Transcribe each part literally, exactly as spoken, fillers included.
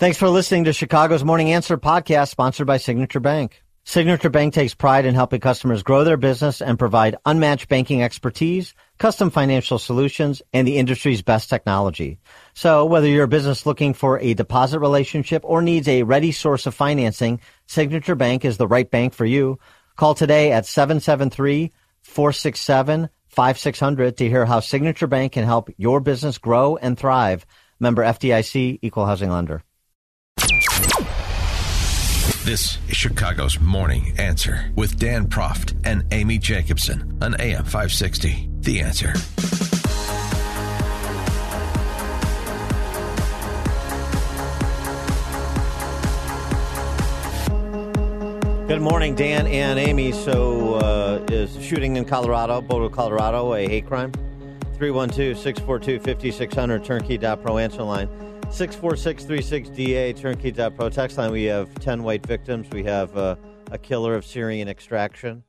Thanks for listening to Chicago's Morning Answer podcast, sponsored by Signature Bank. Signature Bank takes pride in helping customers grow their business and provide unmatched banking expertise, custom financial solutions, and the industry's best technology. So whether you're a business looking for a deposit relationship or needs a ready source of financing, Signature Bank is the right bank for you. Call today at seven seven three, four six seven, five six zero zero to hear how Signature Bank can help your business grow and thrive. Member F D I C, Equal Housing Lender. This is Chicago's Morning Answer with Dan Proft and Amy Jacobson on A M five sixty. The Answer. Good morning, Dan and Amy. So uh, is shooting in Colorado, Boulder, Colorado, a hate crime? three one two, six four two, five six zero zero, turnkey dot pro answer line. six four six three six D A, turnkey dot pro text line. We have ten white victims. We have uh, a killer of Syrian extraction.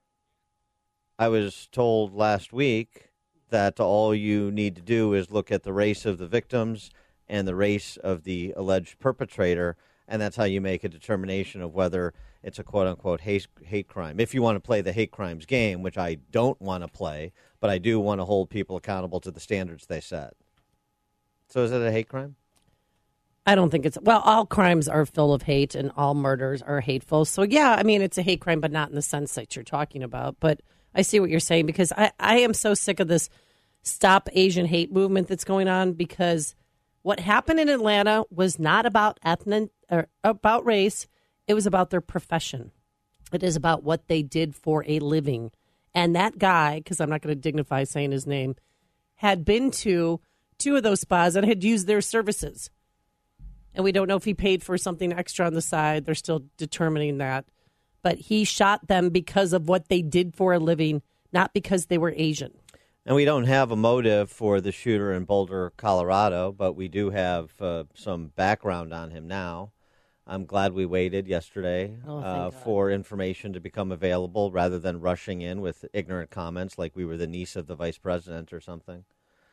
I was told last week that all you need to do is look at the race of the victims and the race of the alleged perpetrator, and that's how you make a determination of whether it's a quote-unquote hate, hate crime. If you want to play the hate crimes game, which I don't want to play, but I do want to hold people accountable to the standards they set. So is it a hate crime? I don't think it's, well, all crimes are full of hate and all murders are hateful. So, yeah, I mean, it's a hate crime, but not in the sense that you're talking about. But I see what you're saying, because I, I am so sick of this Stop Asian Hate movement that's going on, because what happened in Atlanta was not about ethnic or about race. It was about their profession. It is about what they did for a living. And that guy, because I'm not going to dignify saying his name, had been to two of those spas and had used their services. And we don't know if he paid for something extra on the side. They're still determining that. But he shot them because of what they did for a living, not because they were Asian. And we don't have a motive for the shooter in Boulder, Colorado, but we do have uh, some background on him now. I'm glad we waited yesterday oh, uh, for information to become available rather than rushing in with ignorant comments like we were the niece of the vice president or something.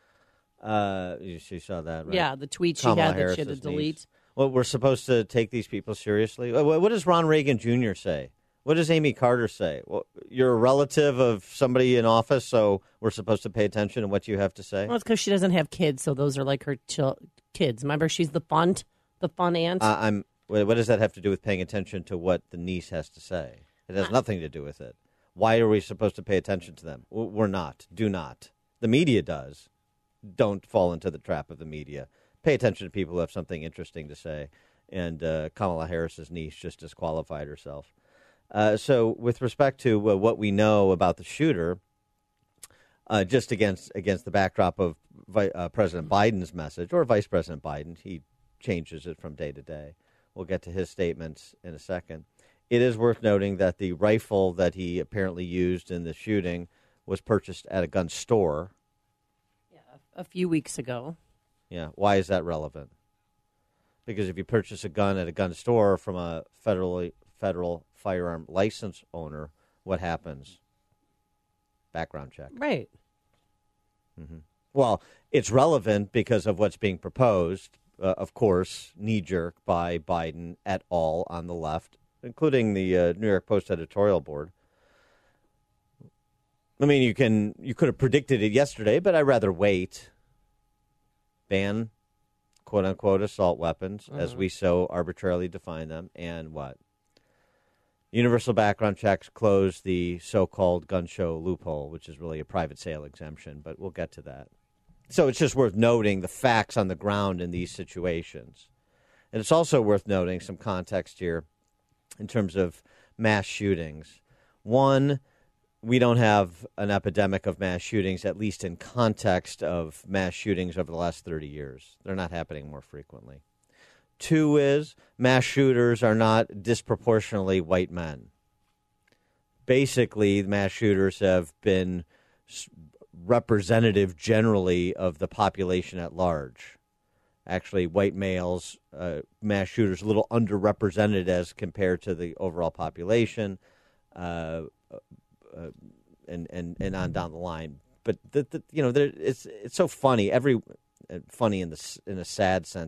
Uh, you, you saw that, right? Yeah, the tweet she Kamala had that Harris's she had to delete. Niece. Well, we're supposed to take these people seriously. What, what does Ron Reagan Junior say? What does Amy Carter say? Well, you're a relative of somebody in office, so we're supposed to pay attention to what you have to say? Well, it's because she doesn't have kids, so those are like her chil- kids. Remember, she's the fun, the fun aunt. Uh, I'm. What does that have to do with paying attention to what the niece has to say? It has nothing to do with it. Why are we supposed to pay attention to them? We're not. Do not. The media does. Don't fall into the trap of the media. Pay attention to people who have something interesting to say. And uh, Kamala Harris's niece just disqualified herself. Uh, so with respect to uh, what we know about the shooter, uh, just against against the backdrop of Vi- uh, President Biden's message, or Vice President Biden, he changes it from day to day. We'll get to his statements in a second. It is worth noting that the rifle that he apparently used in the shooting was purchased at a gun store. Yeah, a few weeks ago. Yeah. Why is that relevant? Because if you purchase a gun at a gun store from a federally federal firearm license owner, what happens? Background check. Right. Mm-hmm. Well, it's relevant because of what's being proposed. Uh, of course, knee-jerk by Biden et al. On the left, including the uh, New York Post editorial board. I mean, you can you could have predicted it yesterday, but I'd rather wait. Ban, quote-unquote, assault weapons, mm-hmm. as we so arbitrarily define them, and what? Universal background checks close the so-called gun show loophole, which is really a private sale exemption, but we'll get to that. So it's just worth noting the facts on the ground in these situations. And it's also worth noting some context here in terms of mass shootings. One, we don't have an epidemic of mass shootings, at least in context of mass shootings over the last thirty years. They're not happening more frequently. Two is mass shooters are not disproportionately white men. Basically, mass shooters have been representative generally of the population at large. Actually, white males, uh, mass shooters, a little underrepresented as compared to the overall population, uh, uh, and, and and on down the line. But the, the, you know, there, it's it's so funny. Every uh, funny in the in a sad sense.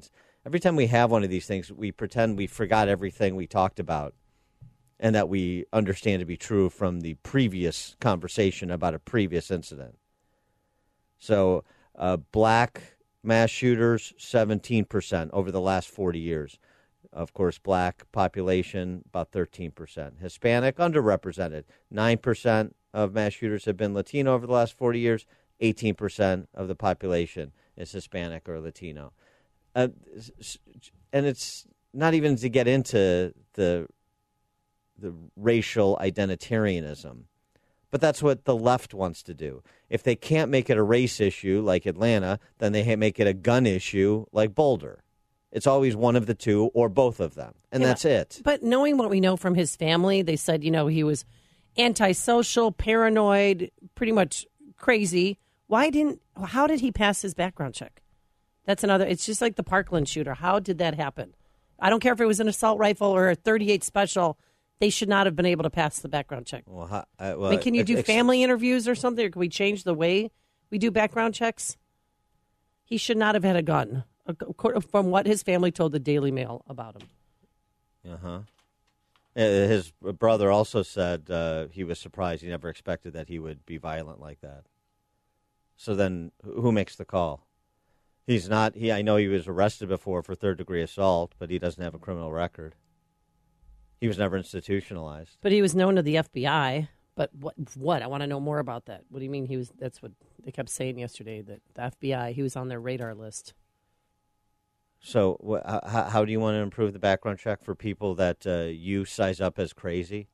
Every time we have one of these things, we pretend we forgot everything we talked about and that we understand to be true from the previous conversation about a previous incident. So uh, black mass shooters, seventeen percent over the last forty years. Of course, black population, about thirteen percent. Hispanic, underrepresented. nine percent of mass shooters have been Latino over the last forty years. eighteen percent of the population is Hispanic or Latino. Uh, and it's not even to get into the the racial identitarianism. But that's what the left wants to do. If they can't make it a race issue like Atlanta, then they make it a gun issue like Boulder. It's always one of the two or both of them, and yeah, that's it. But knowing what we know from his family, they said, you know, he was antisocial, paranoid, pretty much crazy. Why didn't, how did he pass his background check? That's another, it's just like the Parkland shooter. How did that happen? I don't care if it was an assault rifle or a thirty-eight special. They should not have been able to pass the background check. Well, uh, well, I mean, can you do ex- family interviews or something? Or can we change the way we do background checks? He should not have had a gun, from what his family told the Daily Mail about him. Uh-huh. His brother also said uh, he was surprised. He never expected that he would be violent like that. So then who makes the call? He's not, he. I know he was arrested before for third-degree assault, but he doesn't have a criminal record. He was never institutionalized. But he was known to the F B I. But what? What? I want to know more about that. What do you mean he was? That's what they kept saying yesterday, that the F B I, he was on their radar list. So wh- how, how do you want to improve the background check for people that uh, you size up as crazy?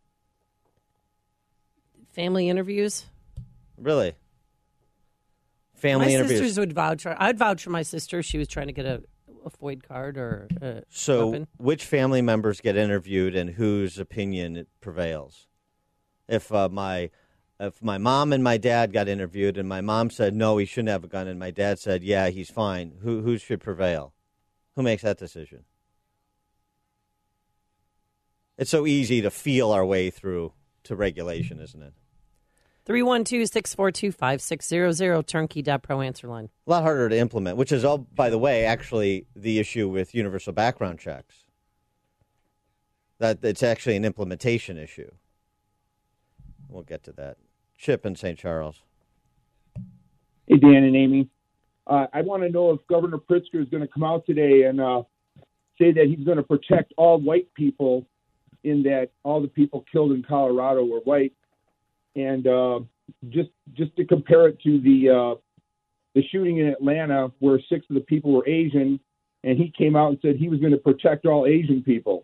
Family interviews? Really? Family my interviews. My sisters would vouch for, I'd vouch for my sister. She was trying to get a, a FOID card or a So weapon. Which family members get interviewed and whose opinion prevails? If uh, my if my mom and my dad got interviewed and my mom said, no, he shouldn't have a gun, and my dad said, yeah, he's fine, who who should prevail? Who makes that decision? It's so easy to feel our way through to regulation, isn't it? three one two, six four two, five six zero zero, turnkey dot pro answer line. A lot harder to implement, which is, all, by the way, actually the issue with universal background checks. That it's actually an implementation issue. We'll get to that. Chip in Saint Charles. Hey, Dan and Amy. Uh, I want to know if Governor Pritzker is going to come out today and uh, say that he's going to protect all white people, in that all the people killed in Colorado were white. And uh, just just to compare it to the uh, the shooting in Atlanta, where six of the people were Asian, and he came out and said he was going to protect all Asian people.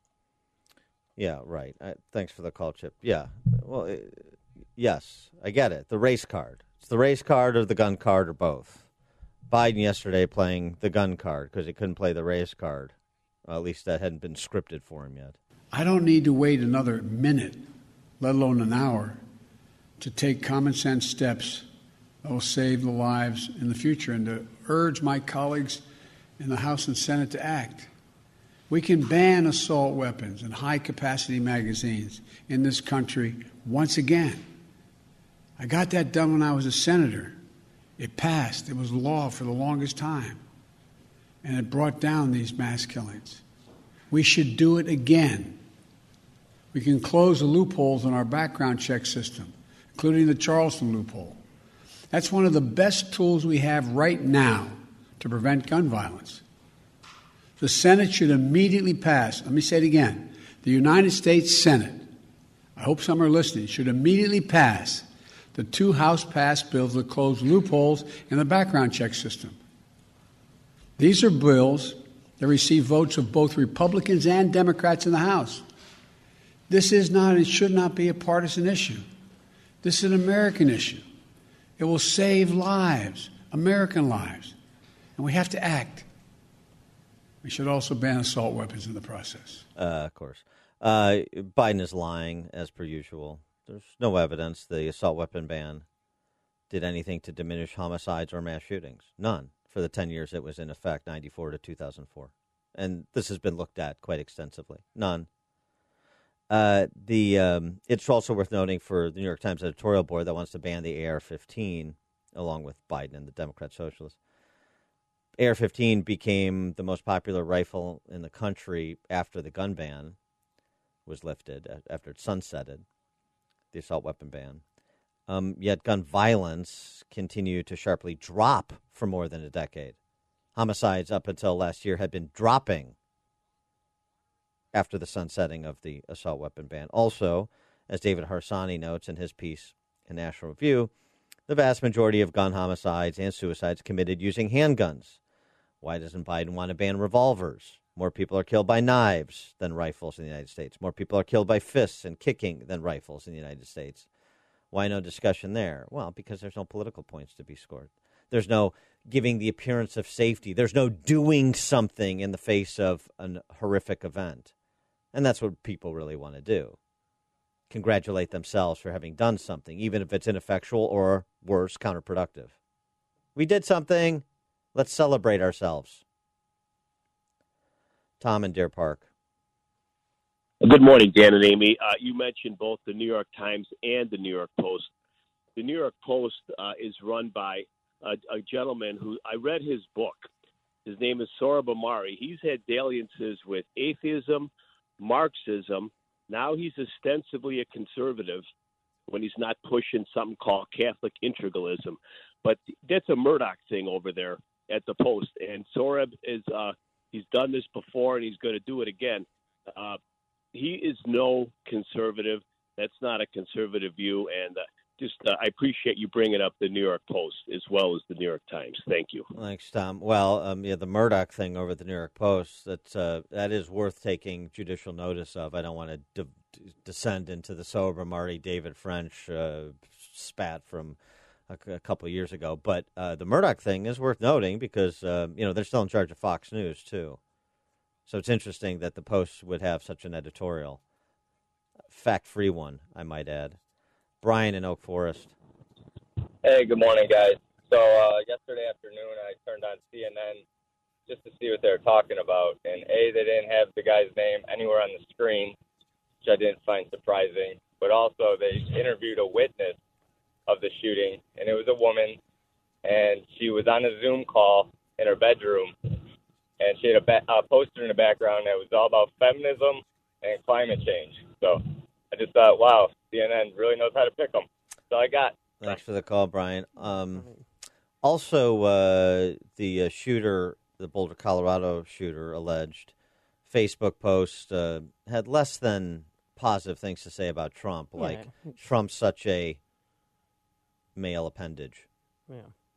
Yeah, right. Uh, thanks for the call, Chip. Yeah. Well, uh, yes, I get it. The race card. It's the race card or the gun card or both. Biden yesterday playing the gun card because he couldn't play the race card. Well, at least that hadn't been scripted for him yet. I don't need to wait another minute, let alone an hour, to take common sense steps that will save the lives in the future, and to urge my colleagues in the House and Senate to act. We can ban assault weapons and high-capacity magazines in this country once again. I got that done when I was a senator. It passed. It was law for the longest time. And it brought down these mass killings. We should do it again. We can close the loopholes in our background check system, including the Charleston loophole. That's one of the best tools we have right now to prevent gun violence. The Senate should immediately pass, let me say it again, the United States Senate, I hope some are listening, should immediately pass the two House-passed bills that close loopholes in the background check system. These are bills that receive votes of both Republicans and Democrats in the House. This is not and should not be a partisan issue. This is an American issue. It will save lives, American lives, and we have to act. We should also ban assault weapons in the process. Uh, of course. Uh, Biden is lying, as per usual. There's no evidence the assault weapon ban did anything to diminish homicides or mass shootings. None for the ten years it was in effect, ninety-four to two thousand four. And this has been looked at quite extensively. None. Uh, the um, it's also worth noting for the New York Times editorial board that wants to ban the A R fifteen, along with Biden and the Democrat Socialists. A R fifteen became the most popular rifle in the country after the gun ban was lifted, after it sunsetted, the assault weapon ban. Um, yet gun violence continued to sharply drop for more than a decade. Homicides up until last year had been dropping after the sunsetting of the assault weapon ban. Also, as David Harsanyi notes in his piece in National Review, the vast majority of gun homicides and suicides committed using handguns. Why doesn't Biden want to ban revolvers? More people are killed by knives than rifles in the United States. More people are killed by fists and kicking than rifles in the United States. Why no discussion there? Well, because there's no political points to be scored. There's no giving the appearance of safety. There's no doing something in the face of a horrific event. And that's what people really want to do. Congratulate themselves for having done something, even if it's ineffectual or, worse, counterproductive. We did something. Let's celebrate ourselves. Tom in Deer Park. Good morning, Dan and Amy. Uh, you mentioned both the New York Times and the New York Post. The New York Post uh, is run by a, a gentleman who I read his book. His name is Sohrab Ahmari. He's had dalliances with atheism, Marxism. Now he's ostensibly a conservative when he's not pushing something called Catholic integralism. But that's a Murdoch thing over there at the Post. And Sohrab is uh, he's done this before, and he's going to do it again. Uh, he is no conservative. That's not a conservative view. And uh, just uh, I appreciate you bringing up the New York Post as well as the New York Times. Thank you. Thanks, Tom. Well, um, yeah, the Murdoch thing over at the New York Post, that's, uh, that is worth taking judicial notice of. I don't want to de- descend into the Sohrab Ahmari, David French uh, spat from a, a couple of years ago. But uh, the Murdoch thing is worth noting because, uh, you know, they're still in charge of Fox News, too. So it's interesting that the Post would have such an editorial. Fact-free one, I might add. Brian in Oak Forest. Hey, good morning, guys. So uh, yesterday afternoon, I turned on C N N just to see what they were talking about. And A, they didn't have the guy's name anywhere on the screen, which I didn't find surprising. But also, they interviewed a witness of the shooting, and it was a woman, and she was on a Zoom call in her bedroom, and she had a, ba- a poster in the background that was all about feminism and climate change. So I just thought, wow, C N N really knows how to pick them. That's all I got. Thanks for the call, Brian. Um, also, uh, the uh, shooter, the Boulder, Colorado shooter, alleged Facebook post uh, had less than positive things to say about Trump, like yeah. Trump's such a male appendage. Yeah.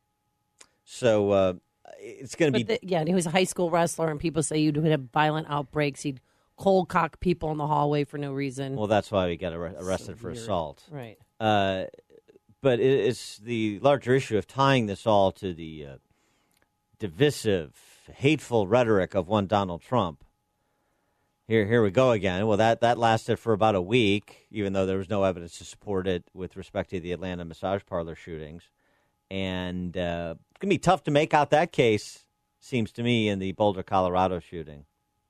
So uh, it's going to be... The, yeah, and he was a high school wrestler, and people say you'd have violent outbreaks. He'd cold cock people in the hallway for no reason. Well, that's why he got ar- arrested so for weird. assault. Right. Uh, but it, it's the larger issue of tying this all to the uh, divisive, hateful rhetoric of one Donald Trump. Here, here we go again. Well, that, that lasted for about a week, even though there was no evidence to support it with respect to the Atlanta massage parlor shootings. And uh, it's going to be tough to make out that case, seems to me, in the Boulder, Colorado shooting.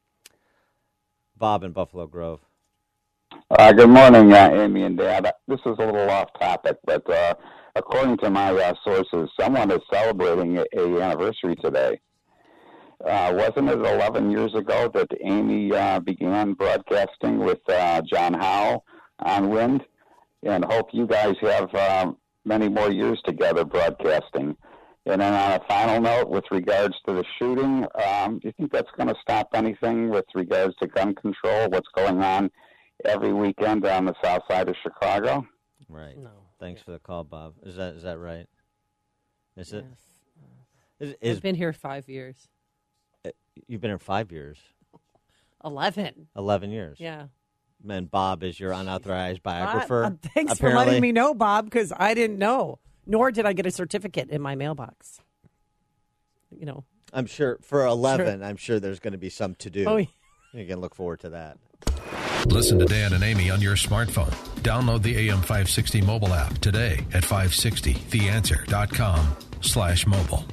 Bob in Buffalo Grove. Uh, good morning, uh, Amy and Dad. This is a little off topic, but uh, according to my uh, sources, someone is celebrating a, a anniversary today. Uh, wasn't it eleven years ago that Amy uh, began broadcasting with uh, John Howe on Wind? And hope you guys have uh, many more years together broadcasting. And then on a final note, with regards to the shooting, um, do you think that's going to stop anything with regards to gun control, what's going on every weekend on the south side of Chicago? Right. No. Thanks for the call, Bob. Is that is that right? Is it? Yes. Is, is, I've been here five years. You've been here five years. Eleven. Eleven years. Yeah. And Bob is your unauthorized biographer. Uh, uh, thanks apparently. for letting me know, Bob, because I didn't know. Nor did I get a certificate in my mailbox. You know. I'm sure for eleven, sure. I'm sure there's going to be some to do. Oh, yeah. You can look forward to that. Listen to Dan and Amy on your smartphone. Download the A M five sixty mobile app today at five sixty the answer dot com slash mobile.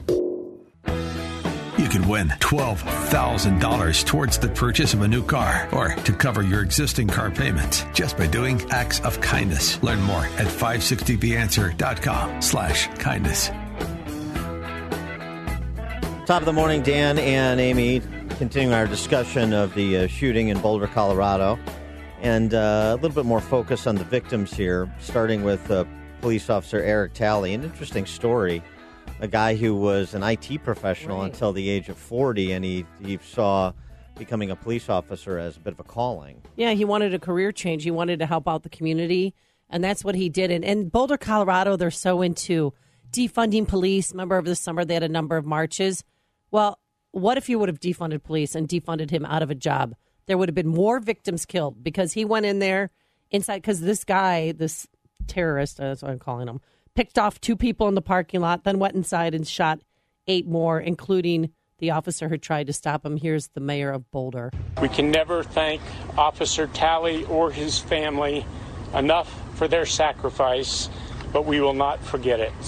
You can win twelve thousand dollars towards the purchase of a new car or to cover your existing car payments just by doing acts of kindness. Learn more at five sixty the answer dot com slash kindness. Top of the morning, Dan and Amy, continuing our discussion of the uh, shooting in Boulder, Colorado, and uh, a little bit more focus on the victims here, starting with uh, police officer Eric Talley. An interesting story, a guy who was an I T professional Right. until the age of forty, and he, he saw becoming a police officer as a bit of a calling. Yeah, he wanted a career change. He wanted to help out the community, and that's what he did. And in Boulder, Colorado, they're so into defunding police. Remember, over the summer, they had a number of marches. Well, what if you would have defunded police and defunded him out of a job? There would have been more victims killed because he went in there inside, because this guy, this terrorist, that's what I'm calling him, picked off two people in the parking lot, then went inside and shot eight more, including the officer who tried to stop him. Here's the mayor of Boulder. We can never thank Officer Talley or his family enough for their sacrifice, but we will not forget it.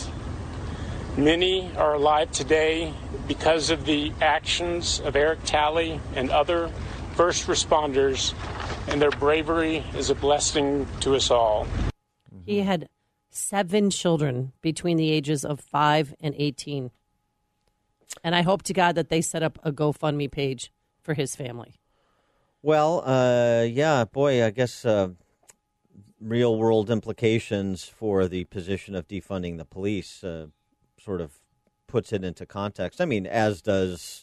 Many are alive today because of the actions of Eric Talley and other first responders, and their bravery is a blessing to us all. He had seven children between the ages of five and eighteen. And I hope to God that they set up a GoFundMe page for his family. Well, uh, yeah, boy, I guess uh, real-world implications for the position of defunding the police uh, sort of puts it into context. I mean, as does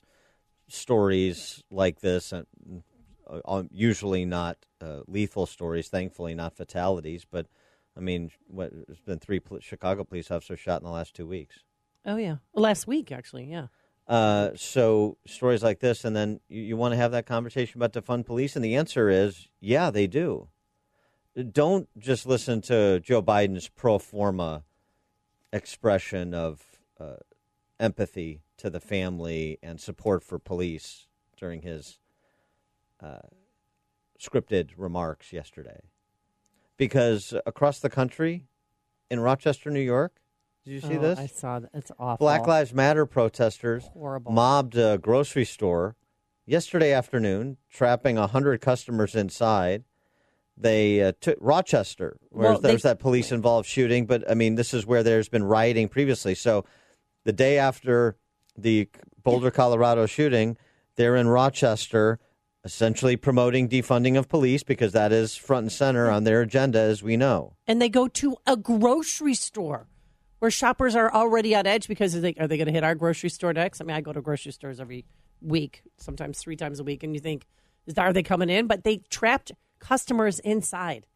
stories like this, uh, uh, usually not uh, lethal stories, thankfully not fatalities, but, I mean, what, there's been three pol- Chicago police officers shot in the last two weeks. Oh, yeah. Last week, actually, yeah. Uh, so stories like this, and then you, you want to have that conversation about defund police, and the answer is, yeah, they do. Don't just listen to Joe Biden's pro forma expression of uh, empathy to the family and support for police during his uh, scripted remarks yesterday. Because across the country, in Rochester, New York, did you see oh, this? I saw that. It's awful. Black Lives Matter protesters Horrible. mobbed a grocery store yesterday afternoon, trapping one hundred customers inside. They uh, took Rochester, where Well, there's they- that police-involved shooting. But, I mean, this is where there's been rioting previously. So the day after the Boulder, Colorado shooting, they're in Rochester essentially promoting defunding of police because that is front and center on their agenda, as we know. And they go to a grocery store where shoppers are already on edge because they, are they going to hit our grocery store next? I mean, I go to grocery stores every week, sometimes three times a week, and you think, is that, are they coming in? But they trapped customers inside.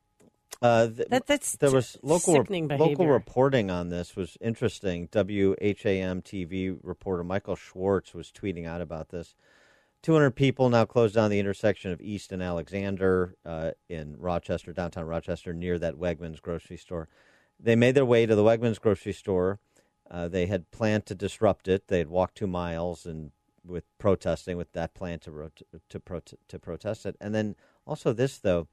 Uh, th- That, that's there was local sickening behavior. local reporting on this was interesting. W H A M T V reporter Michael Schwartz was tweeting out about this. two hundred people now closed down the intersection of East and Alexander uh, in Rochester, downtown Rochester, near that Wegmans grocery store. They made their way to the Wegmans grocery store. Uh, they had planned to disrupt it. They had walked two miles and with protesting with that plan to ro- to pro- to protest it. And then also this though,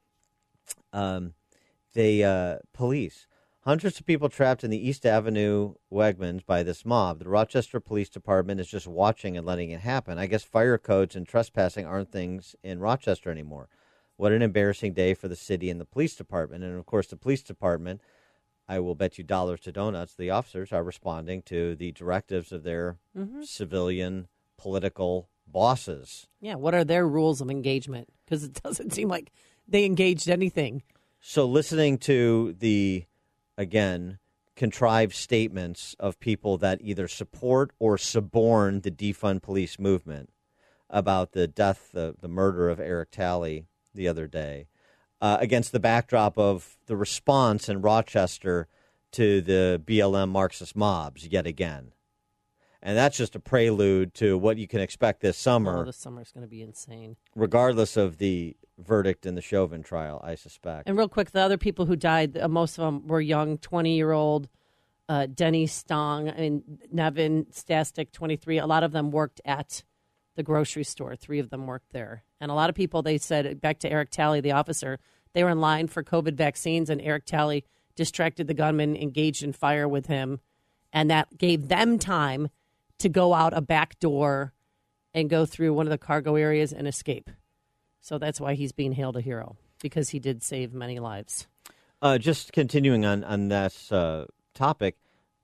um, they uh, police hundreds of people trapped in the East Avenue Wegmans by this mob. The Rochester Police Department is just watching and letting it happen. I guess fire codes and trespassing aren't things in Rochester anymore. What an embarrassing day for the city and the police department. And of course, the police department, I will bet you dollars to donuts, the officers are responding to the directives of their Mm-hmm. civilian political bosses. Yeah, what are their rules of engagement? Because it doesn't seem like they engaged anything. So listening to the, again, contrived statements of people that either support or suborn the defund police movement about the death, the, the murder of Eric Talley the other day, Uh, against the backdrop of the response in Rochester to the B L M Marxist mobs yet again. And that's just a prelude to what you can expect this summer, Oh, this summer's going to be insane. regardless of the verdict in the Chauvin trial, I suspect. And real quick, the other people who died, uh, most of them were young, twenty-year-old uh, Denny Stong, I mean, Nevin Stastic, twenty-three. A lot of them worked at the grocery store. Three of them worked there. And a lot of people, they said, back to Eric Talley, the officer, they were in line for COVID vaccines, and Eric Talley distracted the gunman, engaged in fire with him, and that gave them time to go out a back door and go through one of the cargo areas and escape. So that's why he's being hailed a hero, because he did save many lives. Uh, just continuing on, on that uh, topic,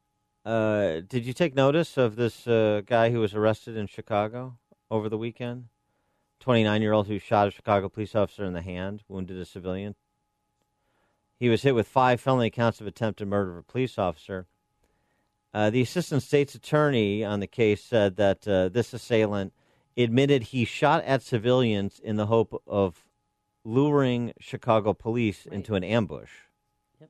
Uh, did you take notice of this uh, guy who was arrested in Chicago over the weekend? twenty-nine-year-old who shot a Chicago police officer in the hand, wounded a civilian. He was hit with five felony counts of attempted murder of a police officer. Uh, the assistant state's attorney on the case said that uh, this assailant admitted he shot at civilians in the hope of luring Chicago police right. into an ambush. Yep.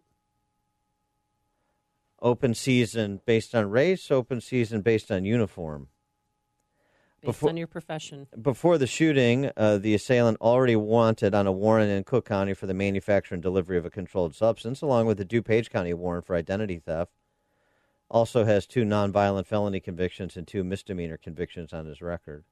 Open season based on race, open season based on uniform. Based before, on your profession. Before the shooting, uh, the assailant already wanted on a warrant in Cook County for the manufacture and delivery of a controlled substance, along with the DuPage County warrant for identity theft. Also has two nonviolent felony convictions and two misdemeanor convictions on his record.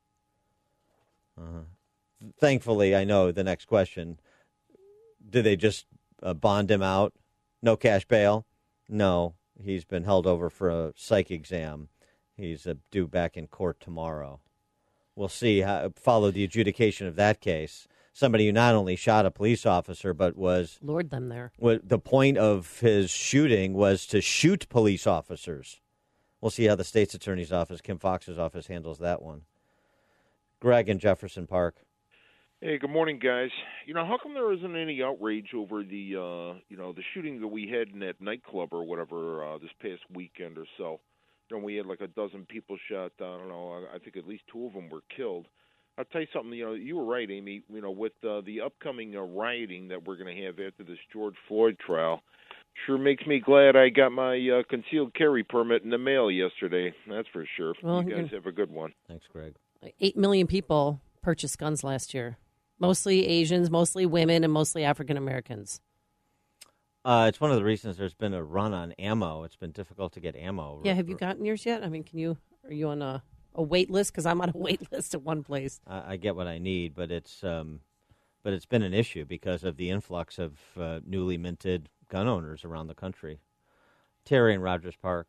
Uh, thankfully, I know the next question, did they just uh, bond him out? No cash bail? No. He's been held over for a psych exam. He's uh, due back in court tomorrow. We'll see, how, follow the adjudication of that case. Somebody who not only shot a police officer, but was... lured them there. What, the point of his shooting was to shoot police officers. We'll see how the state's attorney's office, Kim Fox's office, handles that one. Greg in Jefferson Park. Hey, good morning, guys. You know, how come there isn't any outrage over the, uh, you know, the shooting that we had in that nightclub or whatever uh, this past weekend or so? You know, we had like a dozen people shot. I don't know. I think at least two of them were killed. I'll tell you something. You know, you were right, Amy. You know, with uh, the upcoming uh, rioting that we're going to have after this George Floyd trial, sure makes me glad I got my uh, concealed carry permit in the mail yesterday. That's for sure. Well, you guys have a good one. Thanks, Greg. Eight million people purchased guns last year. Mostly Asians, mostly women, and mostly African Americans. Uh, it's one of the reasons there's been a run on ammo. It's been difficult to get ammo. Yeah, have you gotten yours yet? I mean, can you? Are you on a, a wait list? Because I'm on a wait list at one place. I, I get what I need, but it's um, but it's been an issue because of the influx of uh, newly minted gun owners around the country. Terry in Rogers Park.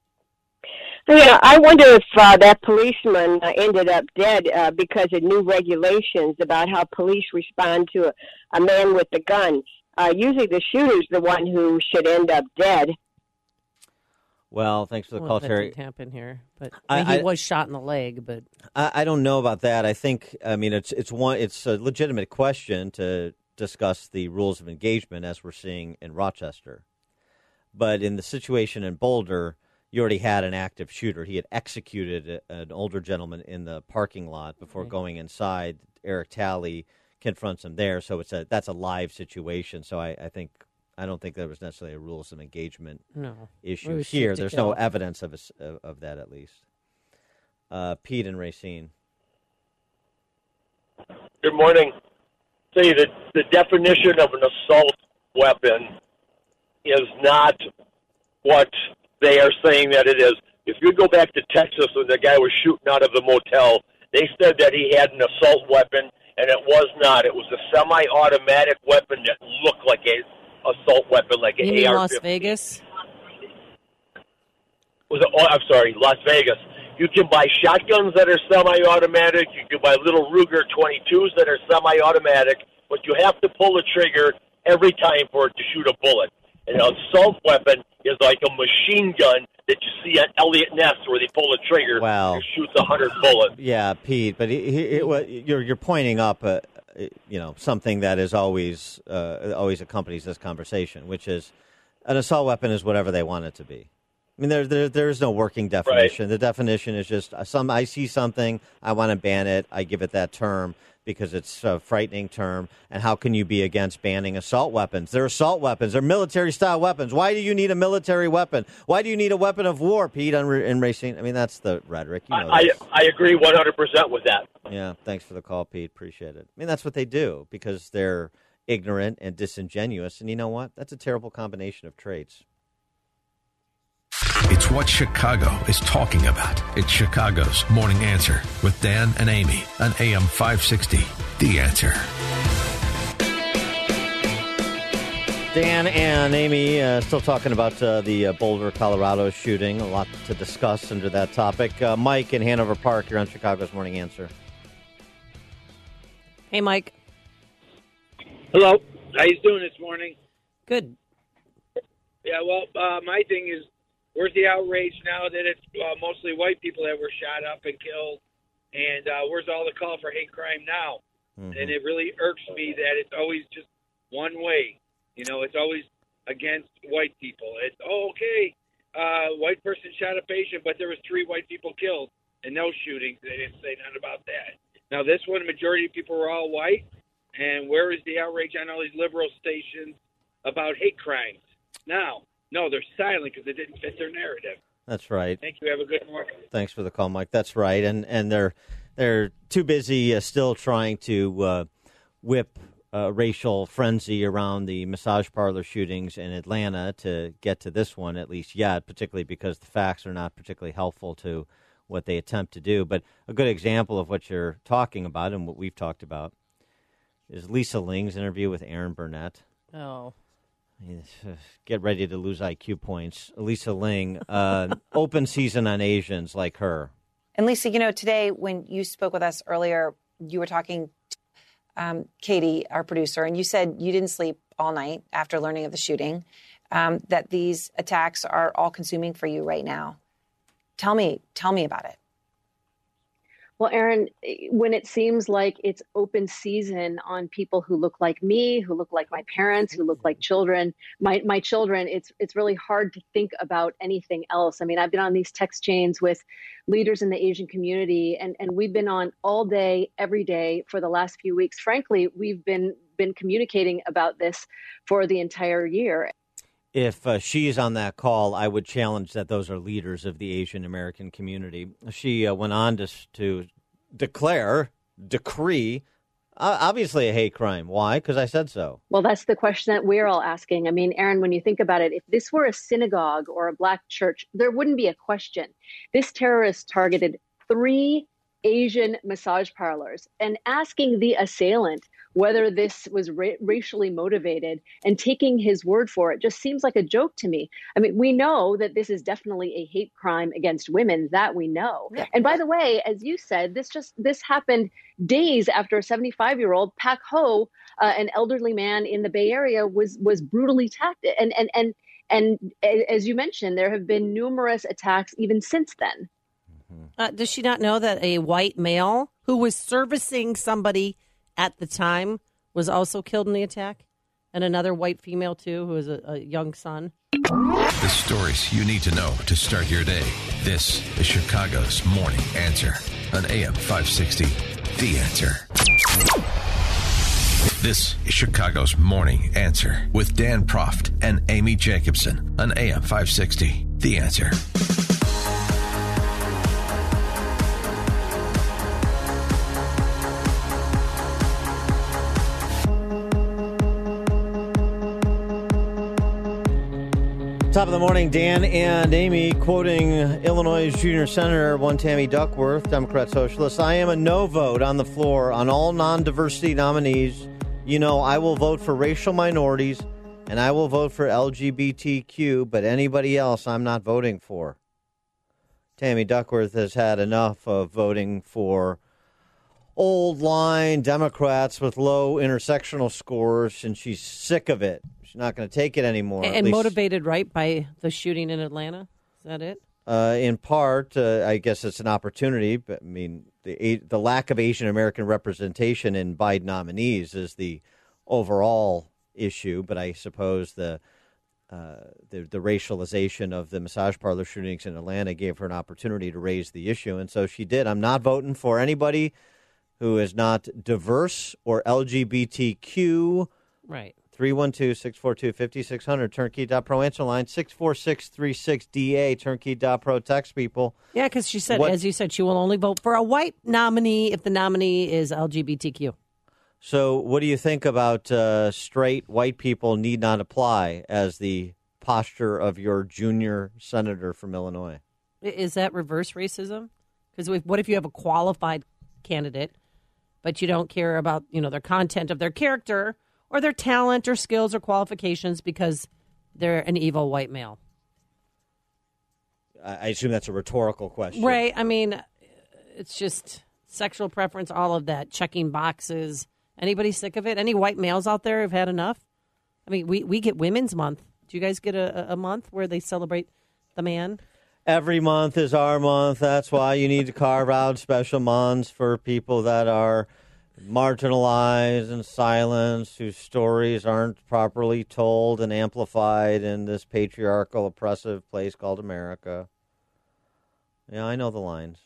Yeah, I wonder if uh, that policeman uh, ended up dead uh, because of new regulations about how police respond to a, a man with a gun. Uh, usually the shooter's the one who should end up dead. Well, thanks for the well, call, that Terry. Didn't happen here, but I, I mean, he I, was shot in the leg. But I, I don't know about that. I think, I mean, it's it's one. It's a legitimate question to discuss the rules of engagement as we're seeing in Rochester. But in the situation in Boulder, you already had an active shooter. He had executed a, an older gentleman in the parking lot before okay. going inside. Eric Talley confronts him there, so it's a that's a live situation. So I, I think I don't think there was necessarily a rules of engagement no. issue here. There's no evidence of a, of that at least. Uh, Pete and Racine. Good morning. See, the the definition of an assault weapon is not what they are saying that it is. If you go back to Texas when the guy was shooting out of the motel, they said that he had an assault weapon. And it was not. It was a semi-automatic weapon that looked like a assault weapon, like an A R fifteen. Las Vegas? Was it? Oh, I'm sorry, Las Vegas. You can buy shotguns that are semi-automatic. You can buy little Ruger twenty-twos that are semi-automatic, but you have to pull the trigger every time for it to shoot a bullet. An assault weapon is like a machine gun that you see at Elliott Ness where they pull the trigger well, and shoots a hundred bullets. Yeah, Pete, but he, he, he, you're you're pointing up, uh, you know, something that is always uh, always accompanies this conversation, which is an assault weapon is whatever they want it to be. I mean, there there there is no working definition. Right. The definition is just some. I see something, I want to ban it. I give it that term because it's a frightening term. And how can you be against banning assault weapons? They're assault weapons. They're military-style weapons. Why do you need a military weapon? Why do you need a weapon of war, Pete, in racing? I mean, that's the rhetoric. You know I, I, I agree one hundred percent with that. Yeah, thanks for the call, Pete. Appreciate it. I mean, that's what they do because they're ignorant and disingenuous. And you know what? That's a terrible combination of traits. It's what Chicago is talking about. It's Chicago's Morning Answer with Dan and Amy on A M five sixty. The Answer. Dan and Amy uh, still talking about uh, the uh, Boulder, Colorado shooting. A lot to discuss under that topic. Uh, Mike in Hanover Park, you're on Chicago's Morning Answer. Hey, Mike. Hello. How you doing this morning? Good. Yeah, well, uh, my thing is, Where's the outrage now that it's uh, mostly white people that were shot up and killed? And uh, where's all the call for hate crime now? Mm-hmm. And it really irks me that it's always just one way. You know, it's always against white people. It's, oh, okay, uh, white person shot up Asian, but there was three white people killed in those shootings. They didn't say nothing about that. Now, this one, the majority of people were all white. And where is the outrage on all these liberal stations about hate crimes? Now, no, they're silent because it didn't fit their narrative. That's right. Thank you. Have a good morning. Thanks for the call, Mike. That's right. And and they're they're too busy uh, still trying to uh, whip uh, racial frenzy around the massage parlor shootings in Atlanta to get to this one, at least yet, particularly because the facts are not particularly helpful to what they attempt to do. But a good example of what you're talking about and what we've talked about is Lisa Ling's interview with Aaron Burnett. Oh. Get ready to lose I Q points. Lisa Ling, uh, open season on Asians like her. And Lisa, you know, today when you spoke with us earlier, you were talking to um, Katie, our producer, and you said you didn't sleep all night after learning of the shooting, um, that these attacks are all consuming for you right now. Tell me, tell me about it. Well, Aaron, when it seems like it's open season on people who look like me, who look like my parents, who look like children, my, my children, it's it's really hard to think about anything else. I mean, I've been on these text chains with leaders in the Asian community, and, and we've been on all day, every day for the last few weeks. Frankly, we've been been communicating about this for the entire year. If uh, she's on that call, I would challenge that those are leaders of the Asian American community. She uh, went on to, to declare, decree, uh, obviously a hate crime. Why? Because I said so. Well, that's the question that we're all asking. I mean, Aaron, when you think about it, if this were a synagogue or a black church, there wouldn't be a question. This terrorist targeted three Asian massage parlors and asking the assailant whether this was ra- racially motivated and taking his word for it just seems like a joke to me. I mean, we know that this is definitely a hate crime against women, that we know. Yeah. And by the way, as you said, this just this happened days after a seventy-five-year-old Pak Ho, uh, an elderly man in the Bay Area, was was brutally attacked. And and and and as you mentioned, there have been numerous attacks even since then. Uh, does she not know that a white male who was servicing somebody at the time was also killed in the attack? And another white female, too, who was a, a young son? The stories you need to know to start your day. This is Chicago's Morning Answer on A M five sixty, The Answer. This is Chicago's Morning Answer with Dan Proft and Amy Jacobson on A M five sixty, The Answer. Top of the morning, Dan and Amy quoting Illinois Junior Senator one Tammy Duckworth, Democrat Socialist. I am a no vote on the floor on all non-diversity nominees. You know, I will vote for racial minorities and I will vote for L G B T Q, but anybody else I'm not voting for. Tammy Duckworth has had enough of voting for old line Democrats with low intersectional scores, and she's sick of it. She's not going to take it anymore. And motivated, right, by the shooting in Atlanta? Is that it? Uh, in part, uh, I guess it's an opportunity. But I mean, the the lack of Asian American representation in Biden nominees is the overall issue. But I suppose the uh, the, the racialization of the massage parlor shootings in Atlanta gave her an opportunity to raise the issue, and so she did. I'm not voting for anybody who is not diverse or L G B T Q. Right. three one two, six four two, five six zero zero, turnkey dot pro, answer line six four six three six D A, turnkey dot pro, text people. Yeah, because she said, What- as you said, she will only vote for a white nominee if the nominee is L G B T Q. So what do you think about uh, straight white people need not apply as the posture of your junior senator from Illinois? I- Is that reverse racism? Because what if you have a qualified candidate, but you don't care about, you know, their content of their character or their talent or skills or qualifications because they're an evil white male? I I assume that's a rhetorical question. Right. I mean, it's just sexual preference, all of that, checking boxes. Anybody sick of it? Any white males out there have had enough? I mean, we, we get Women's Month. Do you guys get a, a month where they celebrate the man? Every month is our month. That's why you need to carve out special months for people that are marginalized and silenced, whose stories aren't properly told and amplified in this patriarchal, oppressive place called America. Yeah, I know the lines.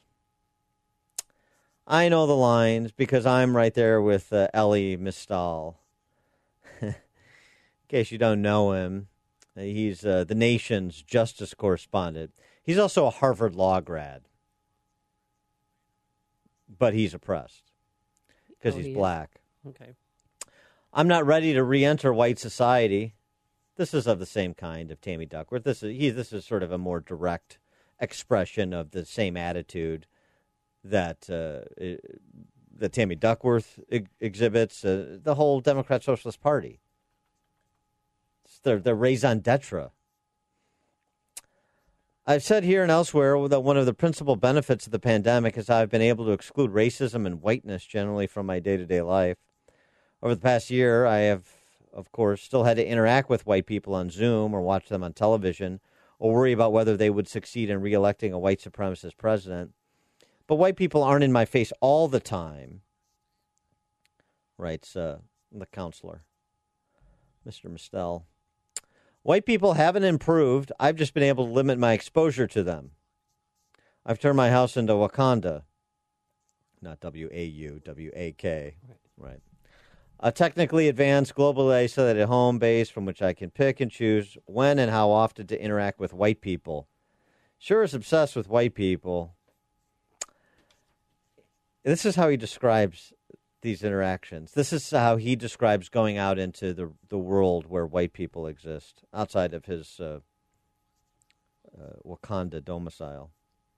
I know the lines because I'm right there with uh, Elie Mystal. In case you don't know him, he's uh, the Nation's justice correspondent. He's also a Harvard Law grad, but he's oppressed because Oh, he's he is. black. Okay. I'm not ready to re-enter white society. This is of the same kind of Tammy Duckworth. This is he. This is sort of a more direct expression of the same attitude that uh, that Tammy Duckworth ex- exhibits. Uh, the whole Democrat Socialist Party. It's their their raison d'etre. I've said here and elsewhere that one of the principal benefits of the pandemic is I've been able to exclude racism and whiteness generally from my day-to-day life. Over the past year, I have, of course, still had to interact with white people on Zoom or watch them on television or worry about whether they would succeed in re-electing a white supremacist president. But white people aren't in my face all the time, writes uh, the counselor, Mister Mystal. White people haven't improved. I've just been able to limit my exposure to them. I've turned my house into Wakanda. Not W A U, W A K. Right. right. A technically advanced, globally isolated home base from which I can pick and choose when and how often to interact with white people. Sure is obsessed with white people. This is how he describes these interactions. This is how he describes going out into the the world where white people exist, outside of his uh, uh, Wakanda domicile.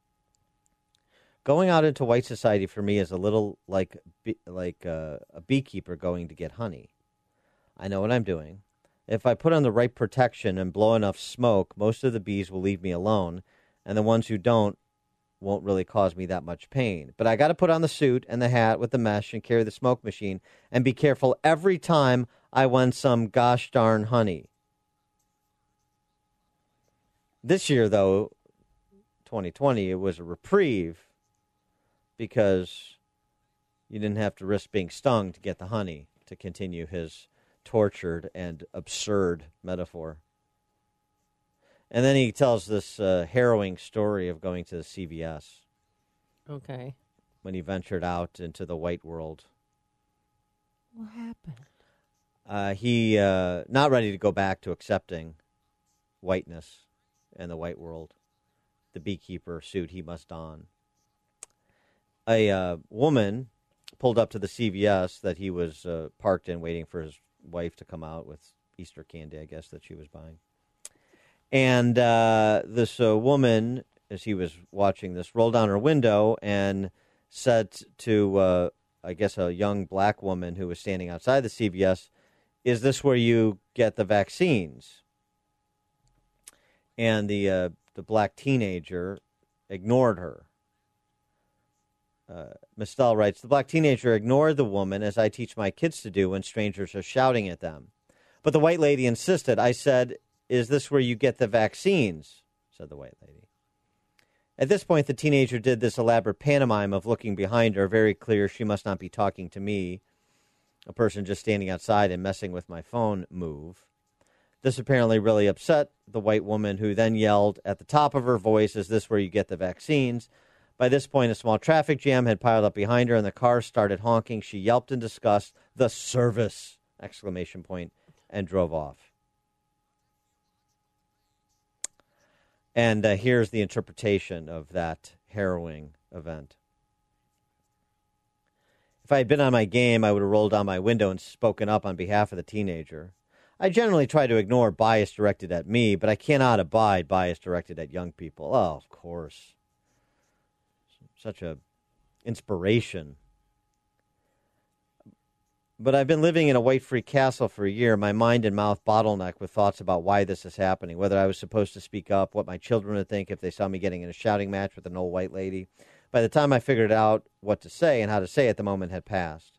Going out into white society for me is a little like be, like uh, a beekeeper going to get honey. I know what I'm doing. If I put on the right protection and blow enough smoke, most of the bees will leave me alone, and the ones who don't won't really cause me that much pain. But I got to put on the suit and the hat with the mesh and carry the smoke machine and be careful every time I want some gosh darn honey. This year, though, twenty twenty, it was a reprieve because you didn't have to risk being stung to get the honey, to continue his tortured and absurd metaphor. And then he tells this uh, harrowing story of going to the C V S. Okay. When he ventured out into the white world. What happened? Uh, he uh, not ready to go back to accepting whiteness and the white world. The beekeeper suit he must don. A uh, woman pulled up to the C V S that he was uh, parked in, waiting for his wife to come out with Easter candy, I guess, that she was buying. And uh, this uh, woman, as he was watching this, rolled down her window and said to, uh, I guess, a young black woman who was standing outside the C V S, "Is this where you get the vaccines?" And the uh, the black teenager ignored her. Uh, Mystal writes, "The black teenager ignored the woman, as I teach my kids to do when strangers are shouting at them. But the white lady insisted. I said, 'Is this where you get the vaccines?' said the white lady." At this point, the teenager did this elaborate pantomime of looking behind her, very clear she must not be talking to me, a person just standing outside and messing with my phone move. This apparently really upset the white woman, who then yelled at the top of her voice, "Is this where you get the vaccines?" By this point, a small traffic jam had piled up behind her, and the car started honking. She yelped in disgust, "The service!" exclamation point, and drove off. And uh, here's the interpretation of that harrowing event. If I had been on my game, I would have rolled down my window and spoken up on behalf of the teenager. I generally try to ignore bias directed at me, but I cannot abide bias directed at young people. Oh, of course. Such a inspiration. But I've been living in a white-free castle for a year, my mind and mouth bottlenecked with thoughts about why this is happening, whether I was supposed to speak up, what my children would think if they saw me getting in a shouting match with an old white lady. By the time I figured out what to say and how to say it, the moment had passed.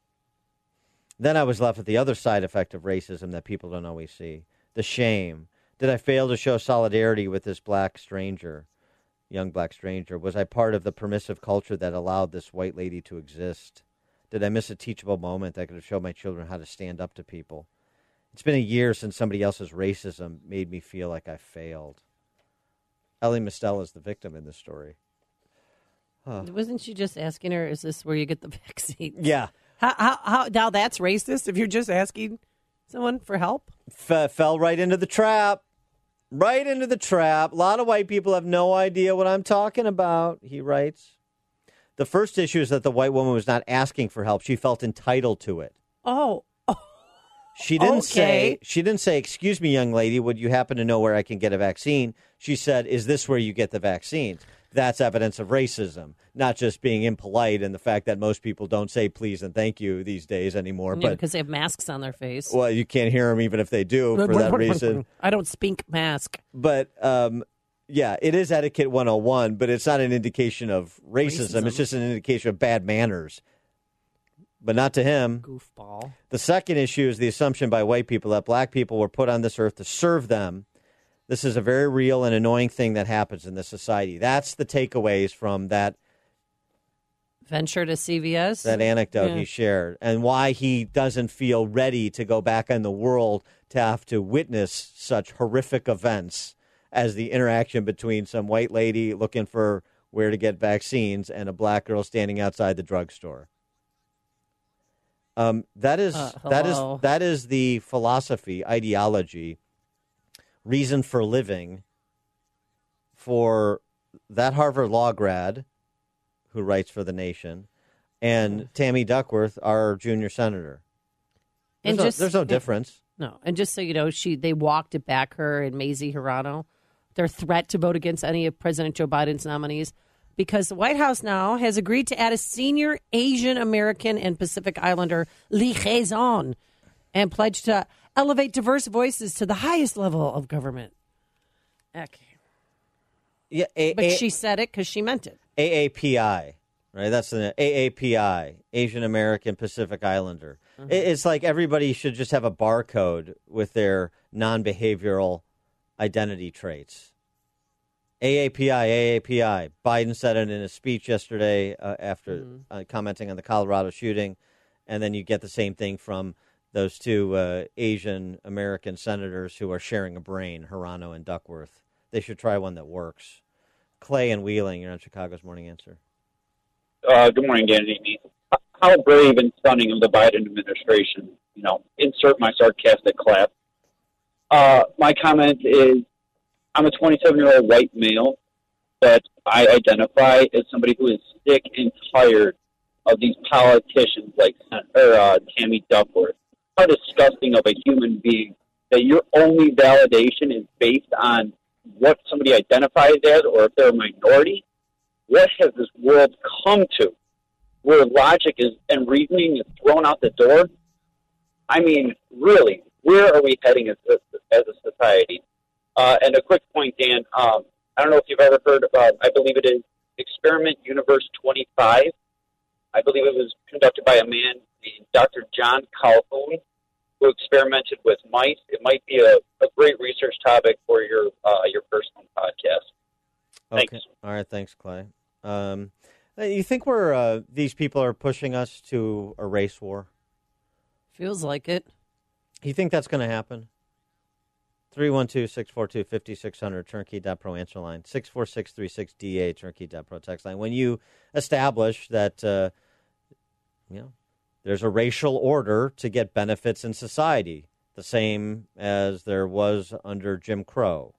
Then I was left with the other side effect of racism that people don't always see, the shame, Did I fail to show solidarity with this black stranger, young black stranger? Was I part of the permissive culture that allowed this white lady to exist? Did I miss a teachable moment that could have shown my children how to stand up to people? It's been a year since somebody else's racism made me feel like I failed. Ellie Mostella is the victim in this story. Huh. Wasn't she just asking her, is this where you get the vaccine? Yeah. How, how, how, now that's racist if you're just asking someone for help? F- fell right into the trap. Right into the trap. A lot of white people have no idea what I'm talking about, he writes. The first issue is that the white woman was not asking for help. She felt entitled to it. Oh. She didn't okay. say, she didn't say, excuse me, young lady, would you happen to know where I can get a vaccine? She said, is this where you get the vaccines? That's evidence of racism, not just being impolite and the fact that most people don't say please and thank you these days anymore. Yeah, but because they have masks on their face. Well, you can't hear them even if they do for that reason. I don't speak mask. But, um, yeah, it is etiquette one oh one, but it's not an indication of racism. Racism. It's just an indication of bad manners. But not to him. Goofball. The second issue is the assumption by white people that black people were put on this earth to serve them. This is a very real and annoying thing that happens in this society. That's the takeaways from that venture to C V S. That anecdote yeah. he shared, and why he doesn't feel ready to go back in the world to have to witness such horrific events as the interaction between some white lady looking for where to get vaccines and a black girl standing outside the drugstore. Um, that is uh, that is that is the philosophy, ideology, reason for living for that Harvard Law grad who writes for The Nation and Tammy Duckworth, our junior senator. There's, And no, just there's no difference. No, and just so you know, she they walked it back, her and Mazie Hirano, their threat to vote against any of President Joe Biden's nominees, because the White House now has agreed to add a senior Asian American and Pacific Islander liaison and pledged to elevate diverse voices to the highest level of government. Okay. Yeah, a, But a, she said it because she meant it. A A P I, right? That's the A A P I, Asian American Pacific Islander. Mm-hmm. It, it's like everybody should just have a barcode with their non-behavioral identity traits. A A P I, A A P I. Biden said it in a speech yesterday uh, after mm-hmm. uh, commenting on the Colorado shooting, and then you get the same thing from those two uh, Asian American senators who are sharing a brain, Hirano and Duckworth. They should try one that works. Clay and Wheeling, you're on Chicago's Morning Answer. Uh, good morning, Dan and Amy. How brave and stunning of the Biden administration. You know, insert my sarcastic clap. Uh, my comment is, I'm a twenty-seven-year-old white male, but I identify as somebody who is sick and tired of these politicians like or, uh, Tammy Duckworth. How disgusting of a human being that your only validation is based on what somebody identifies as or if they're a minority. What has this world come to where logic is and reasoning is thrown out the door? I mean, really, where are we heading as a, as a society? Uh, and a quick point, Dan, um, I don't know if you've ever heard about, I believe it is Experiment Universe twenty-five. I believe it was conducted by a man named Doctor John Calhoun, who experimented with mice. It might be a, a great research topic for your uh, your personal podcast. Thanks. Okay. All right. Thanks, Clay. Um, you think we're uh, these people are pushing us to a race war? Feels like it. You think that's going to happen? three one two, six four two, five six zero zero, turnkey dot pro answer line, six four six three six D A, turnkey dot pro text line. When you establish that, uh, you know, there's a racial order to get benefits in society, the same as there was under Jim Crow.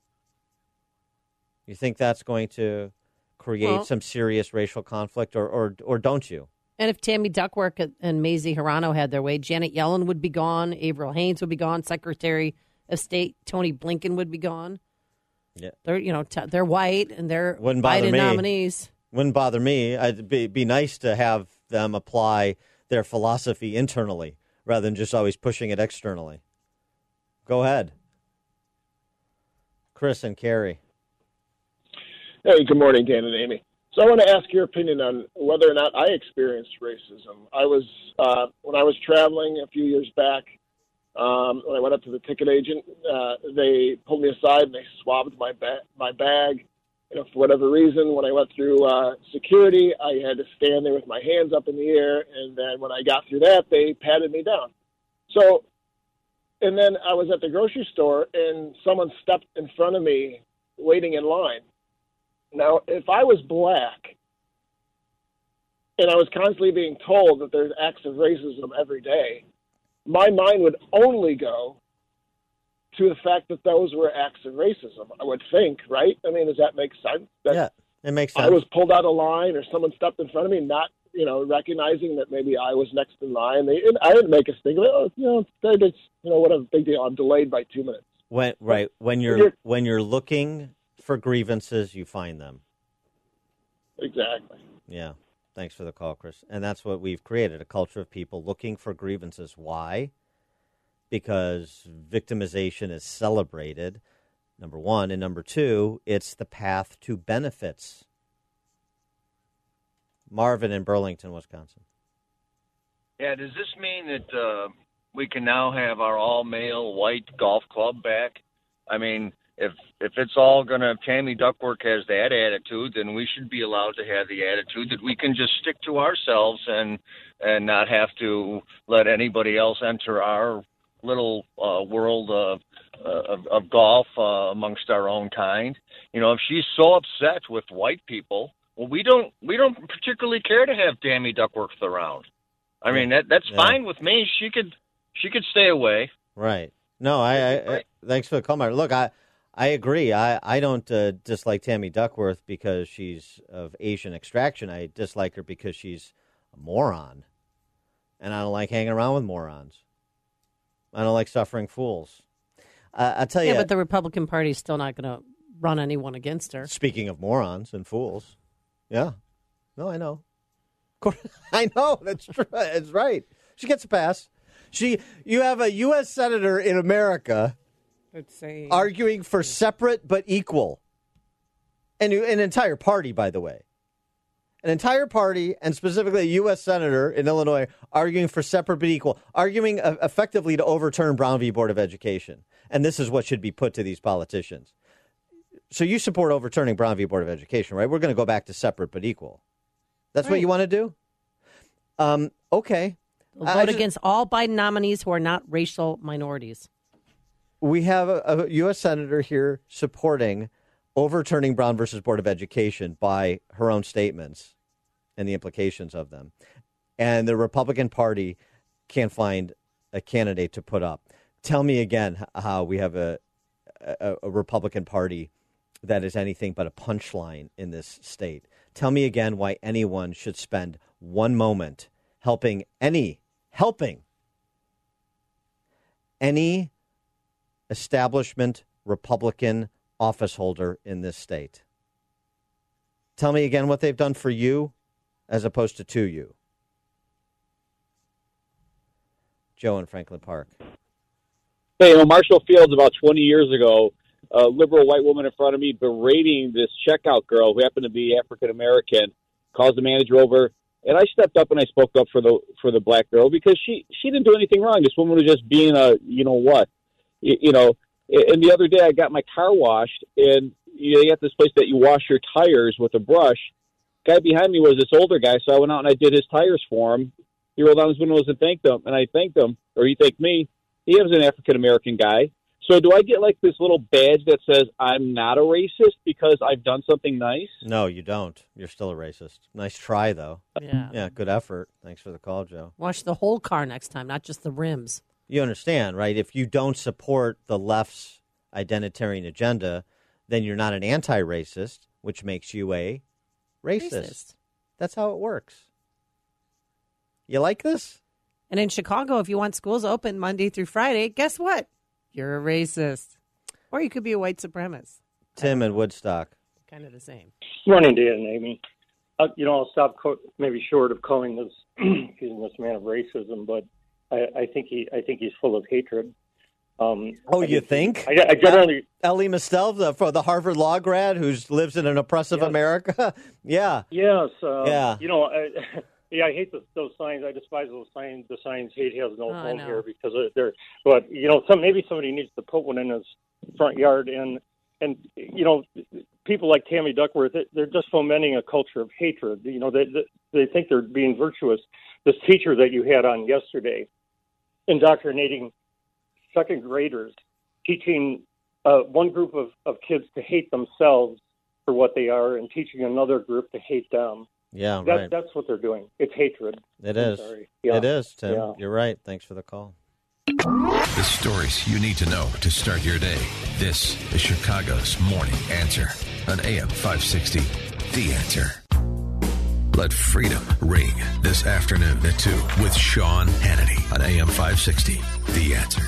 You think that's going to create well, some serious racial conflict, or, or or don't you? And if Tammy Duckworth and Mazie Hirano had their way, Janet Yellen would be gone, Avril Haines would be gone, Secretary of State Tony Blinken would be gone. Yeah, they're you know t- they're white and they're Wouldn't bother Biden me. nominees. Wouldn't bother me. It'd be, be nice to have them apply their philosophy internally rather than just always pushing it externally. Go ahead, Chris and Carrie. Hey, good morning, Dan and Amy. So I want to ask your opinion on whether or not I experienced racism. I was, uh, when I was traveling a few years back, Um, when I went up to the ticket agent, uh, they pulled me aside and they swabbed my ba- my bag. You know, for whatever reason, when I went through uh, security, I had to stand there with my hands up in the air, and then when I got through that, they patted me down. So, and then I was at the grocery store, and someone stepped in front of me waiting in line. Now, if I was black, and I was constantly being told that there's acts of racism every day, my mind would only go to the fact that those were acts of racism, I would think, right? I mean, does that make sense? That yeah, it makes sense. I was pulled out of line or someone stepped in front of me, not, you know, recognizing that maybe I was next in line. They, and I didn't make a stink of it. Oh, you know, they just, you know, what a big deal. I'm delayed by two minutes. When, right. When you're, you're when you're looking for grievances, you find them. Exactly. Yeah. Thanks for the call, Chris. And that's what we've created, a culture of people looking for grievances. Why? Because victimization is celebrated, number one. And number two, it's the path to benefits. Marvin in Burlington, Wisconsin. Yeah, does this mean that uh, we can now have our all-male white golf club back? I mean, if if it's all going to, Tammy Duckworth has that attitude, then we should be allowed to have the attitude that we can just stick to ourselves and and not have to let anybody else enter our little uh, world of, uh, of, of golf uh, amongst our own kind. You know, if she's so upset with white people, well, we don't we don't particularly care to have Tammy Duckworth around. I mean, that that's Yeah. fine with me. She could she could stay away. Right. No, I, I, I thanks for the call, Marvin. Look, I I agree. I, I don't uh, dislike Tammy Duckworth because she's of Asian extraction. I dislike her because she's a moron. And I don't like hanging around with morons. I don't like suffering fools. Uh, I'll tell you. Yeah, but the Republican Party is still not going to run anyone against her. Speaking of morons and fools. Yeah. No, I know. I know. That's true. That's right. She gets a pass. She, you have a U S senator in America arguing for separate but equal. And an entire party, by the way. An entire party, and specifically a U S senator in Illinois, arguing for separate but equal, arguing uh, effectively to overturn Brown v. Board of Education. And this is what should be put to these politicians. So you support overturning Brown v. Board of Education, right? We're going to go back to separate but equal. That's Right. what you want to do? Um, okay. We'll I- vote I just- against all Biden nominees who are not racial minorities. We have a, a U S senator here supporting overturning Brown versus Board of Education by her own statements and the implications of them. And the Republican Party can't find a candidate to put up. Tell me again how we have a, a, a Republican Party that is anything but a punchline in this state. Tell me again why anyone should spend one moment helping any, helping any establishment Republican office holder in this state. Tell me again what they've done for you as opposed to to you. Joe in Franklin Park. Hey, you know, Marshall Fields about twenty years ago, a liberal white woman in front of me berating this checkout girl who happened to be African American, calls the manager over, and I stepped up and I spoke up for the for the black girl because she she didn't do anything wrong. This woman was just being a you know what, you, you know. And the other day I got my car washed, and you know, you got this place that you wash your tires with a brush. Guy behind me was this older guy, so I went out and I did his tires for him. He rolled down his windows and thanked him, and I thanked him, or he thanked me. He was an African American guy. So do I get like this little badge that says I'm not a racist because I've done something nice? No, you don't. You're still a racist. Nice try, though. Yeah. Yeah, good effort. Thanks for the call, Joe. Wash the whole car next time, not just the rims. You understand, right? If you don't support the left's identitarian agenda, then you're not an anti-racist, which makes you a racist. Racist. That's how it works. You like this? And in Chicago, if you want schools open Monday through Friday, guess what? You're a racist. Or you could be a white supremacist. Tim in Woodstock. Kind of the same. Morning, Dan and Amy. Uh, you know, I'll stop co- maybe short of calling this, excuse me, this man of racism, but I, I think he, I think he's full of hatred. Um, Oh, I you just- think? I, I generally, Ellie Mistel, the, for the Harvard law grad who lives in an oppressive Yes. America? Yeah. yes, uh, Yeah. you know, I, Yeah, I hate the, those signs. I despise those signs. The signs "Hate has no Oh, I home know. here" because they're. But you know, some maybe somebody needs to put one in his front yard, and and you know, people like Tammy Duckworth, they're just fomenting a culture of hatred. You know, they they think they're being virtuous. This teacher that you had on yesterday, indoctrinating second graders, teaching uh, one group of, of kids to hate themselves for what they are, and teaching another group to hate them. Yeah, that, right. That's what they're doing. It's hatred. It I'm is. sorry. Yeah. It is, Tim. Yeah. You're right. Thanks for the call. The stories you need to know to start your day. This is Chicago's Morning Answer on A M five sixty. The Answer. Let freedom ring this afternoon at two with Sean Hannity on A M five sixty. The Answer.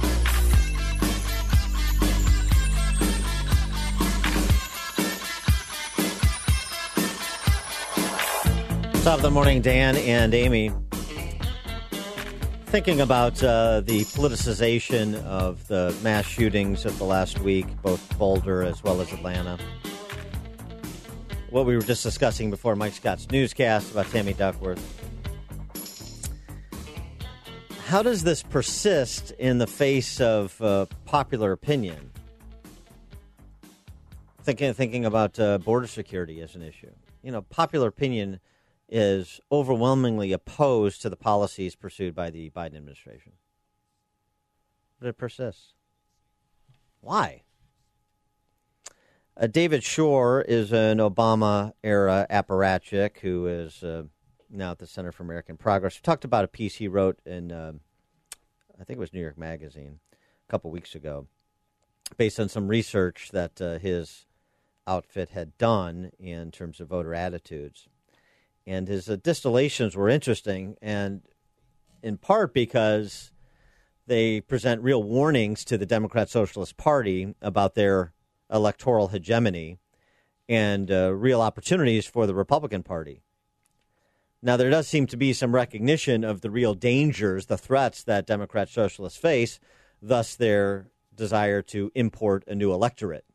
Top of the morning, Dan and Amy. Thinking about uh, the politicization of the mass shootings of the last week, both Boulder as well as Atlanta. What we were just discussing before Mike Scott's newscast about Tammy Duckworth. How does this persist in the face of uh, popular opinion? Thinking, thinking about uh, border security as an issue. You know, popular opinion is overwhelmingly opposed to the policies pursued by the Biden administration. But it persists. Why? Uh, David Shore is an Obama-era apparatchik who is uh, now at the Center for American Progress. We talked about a piece he wrote in, uh, I think it was New York Magazine, a couple weeks ago, based on some research that uh, his outfit had done in terms of voter attitudes. And his uh, distillations were interesting, and in part because they present real warnings to the Democrat Socialist Party about their electoral hegemony and uh, real opportunities for the Republican Party. Now, there does seem to be some recognition of the real dangers, the threats that Democrat Socialists face, thus their desire to import a new electorate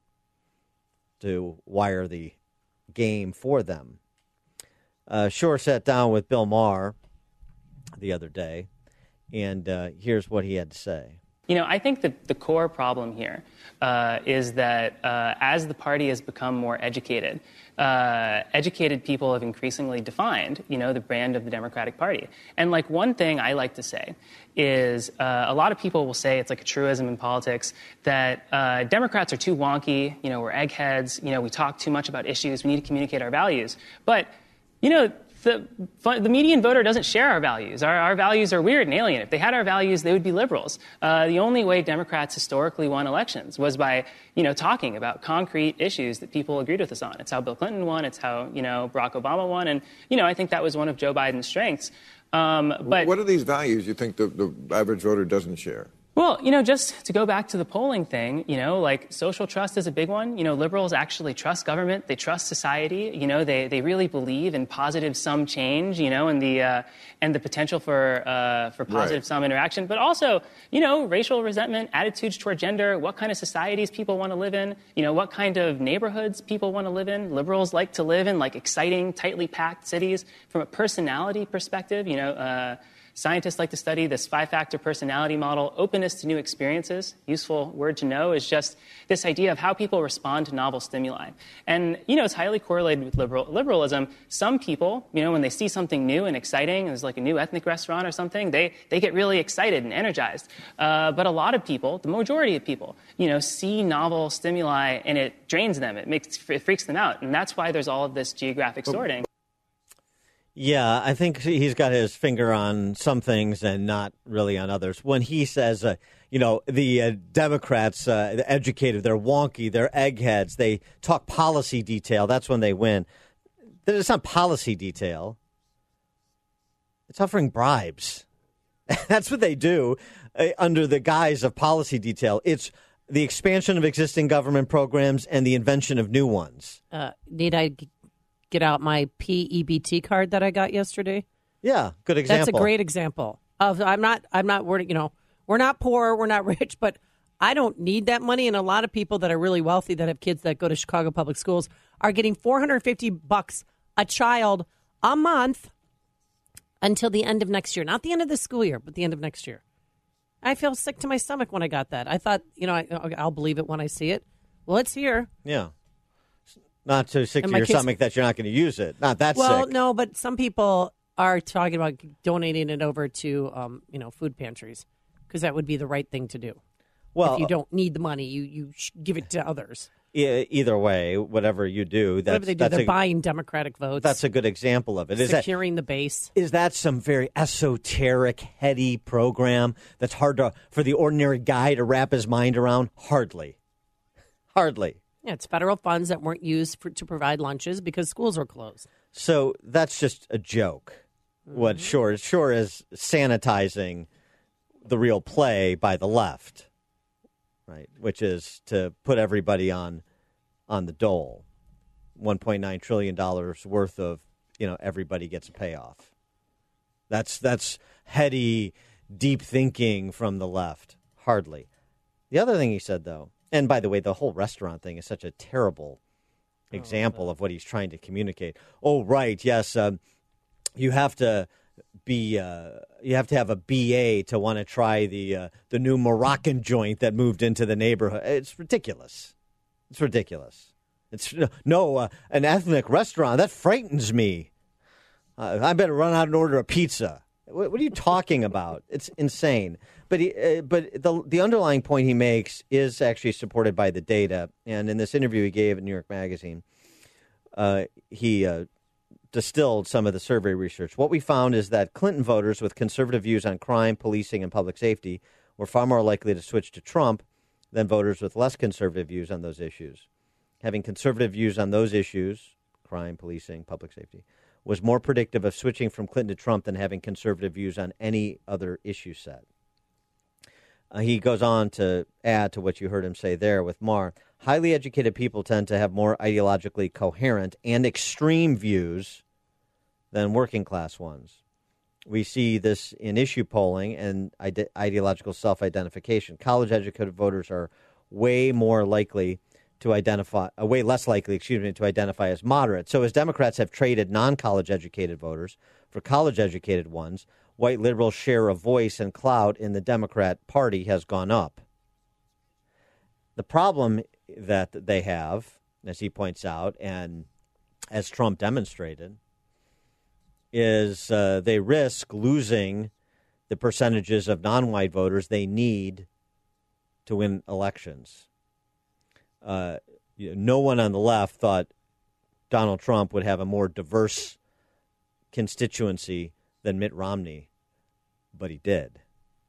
to wire the game for them. Uh, Shore sat down with Bill Maher the other day, and uh, here's what he had to say. You know, I think that the core problem here uh, is that uh, as the party has become more educated, uh, educated people have increasingly defined, you know, the brand of the Democratic Party. And, like, one thing I like to say is uh, a lot of people will say it's like a truism in politics that uh, Democrats are too wonky, you know, we're eggheads, you know, we talk too much about issues, we need to communicate our values. But you know, the, the median voter doesn't share our values. Our, our values are weird and alien. If they had our values, they would be liberals. Uh, the only way Democrats historically won elections was by, you know, talking about concrete issues that people agreed with us on. It's how Bill Clinton won. It's how, you know, Barack Obama won. And, you know, I think that was one of Joe Biden's strengths. Um, but what are these values you think the, the average voter doesn't share? Well, you know, just to go back to the polling thing, you know, like social trust is a big one. You know, liberals actually trust government. They trust society. You know, they, they really believe in positive sum change, you know, and the uh, and the potential for uh, for positive Right. sum interaction. But also, you know, racial resentment, attitudes toward gender, what kind of societies people want to live in, you know, what kind of neighborhoods people want to live in. Liberals like to live in, like, exciting, tightly packed cities. From a personality perspective, you know, uh, scientists like to study this five-factor personality model. Openness to new experiences, useful word to know, is just this idea of how people respond to novel stimuli. And, you know, it's highly correlated with liberal, liberalism. Some people, you know, when they see something new and exciting, there's like a new ethnic restaurant or something, they, they get really excited and energized. Uh, but a lot of people, the majority of people, you know, see novel stimuli and it drains them. It makes it freaks them out. And that's why there's all of this geographic sorting. Yeah, I think he's got his finger on some things and not really on others. When he says, uh, you know, the uh, Democrats, uh, the educated, they're wonky, they're eggheads, they talk policy detail, that's when they win. It's not policy detail. It's offering bribes. That's what they do uh, under the guise of policy detail. It's the expansion of existing government programs and the invention of new ones. Uh, need I get out my P E B T card that I got yesterday? Yeah, good example. That's a great example of I'm not I'm not worried, you know, we're not poor, we're not rich, but I don't need that money. And a lot of people that are really wealthy that have kids that go to Chicago public schools are getting four hundred fifty bucks a child a month until the end of next year. Not the end of the school year, but the end of next year. I feel sick to my stomach when I got that. I thought, you know, I, I'll believe it when I see it. Well, it's here. Yeah. Not so sick And to my your kids- stomach that you're not going to use it. Not that well, sick. no, but some people are talking about donating it over to, um, you know, food pantries because that would be the right thing to do. Well, if you don't need the money, you you sh- give it to others. E- Either way, whatever you do, that's, Whatever they do, that's they're a, buying Democratic votes. that's a good example of it. Is that, securing the base. is that some very esoteric, heady program that's hard to, for the ordinary guy to wrap his mind around? Hardly. Hardly. Yeah, it's federal funds that weren't used for, to provide lunches because schools were closed. So that's just a joke. Mm-hmm. What sure sure is sanitizing the real play by the left, right? Which is to put everybody on on the dole. one point nine trillion dollars worth of, you know, everybody gets a payoff. That's that's heady, deep thinking from the left. Hardly. The other thing he said, though, and by the way, the whole restaurant thing is such a terrible example oh, of what he's trying to communicate. Oh, right, yes, um, you have to be, uh, you have to have a B A to want to try the uh, the new Moroccan joint that moved into the neighborhood. It's ridiculous. It's ridiculous. It's no uh, an ethnic restaurant that frightens me. Uh, I better run out and order a pizza. What, what are you talking about? It's insane. But he, uh, but the the underlying point he makes is actually supported by the data. And in this interview he gave at New York Magazine, uh, he uh, distilled some of the survey research. What we found is that Clinton voters with conservative views on crime, policing, and public safety were far more likely to switch to Trump than voters with less conservative views on those issues. Having conservative views on those issues, crime, policing, public safety, was more predictive of switching from Clinton to Trump than having conservative views on any other issue set. Uh, he goes on to add to what you heard him say there with Maher. Highly educated people tend to have more ideologically coherent and extreme views than working class ones. We see this in issue polling and ide- ideological self-identification. College-educated voters are way more likely to identify, uh, way less likely, excuse me, to identify as moderate. So as Democrats have traded non-college educated voters for college educated ones, white liberals' share of voice and clout in the Democrat Party has gone up. The problem that they have, as he points out, and as Trump demonstrated, is uh, they risk losing the percentages of non-white voters they need to win elections. Uh, you know, no one on the left thought Donald Trump would have a more diverse constituency than Mitt Romney, but he did.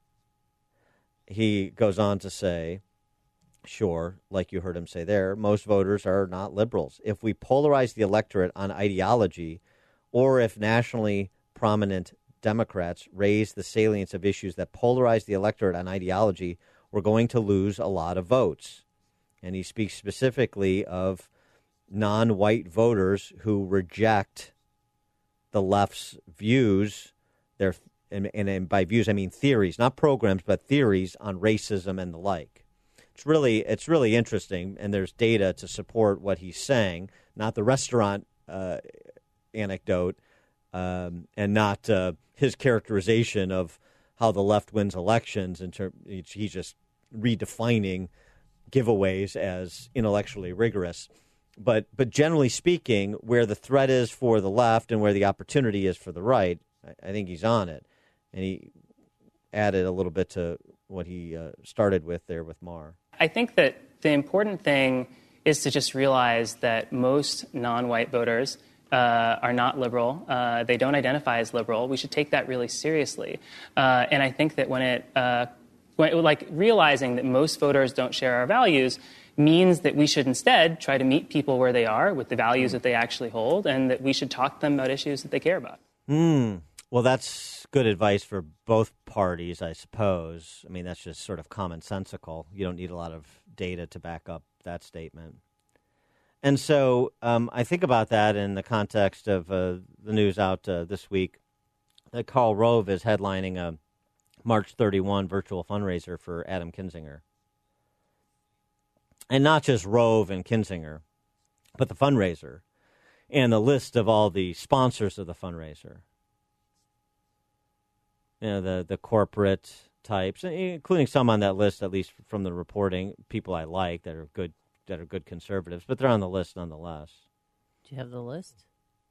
He goes on to say, sure, like you heard him say there, most voters are not liberals. If we polarize the electorate on ideology, or if nationally prominent Democrats raise the salience of issues that polarize the electorate on ideology, we're going to lose a lot of votes. And he speaks specifically of non-white voters who reject the left's views, their and, and, and by views I mean theories, not programs, but theories on racism and the like. It's really it's really interesting, and there's data to support what he's saying, not the restaurant uh, anecdote, um, and not uh, his characterization of how the left wins elections. In term, he's just redefining giveaways as intellectually rigorous. But but generally speaking, where the threat is for the left and where the opportunity is for the right, I, I think he's on it. And he added a little bit to what he uh, started with there with Maher. I think that the important thing is to just realize that most non-white voters uh, are not liberal. Uh, they don't identify as liberal. We should take that really seriously. Uh, and I think that when it uh, like realizing that most voters don't share our values means that we should instead try to meet people where they are with the values that they actually hold, and that we should talk to them about issues that they care about. Mm. Well, that's good advice for both parties, I suppose. I mean, that's just sort of commonsensical. You don't need a lot of data to back up that statement. And so um, I think about that in the context of uh, the news out uh, this week that Karl Rove is headlining a March thirty-first virtual fundraiser for Adam Kinzinger. And not just Rove and Kinzinger, but the fundraiser and the list of all the sponsors of the fundraiser. you know, the, the corporate types, including some on that list, at least from the reporting, people I like that are good that are good conservatives, but they're on the list nonetheless. Do you have the list?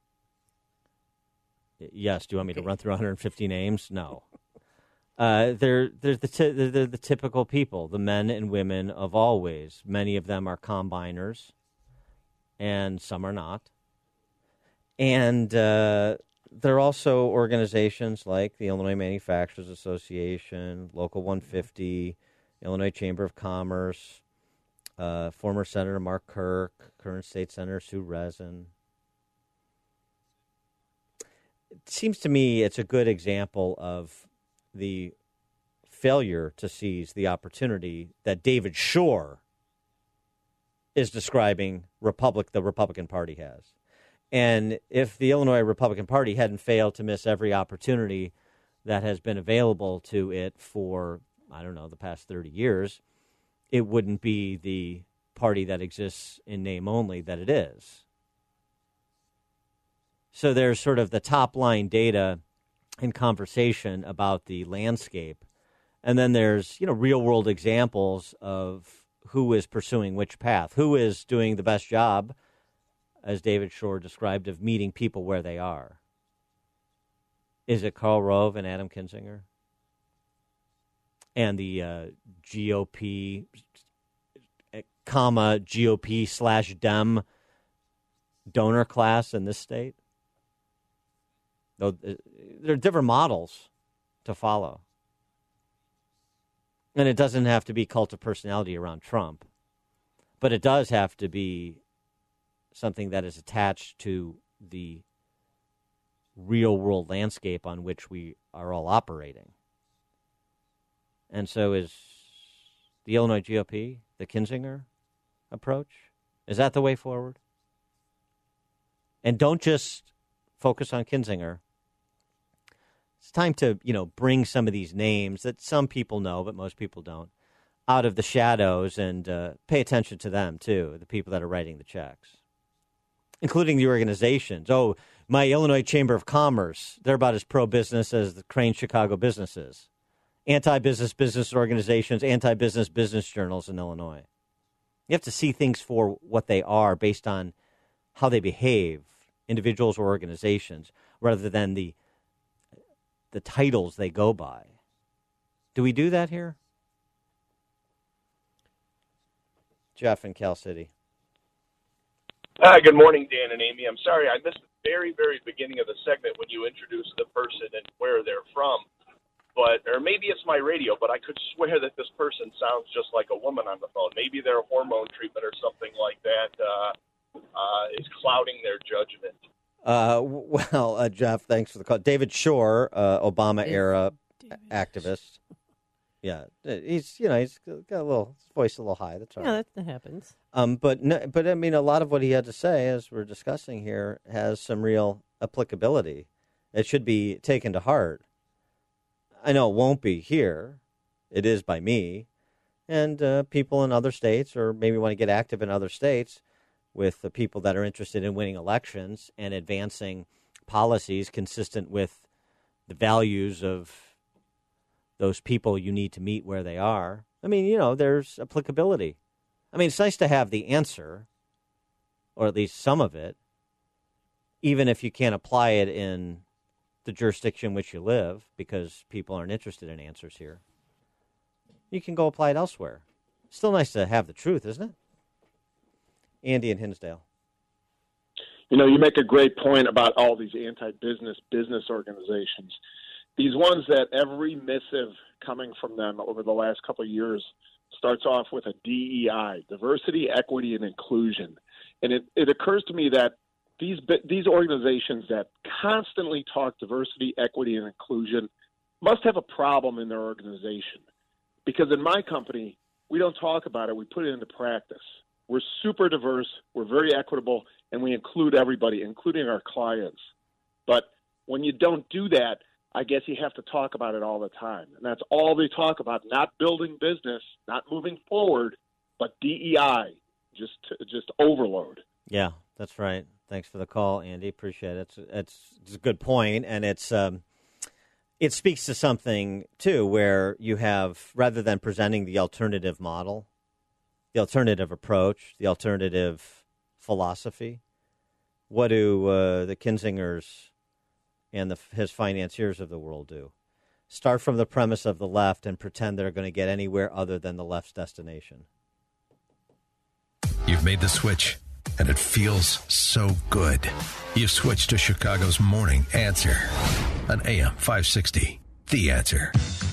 Yes. Do you want me okay. to run through one hundred fifty names? No. Uh, they're they're the t- they're the typical people, the men and women of always. Many of them are combiners, and some are not. And uh, there are also organizations like the Illinois Manufacturers Association, Local one fifty, Illinois Chamber of Commerce, uh, former Senator Mark Kirk, current State Senator Sue Rezin. It seems to me it's a good example of the failure to seize the opportunity that David Shore is describing Republic the Republican Party has. And if the Illinois Republican Party hadn't failed to miss every opportunity that has been available to it for, I don't know, the past thirty years, it wouldn't be the party that exists in name only that it is. So there's sort of the top-line data and conversation about the landscape. And then there's, you know, real-world examples of who is pursuing which path, who is doing the best job, as David Shore described, of meeting people where they are. Is it Karl Rove and Adam Kinzinger? And the uh, G O P, comma, G O P slash Dem donor class in this state? Though there are different models to follow. And it doesn't have to be cult of personality around Trump, but it does have to be something that is attached to the real-world landscape on which we are all operating. And so is the Illinois G O P, the Kinzinger approach, is that the way forward? And don't just focus on Kinzinger. It's time to, you know, bring some of these names that some people know, but most people don't, out of the shadows and uh, pay attention to them, too, the people that are writing the checks, including the organizations. Oh, my Illinois Chamber of Commerce, they're about as pro-business as the Crane Chicago businesses. Anti-business business organizations, anti-business business journals in Illinois. You have to see things for what they are based on how they behave, individuals or organizations, rather than the the titles they go by. Do we do that here? Jeff in Cal City. Hi, good morning, Dan and Amy. I'm sorry, I missed the very, very beginning of the segment when you introduced the person and where they're from. But, or maybe it's my radio, but I could swear that this person sounds just like a woman on the phone. Maybe their hormone treatment or something like that uh, uh, is clouding their judgment. Uh, well, uh, Jeff, thanks for the call. David Shore, uh, Obama-era activist. Yeah, he's, you know, he's got a little his voice a little high. That's all right. Yeah, that, that happens. Um, but no, but I mean, a lot of what he had to say, as we're discussing here, has some real applicability. It should be taken to heart. I know it won't be here. It is by me, and uh, people in other states, or maybe want to get active in other states, with the people that are interested in winning elections and advancing policies consistent with the values of those people you need to meet where they are. I mean, you know, there's applicability. I mean, it's nice to have the answer, or at least some of it, even if you can't apply it in the jurisdiction in which you live, because people aren't interested in answers here. You can go apply it elsewhere. Still nice to have the truth, isn't it? Andy in Hinsdale. You know, you make a great point about all these anti-business business organizations. These ones that every missive coming from them over the last couple of years starts off with a D E I, diversity, equity, and inclusion. And it, it occurs to me that these these organizations that constantly talk diversity, equity, and inclusion must have a problem in their organization. Because in my company, we don't talk about it, we put it into practice. We're super diverse, we're very equitable, and we include everybody, including our clients. But when you don't do that, I guess you have to talk about it all the time. And that's all they talk about, not building business, not moving forward, but D E I, just just overload. Yeah, that's right. Thanks for the call, Andy. Appreciate it. It's, it's, it's a good point, and it's um, it speaks to something, too, where you have, rather than presenting the alternative model, the alternative approach, the alternative philosophy, what do uh, the Kinzingers and the, his financiers of the world do? Start from the premise of the left and pretend they're going to get anywhere other than the left's destination. You've made the switch, and it feels so good. You've switched to Chicago's Morning Answer on A M five sixty. The Answer.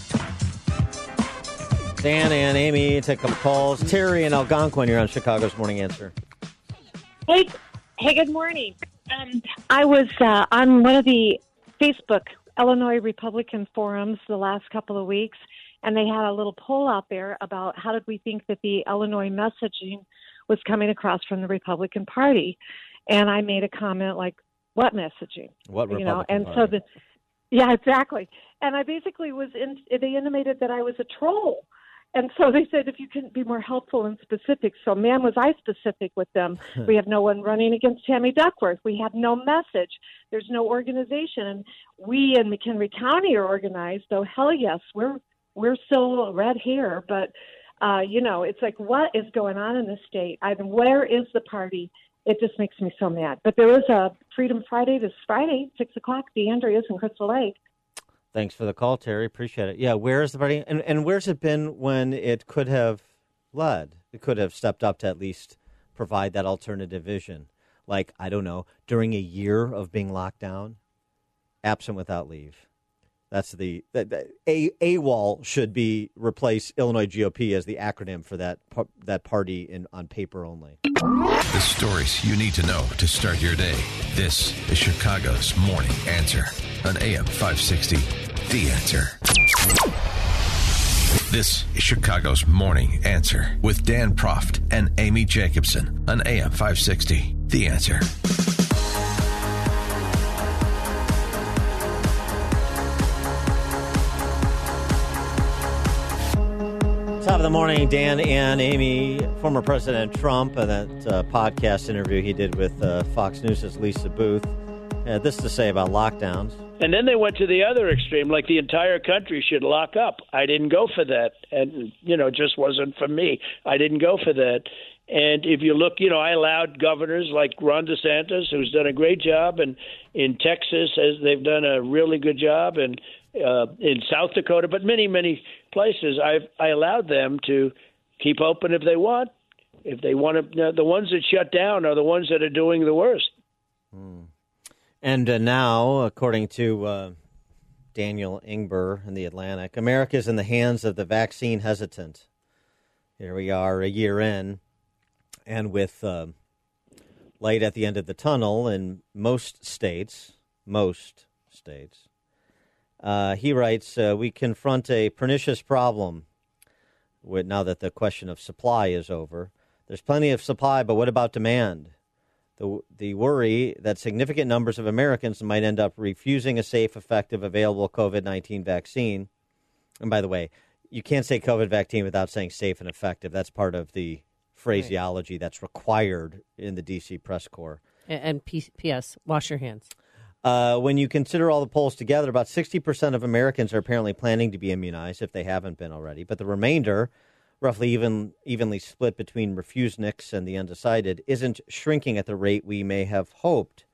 Dan and Amy, take a couple calls. Terry and Algonquin, you're on Chicago's Morning Answer. Hey, hey, good morning. Um, I was uh, on one of the Facebook Illinois Republican forums the last couple of weeks, and they had a little poll out there about how did we think that the Illinois messaging was coming across from the Republican Party. And I made a comment like, what messaging? What Republican you know? And Party? so the yeah, exactly. And I basically was in, they intimated that I was a troll. And so they said, if you couldn't be more helpful and specific. So, man, was I specific with them. We have no one running against Tammy Duckworth. We have no message. There's no organization. And we in McHenry County are organized, though, hell yes, we're we're still red hair. But, uh, you know, it's like, what is going on in the state? I mean, where is the party? It just makes me so mad. But there is a Freedom Friday this Friday, six o'clock, the Andreas in Crystal Lake. Thanks for the call, Terry. Appreciate it. Yeah, where is the party? And, and where's it been when it could have led? It could have stepped up to at least provide that alternative vision. Like, I don't know, during a year of being locked down, absent without leave. That's the, the, the A, AWOL should be replace Illinois G O P as the acronym for that that party in on paper only. The stories you need to know to start your day. This is Chicago's Morning Answer on A M five sixty. The Answer. This is Chicago's Morning Answer with Dan Proft and Amy Jacobson on A M five sixty. The Answer. Top of the morning, Dan and Amy. Former President Trump and that uh, podcast interview he did with uh, Fox News' Lisa Booth had this to say about lockdowns. And then they went to the other extreme, like the entire country should lock up. I didn't go for that. And, you know, it just wasn't for me. I didn't go for that. And if you look, you know, I allowed governors like Ron DeSantis, who's done a great job, and in Texas, as they've done a really good job, and uh, in South Dakota, but many, many places, I've I allowed them to keep open if they want. If they want to, you know, the ones that shut down are the ones that are doing the worst. Hmm. And uh, now, according to uh, Daniel Ingber in The Atlantic, America is in the hands of the vaccine hesitant. Here we are a year in, and with uh, light at the end of the tunnel in most states, most states, uh, he writes, uh, we confront a pernicious problem with, now that the question of supply is over. There's plenty of supply, but what about demand? The, the worry that significant numbers of Americans might end up refusing a safe, effective, available COVID nineteen vaccine. And by the way, you can't say COVID vaccine without saying safe and effective. That's part of the phraseology right. that's required in the D C press corps. And, and P- P.S. Wash your hands. Uh, when you consider all the polls together, about sixty percent of Americans are apparently planning to be immunized if they haven't been already. But the remainder, roughly even evenly split between refuseniks and the undecided, isn't shrinking at the rate we may have hoped.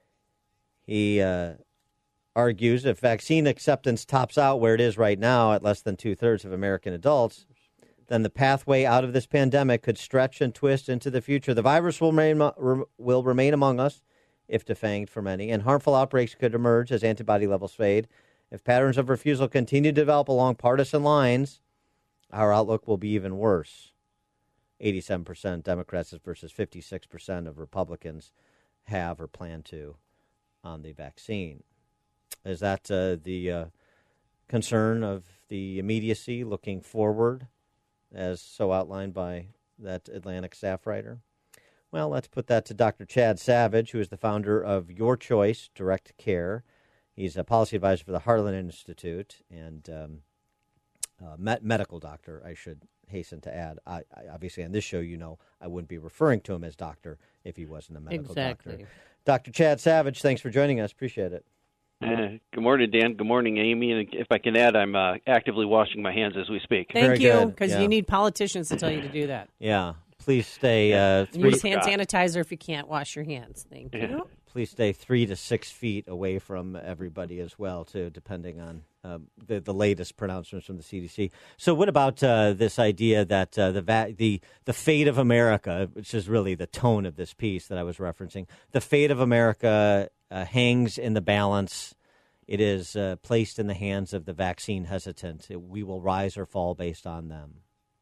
He uh, argues if vaccine acceptance tops out where it is right now at less than two-thirds of American adults, then the pathway out of this pandemic could stretch and twist into the future. The virus will remain, will remain among us, if defanged for many, and harmful outbreaks could emerge as antibody levels fade. If patterns of refusal continue to develop along partisan lines, our outlook will be even worse. eighty-seven percent Democrats versus fifty-six percent of Republicans have or plan to on the vaccine. Is that uh, the uh, concern of the immediacy looking forward, as so outlined by that Atlantic staff writer? Well, let's put that to Doctor Chad Savage, who is the founder of Your Choice Direct Care. He's a policy advisor for the Heartland Institute and um, uh, med- medical doctor, I should hasten to add. I, I, obviously, on this show, you know, I wouldn't be referring to him as doctor if he wasn't a medical exactly. doctor. Doctor Chad Savage, thanks for joining us. Appreciate it. Uh, good morning, Dan. Good morning, Amy. And if I can add, I'm uh, actively washing my hands as we speak. Thank Very you, good. because Yeah. you need politicians to tell you to do that. Yeah. Please stay. Uh, three, Use hand sanitizer if you can't wash your hands. Thank you. Yeah. Please stay three to six feet away from everybody as well, too, depending on um, the the latest pronouncements from the C D C. So, what about uh, this idea that uh, the va- the the fate of America, which is really the tone of this piece that I was referencing, the fate of America uh, hangs in the balance. It is uh, placed in the hands of the vaccine hesitant. It, we will rise or fall based on them.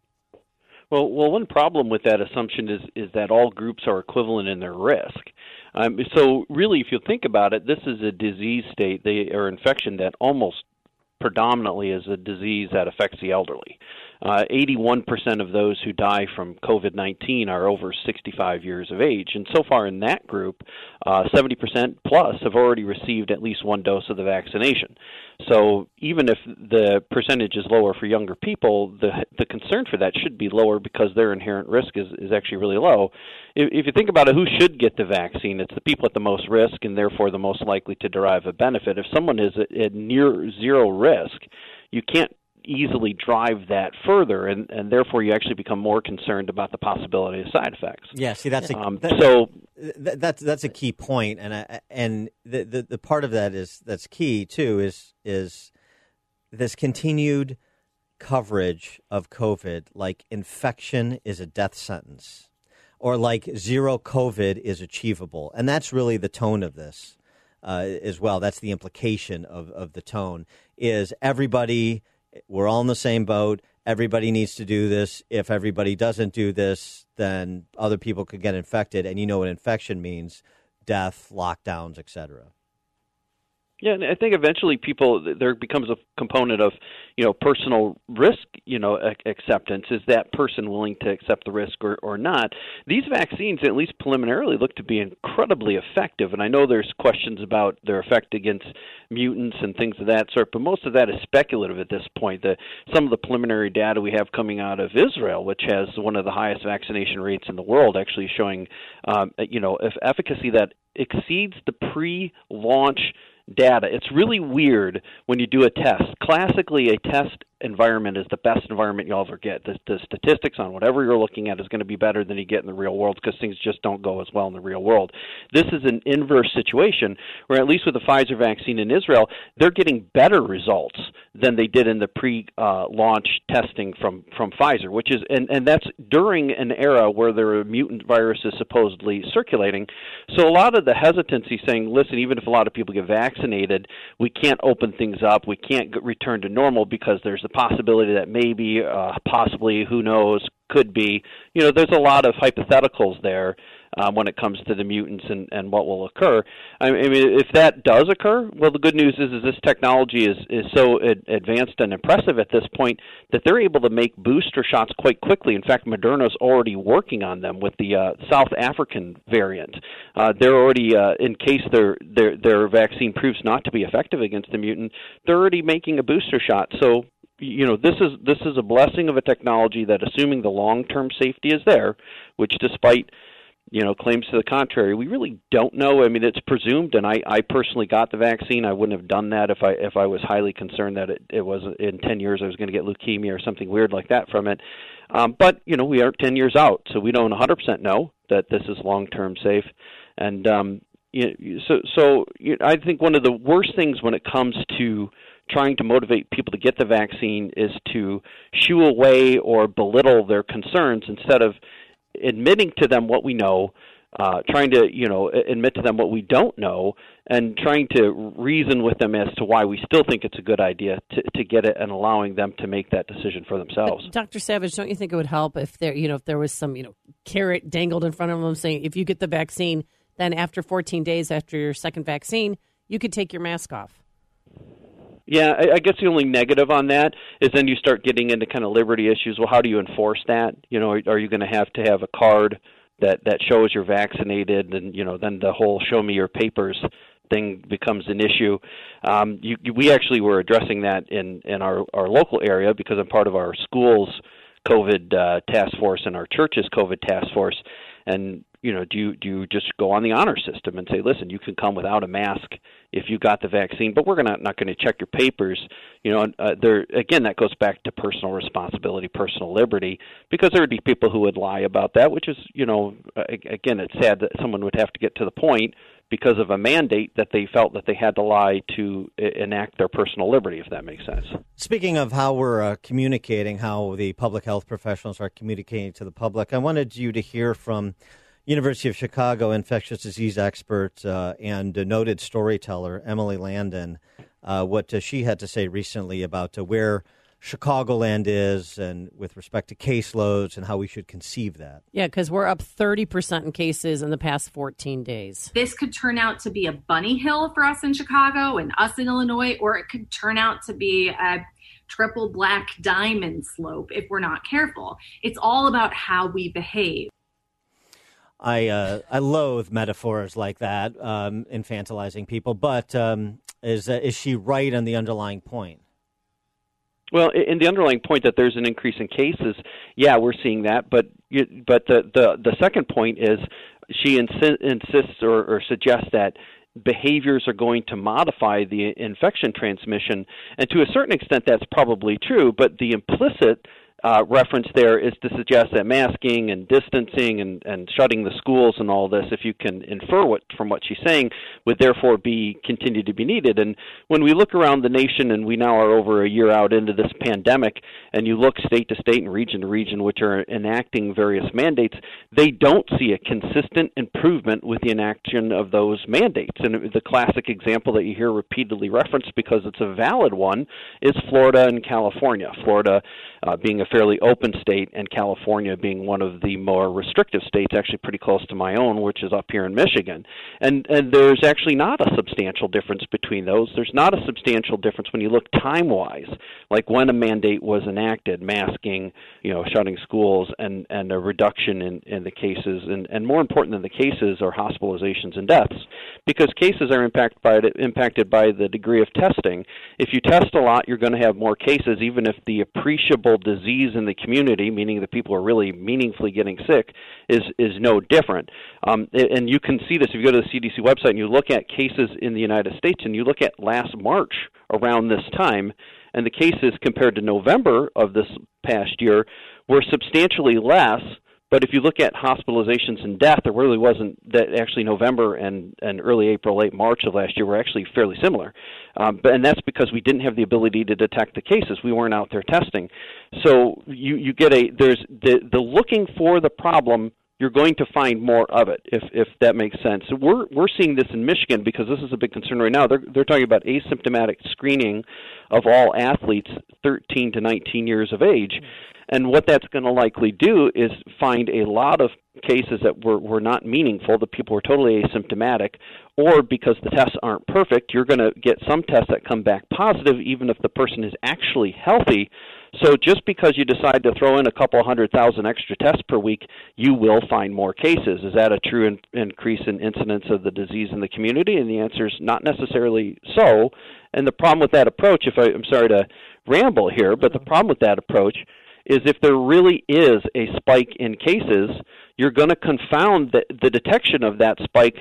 Well, well, one problem with that assumption is is that all groups are equivalent in their risk. Um, so, really, if you think about it, this is a disease state, they, or infection that almost predominantly is a disease that affects the elderly. Uh, eighty-one percent of those who die from COVID nineteen are over sixty-five years of age. And so far in that group, uh, seventy percent plus have already received at least one dose of the vaccination. So even if the percentage is lower for younger people, the the concern for that should be lower because their inherent risk is, is actually really low. If, if you think about it, who should get the vaccine? It's the people at the most risk and therefore the most likely to derive a benefit. If someone is at, at near zero risk, you can't easily drive that further, and, and therefore you actually become more concerned about the possibility of side effects. Yeah, see, that's a, um, that, so that, that's that's a key point, and I, and the, the the part of that is that's key too is is this continued coverage of COVID, like infection is a death sentence, or like zero COVID is achievable, and that's really the tone of this uh, as well. That's the implication of of the tone is everybody. We're all in the same boat. Everybody needs to do this. If everybody doesn't do this, then other people could get infected. And you know what infection means, death, lockdowns, et cetera. Yeah, and I think eventually people, there becomes a component of, you know, personal risk, you know, acceptance. Is that person willing to accept the risk or, or not? These vaccines, at least preliminarily, look to be incredibly effective. And I know there's questions about their effect against mutants and things of that sort, but most of that is speculative at this point. The, some of the preliminary data we have coming out of Israel, which has one of the highest vaccination rates in the world, actually showing, um, you know, efficacy that exceeds the pre-launch data. It's really weird when you do a test. Classically, a test environment is the best environment you'll ever get. The, the statistics on whatever you're looking at is going to be better than you get in the real world because things just don't go as well in the real world. This is an inverse situation where, at least with the Pfizer vaccine in Israel, they're getting better results than they did in the pre-launch testing from, from Pfizer, which is, and, and that's during an era where there are mutant viruses supposedly circulating. So a lot of the hesitancy saying, listen, even if a lot of people get vaccinated, we can't open things up, we can't get, return to normal because there's the possibility that maybe, uh, possibly, who knows, could be. You know, there's a lot of hypotheticals there um, when it comes to the mutants and, and what will occur. I mean, if that does occur, well, the good news is, is this technology is, is so ad- advanced and impressive at this point that they're able to make booster shots quite quickly. In fact, Moderna's already working on them with the uh, South African variant. Uh, they're already, uh, in case their, their their vaccine proves not to be effective against the mutant, they're already making a booster shot. So, you know, this is this is a blessing of a technology that, assuming the long-term safety is there, which despite, you know, claims to the contrary, we really don't know. I mean, it's presumed, and I, I personally got the vaccine. I wouldn't have done that if I if I was highly concerned that it, it was in ten years I was going to get leukemia or something weird like that from it. Um, but, you know, we are ten years out, so we don't one hundred percent know that this is long-term safe. And um, you, so, so you know, I think one of the worst things when it comes to trying to motivate people to get the vaccine is to shoo away or belittle their concerns instead of admitting to them what we know, uh, trying to, you know, admit to them what we don't know, and trying to reason with them as to why we still think it's a good idea to, to get it, and allowing them to make that decision for themselves. But Doctor Savage, don't you think it would help if there, you know, if there was some, you know, carrot dangled in front of them saying, if you get the vaccine, then after fourteen days after your second vaccine, you could take your mask off? Yeah, I, I guess the only negative on that is then you start getting into kind of liberty issues. Well, how do you enforce that? You know, are, are you going to have to have a card that, that shows you're vaccinated? And, you know, then the whole show me your papers thing becomes an issue. Um, you, you, we actually were addressing that in, in our, our local area because I'm part of our school's COVID uh, task force and our church's COVID task force. And you know, do you do you just go on the honor system and say, listen, you can come without a mask if you got the vaccine, but we're gonna, not going to check your papers. You know, uh, there again, that goes back to personal responsibility, personal liberty, because there would be people who would lie about that, which is, you know, again, it's sad that someone would have to get to the point because of a mandate that they felt that they had to lie to enact their personal liberty, if that makes sense. Speaking of how we're uh, communicating, how the public health professionals are communicating to the public, I wanted you to hear from University of Chicago infectious disease expert uh, and a noted storyteller, Emily Landon, uh, what uh, she had to say recently about uh, where Chicagoland is and with respect to caseloads and how we should conceive that. Yeah, because we're up thirty percent in cases in the past fourteen days. This could turn out to be a bunny hill for us in Chicago and us in Illinois, or it could turn out to be a triple black diamond slope if we're not careful. It's all about how we behave. I uh, I loathe metaphors like that, um, infantilizing people, but um, is uh, is she right on the underlying point? Well, in the underlying point that there's an increase in cases, yeah, we're seeing that. But but the the, the second point is she insi- insists or, or suggests that behaviors are going to modify the infection transmission, and to a certain extent that's probably true. But the implicit Uh, reference there is to suggest that masking and distancing and, and shutting the schools and all this, if you can infer what from what she's saying, would therefore be continue to be needed. And when we look around the nation, and we now are over a year out into this pandemic, and you look state to state and region to region, which are enacting various mandates, they don't see a consistent improvement with the enaction of those mandates. And the classic example that you hear repeatedly referenced, because it's a valid one, is Florida and California. Florida uh, being a fairly open state, and California being one of the more restrictive states, actually pretty close to my own, which is up here in Michigan. And and there's actually not a substantial difference between those. There's not a substantial difference when you look time-wise, like when a mandate was enacted, masking, you know, shutting schools, and, and a reduction in, in the cases, and, and more important than the cases are hospitalizations and deaths, because cases are impacted by, impacted by the degree of testing. If you test a lot, you're going to have more cases, even if the appreciable disease in the community, meaning that people are really meaningfully getting sick, is is no different. Um, and you can see this if you go to the C D C website and you look at cases in the United States, and you look at last March around this time, and the cases compared to November of this past year were substantially less. But if you look at hospitalizations and death, there really wasn't that. Actually, November and, and early April, late March of last year were actually fairly similar. Um, but, and that's because we didn't have the ability to detect the cases. We weren't out there testing. So you, you get a, there's the, the looking for the problem, you're going to find more of it, if if that makes sense. So we're we're seeing this in Michigan because this is a big concern right now. They're they're talking about asymptomatic screening of all athletes thirteen to nineteen years of age. And what that's going to likely do is find a lot of cases that were, were not meaningful, that people were totally asymptomatic, or because the tests aren't perfect, you're going to get some tests that come back positive even if the person is actually healthy. So just because you decide to throw in a couple hundred thousand extra tests per week, you will find more cases. Is that a true in, increase in incidence of the disease in the community? And the answer is not necessarily so. And the problem with that approach, if I, I'm sorry to ramble here, but the problem with that approach is if there really is a spike in cases, you're going to confound the, the detection of that spike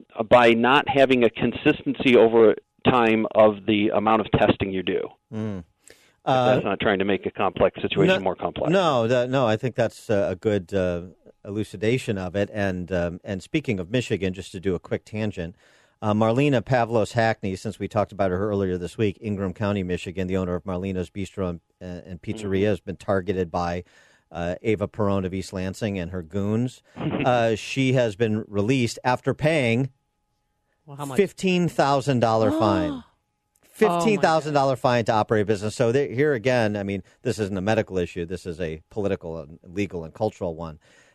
by not having a consistency over time of the amount of testing you do. Mm. Uh, that's not trying to make a complex situation no, more complex. No, the, no, I think that's a good uh, elucidation of it. And um, and speaking of Michigan, just to do a quick tangent, uh, Marlena Pavlos Hackney, since we talked about her earlier this week, Ingham County, Michigan, the owner of Marlena's Bistro and, uh, and Pizzeria, mm-hmm. has been targeted by uh, Ava Perone of East Lansing and her goons. uh, she has been released after paying well, how much? fifteen thousand dollars fine. fifteen thousand dollars oh fine to operate a business. So there, here again, I mean, this isn't a medical issue. This is a political, and legal, and cultural one.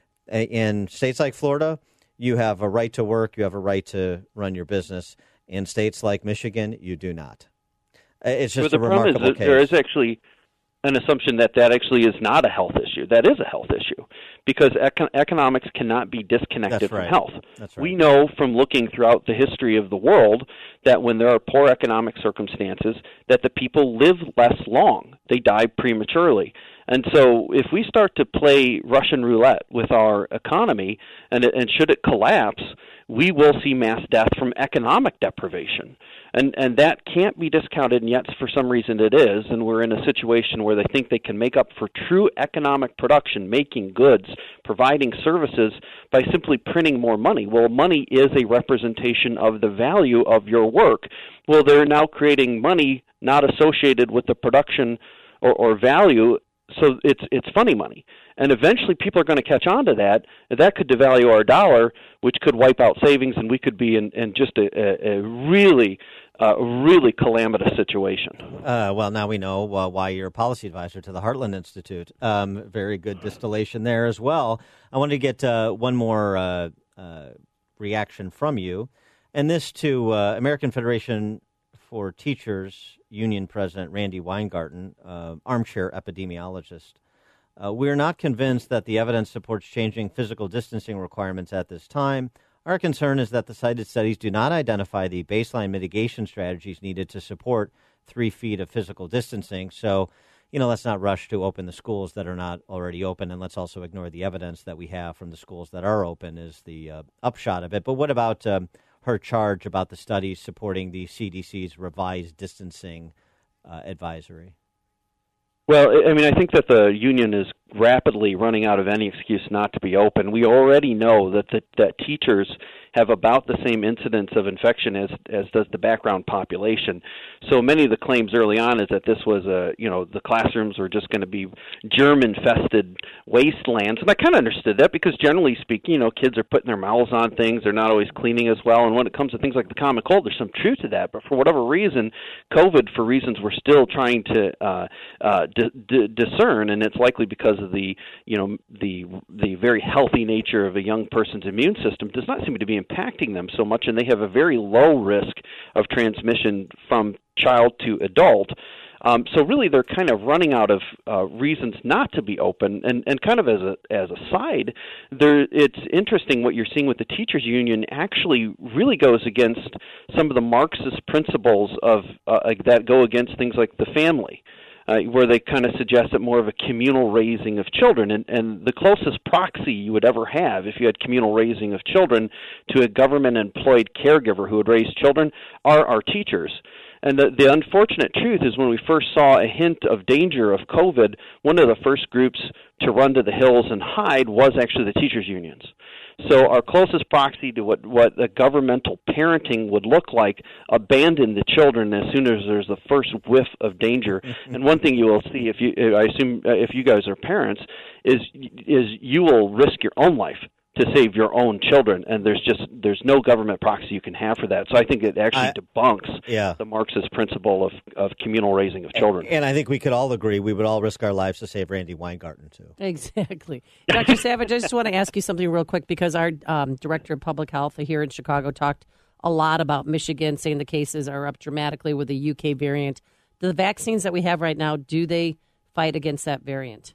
In states like Florida, you have a right to work. You have a right to run your business. In states like Michigan, you do not. It's just but the a remarkable problem is that case. There is actually an assumption that that actually is not a health issue. That is a health issue because econ- economics cannot be disconnected That's from right. health. That's right. We know from looking throughout the history of the world that when there are poor economic circumstances, that the people live less long. They die prematurely. And so if we start to play Russian roulette with our economy, and, it, and should it collapse, we will see mass death from economic deprivation. And and that can't be discounted, and yet for some reason it is, and we're in a situation where they think they can make up for true economic production, making goods, providing services, by simply printing more money. Well, money is a representation of the value of your work. Well, they're now creating money not associated with the production or, or value, so it's it's funny money. And eventually people are going to catch on to that, and that could devalue our dollar, which could wipe out savings, and we could be in, in just a, a, a really, uh, really calamitous situation. Uh, well, now we know uh, why you're a policy advisor to the Heartland Institute. Um, very good distillation there as well. I wanted to get uh, one more uh, uh, reaction from you, and this to uh, American Federation for Teachers Union President Randi Weingarten, uh, armchair epidemiologist. Uh, we are not convinced that the evidence supports changing physical distancing requirements at this time. Our concern is that the cited studies do not identify the baseline mitigation strategies needed to support three feet of physical distancing. So, you know, let's not rush to open the schools that are not already open, and let's also ignore the evidence that we have from the schools that are open is the uh, upshot of it. But what about um, her charge about the studies supporting the C D C's revised distancing uh, advisory? Well, I mean, I think that the union is rapidly running out of any excuse not to be open. We already know that the, that teachers have about the same incidence of infection as as does the background population. So many of the claims early on is that this was a, you know, the classrooms were just going to be germ-infested wastelands. And I kind of understood that because generally speaking, you know, kids are putting their mouths on things. They're not always cleaning as well. And when it comes to things like the common cold, there's some truth to that. But for whatever reason, COVID, for reasons we're still trying to uh, uh, d- d- discern, and it's likely because of the, you know, the the very healthy nature of a young person's immune system, does not seem to be impacting them so much, and they have a very low risk of transmission from child to adult. Um, so really, they're kind of running out of uh, reasons not to be open. And, and kind of as a as a side, there it's interesting what you're seeing with the teachers union actually really goes against some of the Marxist principles of uh, that go against things like the family. Uh, where they kind of suggest that more of a communal raising of children. And, and the closest proxy you would ever have if you had communal raising of children to a government-employed caregiver who would raise children are our teachers. And the, the unfortunate truth is when we first saw a hint of danger of COVID, one of the first groups to run to the hills and hide was actually the teachers' unions. So our closest proxy to what, what the governmental parenting would look like abandoned the children as soon as there's the first whiff of danger. And one thing you will see, if you, I assume, if you guys are parents, is is you will risk your own life to save your own children, and there's just there's no government proxy you can have for that. So I think it actually I, debunks yeah. the Marxist principle of, of communal raising of children. And, and I think we could all agree we would all risk our lives to save Randi Weingarten, too. Exactly. Doctor Savage, I just want to ask you something real quick, because our um, Director of Public Health here in Chicago talked a lot about Michigan, saying the cases are up dramatically with the U K variant. The vaccines that we have right now, do they fight against that variant?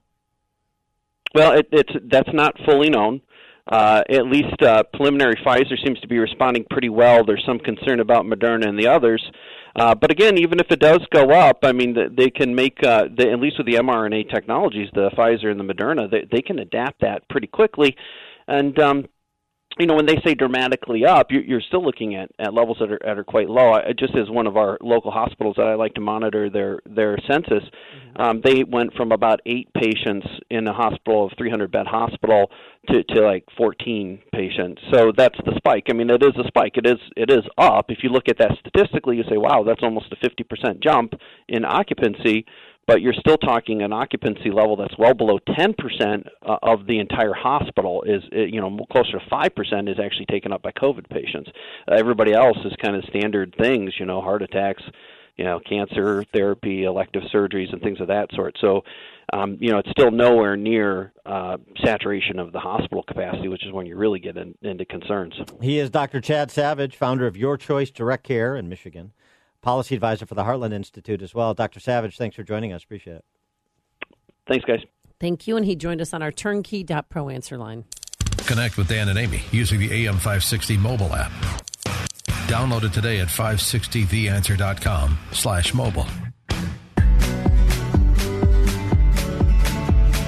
Well, it, it's that's not fully known. Uh, at least uh, preliminary Pfizer seems to be responding pretty well. There's some concern about Moderna and the others. Uh, but again, even if it does go up, I mean, they can make, uh, the, at least with the mRNA technologies, the Pfizer and the Moderna, they, they can adapt that pretty quickly. And, um, you know, when they say dramatically up, you're, you're still looking at, at levels that are, that are quite low. I, just as one of our local hospitals that I like to monitor their, their census, mm-hmm. um, they went from about eight patients in a hospital, a three hundred bed hospital, to, to like fourteen patients. So that's the spike. I mean, it is a spike. It is it is up. If you look at that statistically, you say, wow, that's almost a fifty percent jump in occupancy. But you're still talking an occupancy level that's well below ten percent uh, of the entire hospital is, you know, closer to five percent is actually taken up by COVID patients. Uh, everybody else is kind of standard things, you know, heart attacks, you know, cancer therapy, elective surgeries, and things of that sort. So, um, you know, it's still nowhere near uh, saturation of the hospital capacity, which is when you really get in, into concerns. He is Doctor Chad Savage, founder of Your Choice Direct Care in Michigan. Policy advisor for the Heartland Institute as well. Doctor Savage, thanks for joining us. Appreciate it. Thanks, guys. Thank you. And he joined us on our turnkey dot pro answer line. Connect with Dan and Amy using the A M five sixty mobile app. Download it today at five sixty the answer dot com slash mobile.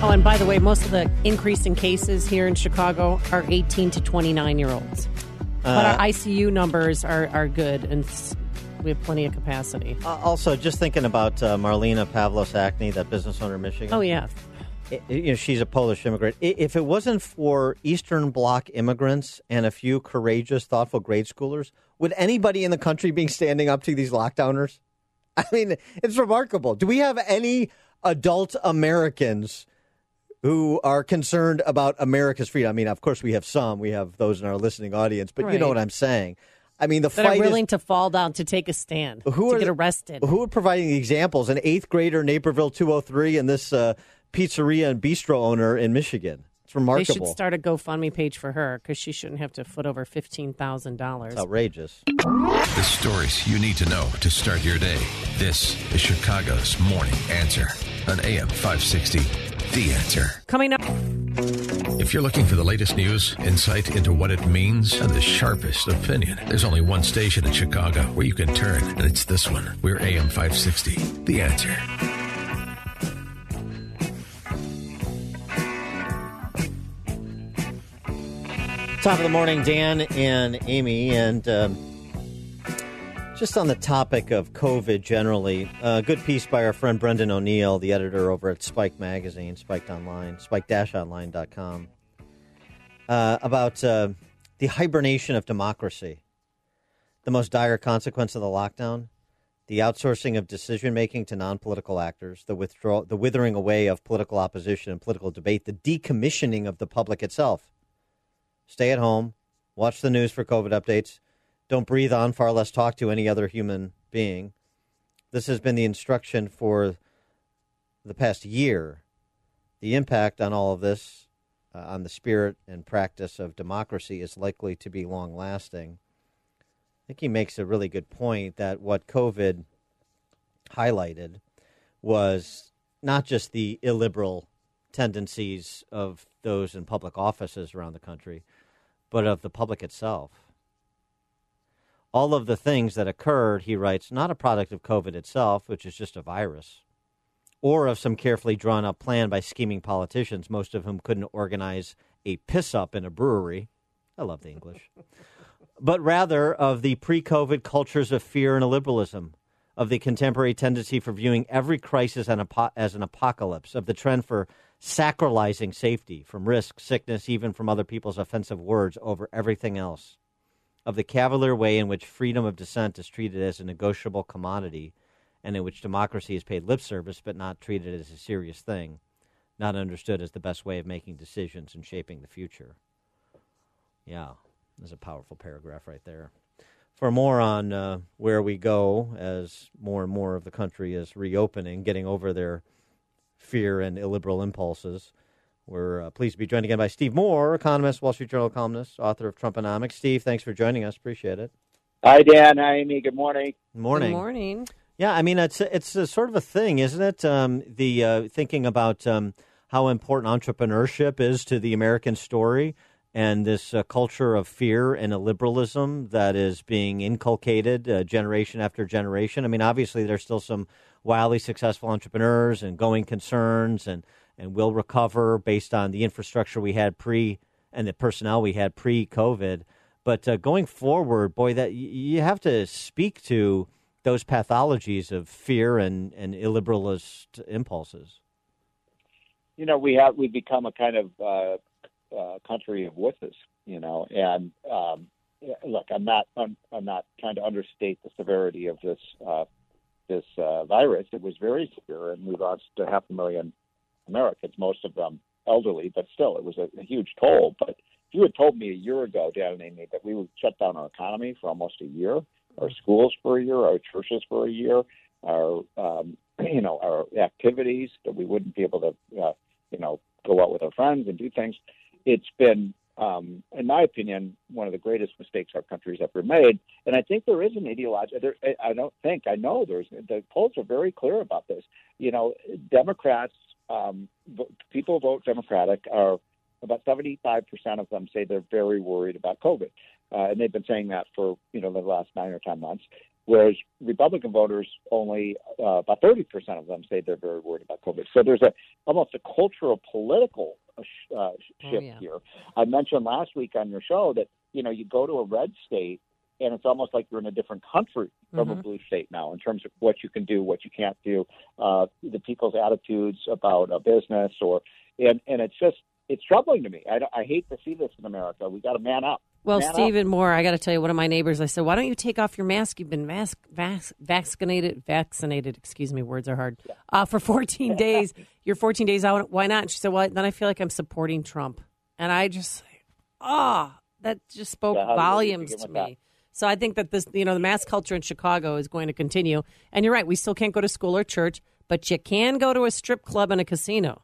Oh, and by the way, most of the increase in cases here in Chicago are eighteen to twenty-nine year olds. Uh, but our I C U numbers are, are good, and we have plenty of capacity. Uh, also, just thinking about uh, Marlena Pavlos-Acne, that business owner in Michigan. Oh, yeah. It, you know, she's a Polish immigrant. If it wasn't for Eastern Bloc immigrants and a few courageous, thoughtful grade schoolers, would anybody in the country be standing up to these lockdowners? I mean, it's remarkable. Do we have any adult Americans who are concerned about America's freedom? I mean, of course, we have some. We have those in our listening audience. But right. You know what I'm saying. I mean, the that fight are willing is, to fall down to take a stand, who to are get the, arrested. Who are providing the examples? An eighth grader, Naperville two oh three, and this uh, pizzeria and bistro owner in Michigan. It's remarkable. They should start a GoFundMe page for her because she shouldn't have to foot over fifteen thousand dollars. It's outrageous. The stories you need to know to start your day. This is Chicago's Morning Answer on A M five sixty. The Answer. Coming up. If you're looking for the latest news, insight into what it means, and the sharpest opinion, there's only one station in Chicago where you can turn, and it's this one. We're A M five sixty. The Answer. Top of the morning, Dan and Amy, and um, just on the topic of COVID generally, a uh, good piece by our friend Brendan O'Neill, the editor over at Spike Magazine, Spiked Online, spike dash online dot com, uh, about uh, the hibernation of democracy, the most dire consequence of the lockdown, the outsourcing of decision-making to non-political actors, the withdraw, the withering away of political opposition and political debate, the decommissioning of the public itself. Stay at home, watch the news for COVID updates, don't breathe on, far less talk to any other human being. This has been the instruction for the past year. The impact on all of this, uh, on the spirit and practice of democracy, is likely to be long-lasting. I think he makes a really good point that what COVID highlighted was not just the illiberal tendencies of those in public offices around the country, but of the public itself. All of the things that occurred, he writes, not a product of COVID itself, which is just a virus, or of some carefully drawn-up plan by scheming politicians, most of whom couldn't organize a piss-up in a brewery. I love the English. But rather of the pre-COVID cultures of fear and illiberalism, of the contemporary tendency for viewing every crisis as an apocalypse, of the trend for sacralizing safety from risk, sickness, even from other people's offensive words over everything else, of the cavalier way in which freedom of dissent is treated as a negotiable commodity, and in which democracy is paid lip service but not treated as a serious thing, not understood as the best way of making decisions and shaping the future. Yeah, there's a powerful paragraph right there. For more on uh, where we go as more and more of the country is reopening, getting over their fear and illiberal impulses, we're uh, pleased to be joined again by Steve Moore, economist, Wall Street Journal columnist, author of Trumponomics. Steve, thanks for joining us. Appreciate it. Hi, Dan. Hi, Amy. Good morning. Good morning. Good morning. Yeah, I mean, it's it's a sort of a thing, isn't it? Um, the uh, thinking about um, how important entrepreneurship is to the American story, and this uh, culture of fear and illiberalism that is being inculcated uh, generation after generation. I mean, obviously, there's still some wildly successful entrepreneurs and going concerns, and, and will recover based on the infrastructure we had pre and the personnel we had pre-COVID. But uh, going forward, boy, that you have to speak to those pathologies of fear and, and illiberalist impulses. You know, we have we've become a kind of uh, uh, country of wusses, you know, and um, look, I'm not I'm, I'm not trying to understate the severity of this uh, this uh, virus. It was very severe, and we lost a half a million Americans, most of them elderly, but still, it was a, a huge toll. But if you had told me a year ago, Dan and Amy, that we would shut down our economy for almost a year, our schools for a year, our churches for a year, our um, you know our activities, that we wouldn't be able to uh, you know go out with our friends and do things, it's been, um, in my opinion, one of the greatest mistakes our country's ever made. And I think there is an ideology. There, I don't think I know there's the polls are very clear about this. You know, Democrats, um, people who vote Democratic are about seventy-five percent of them say they're very worried about COVID. Uh, and they've been saying that for, you know, the last nine or ten months. whereas Republican voters, only uh, about thirty percent of them say they're very worried about COVID. So there's a almost a cultural political uh, shift oh, yeah. here. I mentioned last week on your show that, you know, you go to a red state, and it's almost like you're in a different country from Mm-hmm. a blue state now in terms of what you can do, what you can't do, uh, the people's attitudes about a business, or and and it's just it's troubling to me. I, I hate to see this in America. We got to man up. Well, man Stephen up. Moore, I got to tell you, one of my neighbors, I said, why don't you take off your mask? You've been mask, vac- vaccinated, vaccinated, excuse me, words are hard, uh, for fourteen days. You're fourteen days out. Why not? And she said, well, then I feel like I'm supporting Trump. And I just, ah, oh, that just spoke Yeah, volumes to me. that? So I think that this, you know, the mask culture in Chicago is going to continue. And you're right, we still can't go to school or church, but you can go to a strip club and a casino.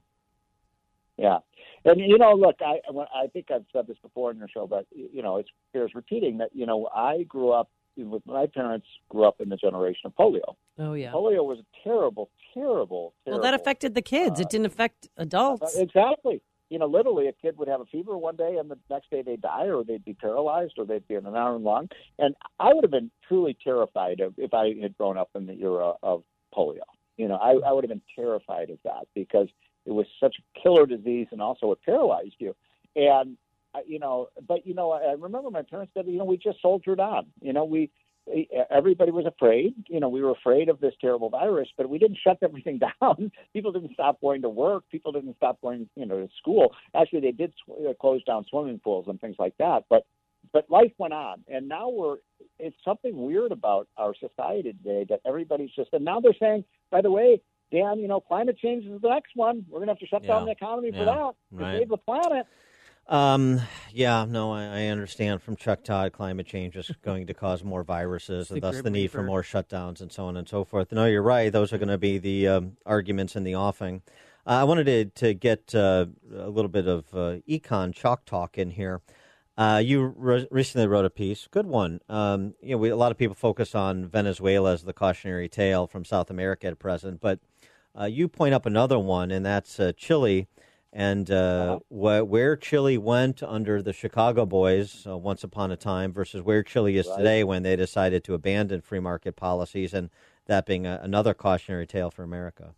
Yeah. And, you know, look, I I think I've said this before in your show, but, you know, it's bears repeating that, you know, I grew up, with my parents grew up in the generation of polio. Oh, yeah. Polio was a terrible, terrible, terrible. Well, that affected the kids. Uh, it didn't affect adults. Uh, exactly. You know, literally a kid would have a fever one day and the next day they'd die, or they'd be paralyzed, or they'd be in an iron lung. And I would have been truly terrified of, if I had grown up in the era of polio. You know, I, I would have been terrified of that because it was such a killer disease, and also it paralyzed you. And, uh, you know, but, you know, I, I remember my parents said, you know, we just soldiered on. You know, we everybody was afraid. You know, we were afraid of this terrible virus, but we didn't shut everything down. People didn't stop going to work. People didn't stop going, you know, to school. Actually, they did sw- close down swimming pools and things like that. But but life went on, and now we're. It's something weird about our society today that everybody's just. And now they're saying, by the way, Dan, you know, climate change is the next one. We're going to have to shut Yeah. down the economy Yeah. for that to Right. save the planet. Um, yeah, no, I, I understand from Chuck Todd, climate change is going to cause more viruses, and The thus Grim the need for Reaper. more shutdowns and so on and so forth. No, you're right. Those are going to be the um, arguments in the offing. Uh, I wanted to, to get uh, a little bit of uh, econ chalk talk in here. Uh, you re- recently wrote a piece, good one. Um, you know, we, a lot of people focus on Venezuela as the cautionary tale from South America at present, but uh, you point up another one, and that's uh, Chile. And uh, wh- where Chile went under the Chicago Boys uh, once upon a time versus where Chile is Right. today when they decided to abandon free market policies, and that being a, another cautionary tale for America.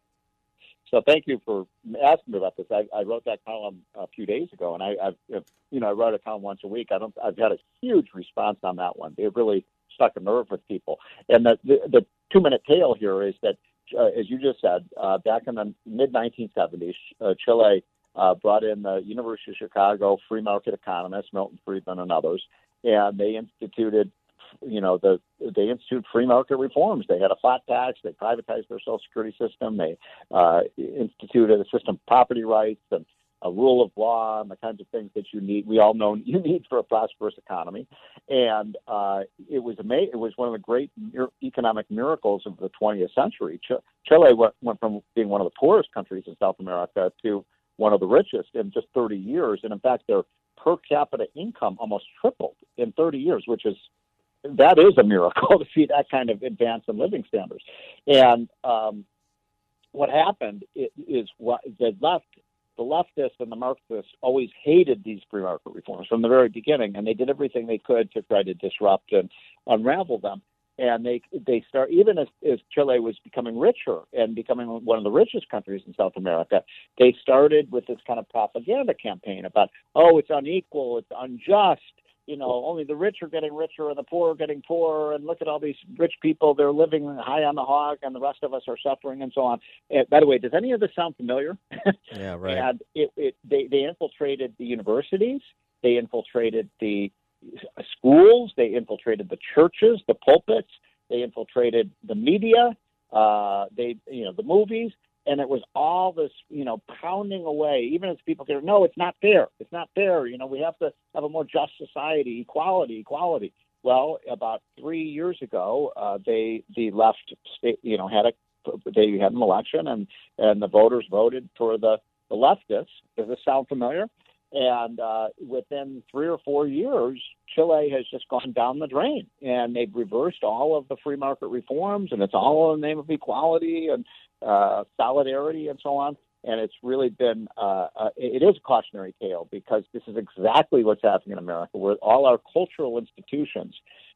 So thank you for asking me about this. I, I wrote that column a few days ago, and I, I've, you know, I write a column once a week. I don't, I've had a huge response on that one. It really stuck a nerve with people. And the the, the two minute tale here is that, uh, as you just said, uh, back in the mid nineteen seventies, uh, Chile uh, brought in the University of Chicago free market economists, Milton Friedman and others, and they instituted. You know, the they instituted free market reforms. They had a flat tax. They privatized their Social Security system. They uh, instituted a system of property rights and a rule of law and the kinds of things that you need. We all know you need for a prosperous economy. And uh, it was ama- It was one of the great mir- economic miracles of the twentieth century. Ch- Chile went, went from being one of the poorest countries in South America to one of the richest in just thirty years. And in fact, their per capita income almost tripled in thirty years, which is that is a miracle to see that kind of advance in living standards. And um, what happened is, is what the left, the leftists and the Marxists always hated these free market reforms from the very beginning, and they did everything they could to try to disrupt and unravel them. And they they start even as, as Chile was becoming richer and becoming one of the richest countries in South America, they started with this kind of propaganda campaign about, oh, it's unequal, it's unjust. You know, only the rich are getting richer and the poor are getting poorer. And look at all these rich people; they're living high on the hog, and the rest of us are suffering, and so on. And by the way, does any of this sound familiar? Yeah, right. And it, it, they they infiltrated the universities, they infiltrated the schools, they infiltrated the churches, the pulpits, they infiltrated the media, uh, they you know the movies. And it was all this, you know, pounding away, even as people say, no, it's not fair. It's not fair. You know, we have to have a more just society, equality, equality. Well, about three years ago, uh, they the left, state, you know, had a they had an election, and, and the voters voted for the, the leftists. Does this sound familiar? And uh, within three or four years, Chile has just gone down the drain, and they've reversed all of the free market reforms, and it's all in the name of equality and uh, solidarity and so on. And it's really been, uh, uh, it is a cautionary tale because this is exactly what's happening in America, where all our cultural institutions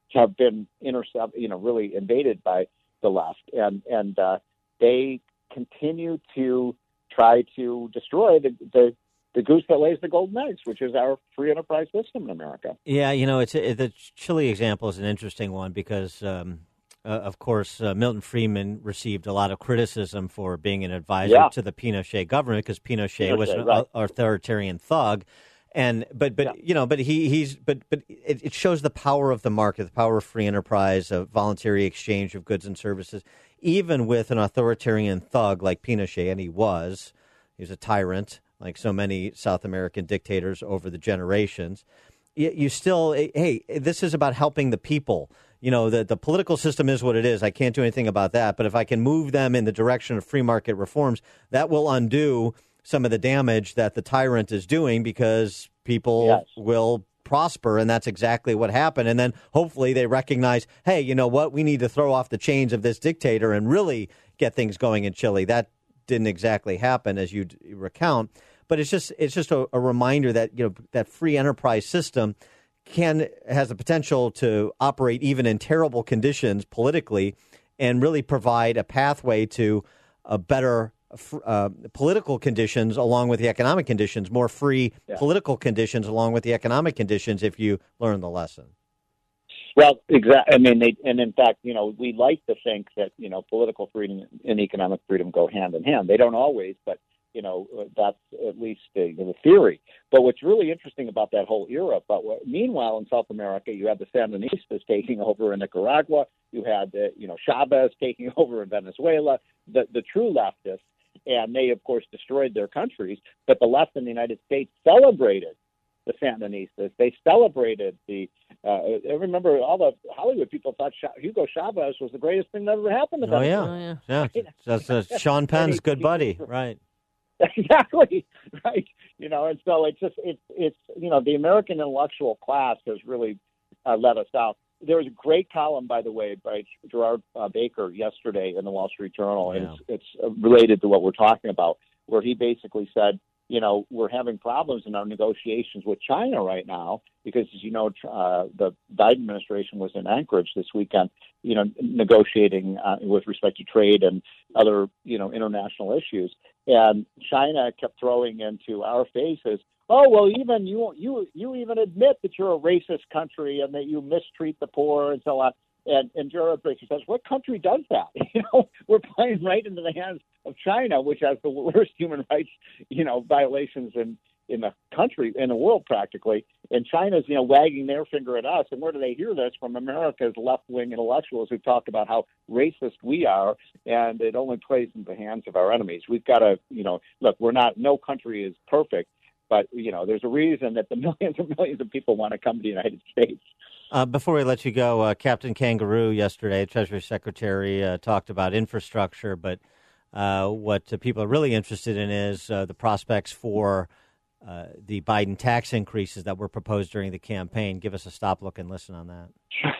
have been intercept, you know, really invaded by the left, and and uh, they continue to try to destroy the, the the goose that lays the golden eggs, which is our free enterprise system in America. Yeah, you know, it's it, the Chile example is an interesting one because, um, uh, of course, uh, Milton Friedman received a lot of criticism for being an advisor yeah. to the Pinochet government because Pinochet, Pinochet was an right. authoritarian thug. And but but yeah. you know but he he's but but it, it shows the power of the market, the power of free enterprise, of voluntary exchange of goods and services. Even with an authoritarian thug like Pinochet, and he was, he was a tyrant like so many South American dictators over the generations. You, you still hey, this is about helping the people. You know, the the political system is what it is. I can't do anything about that. But if I can move them in the direction of free market reforms, that will undo some of the damage that the tyrant is doing because people yes. will prosper, and that's exactly what happened. And then hopefully they recognize, hey, you know what? We need to throw off the chains of this dictator and really get things going in Chile. That didn't exactly happen, as you recount. But it's just it's just a, a reminder that you know that free enterprise system can has the potential to operate even in terrible conditions politically, and really provide a pathway to a better Uh, political conditions along with the economic conditions, more free yeah. political conditions along with the economic conditions if you learn the lesson. Well, exactly. I mean, they, and in fact, you know, we like to think that, you know, political freedom and economic freedom go hand in hand. They don't always, but, you know, that's at least the, the theory. But what's really interesting about that whole era, but what, meanwhile, in South America, you had the Sandinistas taking over in Nicaragua. You had, uh, you know, Chavez taking over in Venezuela, the, the true leftists. And they, of course, destroyed their countries. But the left in the United States celebrated the Sandinistas. They celebrated the. Uh, I remember all the Hollywood people thought Hugo Chavez was the greatest thing that ever happened to them. Oh yeah, oh, yeah. yeah. That's uh, Sean Penn's good buddy, right? Exactly, right. You know, and so it's just it's it's you know the American intellectual class has really uh, let us out. There was a great column, by the way, by Gerard uh, Baker yesterday in the Wall Street Journal, and yeah. it's, it's related to what we're talking about, where he basically said, you know, we're having problems in our negotiations with China right now because, as you know, uh, the Biden administration was in Anchorage this weekend, you know, negotiating uh, with respect to trade and other, you know, international issues. And China kept throwing into our faces, oh, well, even you you you even admit that you're a racist country and that you mistreat the poor and so on. And, and Gerard Baker says, what country does that? You know, we're playing right into the hands of China, which has the worst human rights, you know, violations in, in the country, in the world practically. And China's, you know, wagging their finger at us. And where do they hear this? From America's left-wing intellectuals who talk about how racist we are, and it only plays into the hands of our enemies. We've got to, you know, look, we're not, no country is perfect. But, you know, there's a reason that the millions and millions of people want to come to the United States. Uh, before we let you go, uh, Captain Kangaroo yesterday, Treasury Secretary, uh, talked about infrastructure. But uh, what uh, people are really interested in is uh, the prospects for uh, the Biden tax increases that were proposed during the campaign. Give us a stop, look, and listen on that.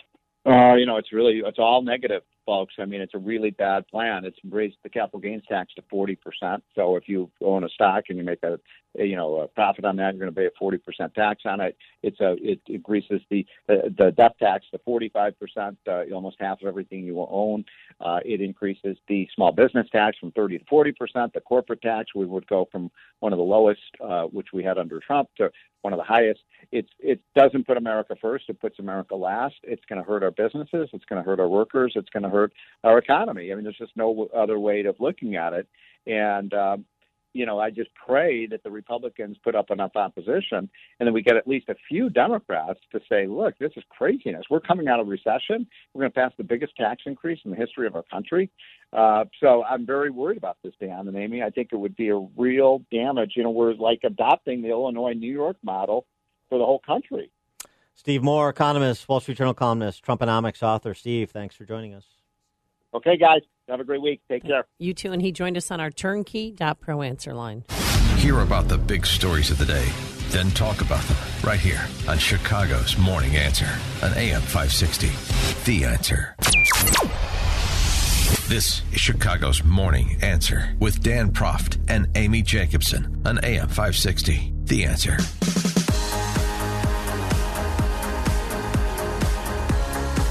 Uh, you know, it's really, it's all negative, folks. I mean, it's a really bad plan. It's raised the capital gains tax to forty percent. So if you own a stock and you make a, you know, a profit on that, you're going to pay a forty percent tax on it. It's a, it increases the, the, the death tax to forty-five percent, uh, almost half of everything you will own. Uh, it increases the small business tax from thirty to forty percent. The corporate tax, we would go from one of the lowest, uh, which we had under Trump, to one of the highest. It's, it doesn't put America first. It puts America last. It's going to hurt our businesses. It's going to hurt our workers. It's going to hurt our economy. I mean, there's just no other way of looking at it. And, um, you know, I just pray that the Republicans put up enough opposition and then we get at least a few Democrats to say, look, this is craziness. We're coming out of recession. We're going to pass the biggest tax increase in the history of our country. Uh, so I'm very worried about this, Dan and Amy. I think it would be a real damage. You know, we're like adopting the Illinois, New York model for the whole country. Steve Moore, economist, Wall Street Journal columnist, Trumponomics author. Steve, thanks for joining us. Okay, guys. Have a great week. Take care. You too. And he joined us on our turnkey dot pro answer line. Hear about the big stories of the day, then talk about them right here on Chicago's Morning Answer on A M five sixty. The Answer. This is Chicago's Morning Answer with Dan Proft and Amy Jacobson on A M five sixty. The Answer.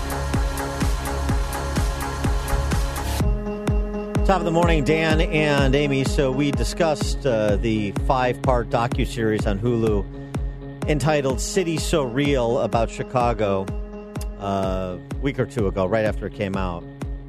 Top of the morning, Dan and Amy. So we discussed uh, the five-part docuseries on Hulu entitled City So Real about Chicago uh, a week or two ago, right after it came out.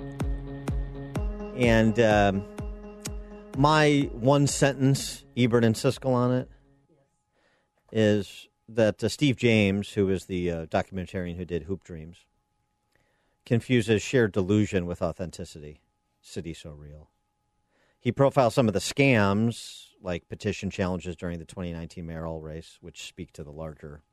And um, my one sentence, Ebert and Siskel on it, is that uh, Steve James, who is the uh, documentarian who did Hoop Dreams, confuses shared delusion with authenticity. City So Real. He profiles some of the scams, like petition challenges during the twenty nineteen mayoral race, which speak to the larger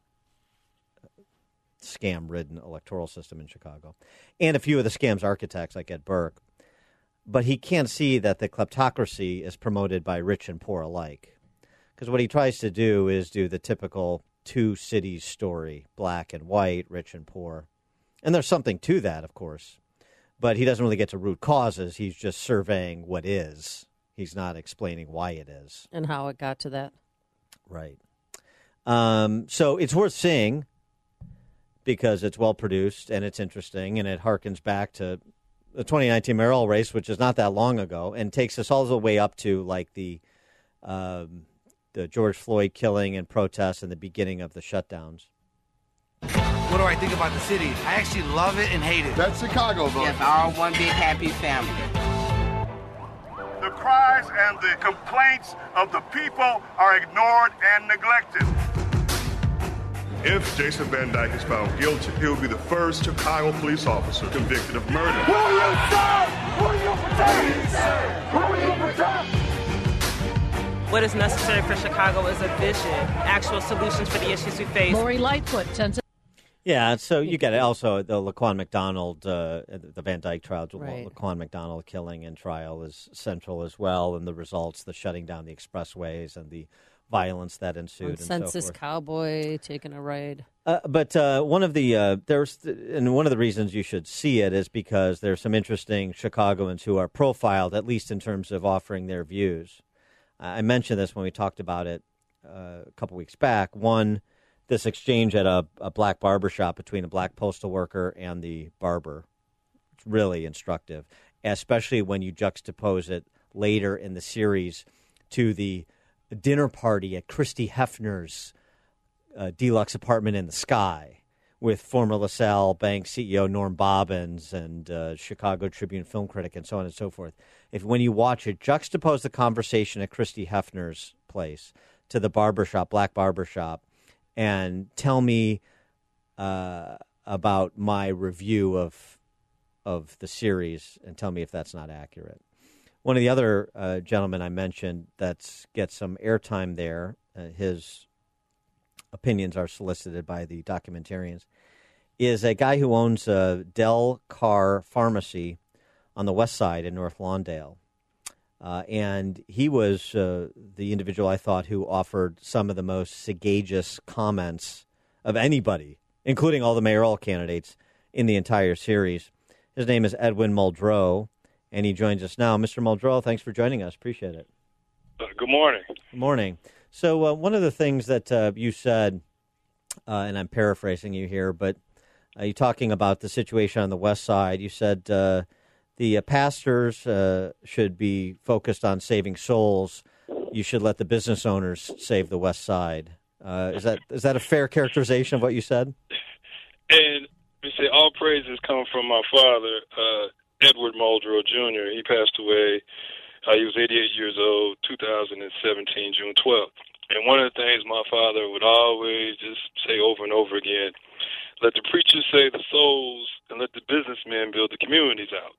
scam-ridden electoral system in Chicago, and a few of the scams architects, like Ed Burke. But he can't see that the kleptocracy is promoted by rich and poor alike. Because what he tries to do is do the typical two cities story, black and white, rich and poor. And there's something to that, of course. But he doesn't really get to root causes. He's just surveying what is. He's not explaining why it is. And how it got to that. Right. Um, so it's worth seeing because it's well-produced and it's interesting, and it harkens back to the twenty nineteen mayoral race, which is not that long ago, and takes us all the way up to, like, the um, the George Floyd killing and protests and the beginning of the shutdowns. What do I think about the city? I actually love it and hate it. That's Chicago, bro. Yes, all one big happy family. The cries and the complaints of the people are ignored and neglected. If Jason Van Dyke is found guilty, he will be the first Chicago police officer convicted of murder. Who you serve? Who you protect? Who you protect? What is necessary for Chicago is a vision, actual solutions for the issues we face. Lori Lightfoot, ten Yeah, so you get it. Also, the Laquan McDonald, uh, the Van Dyke trial, Right. Laquan McDonald killing and trial is central as well, and the results, the shutting down the expressways and the violence that ensued and so Census forth. Cowboy taking a ride. Uh, but uh, one of the uh, there's th- and one of the reasons you should see it is because there's some interesting Chicagoans who are profiled, at least in terms of offering their views. I mentioned this when we talked about it uh, a couple weeks back. One, this exchange at a, a black barbershop between a black postal worker and the barber. It's really instructive, especially when you juxtapose it later in the series to the dinner party at Christy Hefner's uh, deluxe apartment in the sky with former LaSalle Bank C E O Norm Bobbins and uh, Chicago Tribune film critic and so on and so forth. If when you watch it, juxtapose the conversation at Christy Hefner's place to the barbershop, black barbershop, and tell me uh, about my review of of the series and tell me if that's not accurate. One of the other uh, gentlemen I mentioned that gets some airtime there, uh, his opinions are solicited by the documentarians, is a guy who owns a Del Car Pharmacy on the west side in North Lawndale. Uh, and he was uh, the individual I thought who offered some of the most sagacious comments of anybody, including all the mayoral candidates in the entire series. His name is Edwin Muldrow, and he joins us now. Mister Muldrow, thanks for joining us. Appreciate it. Uh, good morning. Good morning. So uh, one of the things that uh, you said, uh, and I'm paraphrasing you here, but uh, you're talking about the situation on the west side. You said uh, the uh, pastors uh, should be focused on saving souls. You should let the business owners save the west side. Uh, is that is that a fair characterization of what you said? And we say all praises come from my father, uh, Edward Muldrow Junior He passed away. Uh, he was eighty-eight years old, two thousand seventeen, June twelfth. And one of the things my father would always just say over and over again, let the preachers save the souls and let the businessmen build the communities out.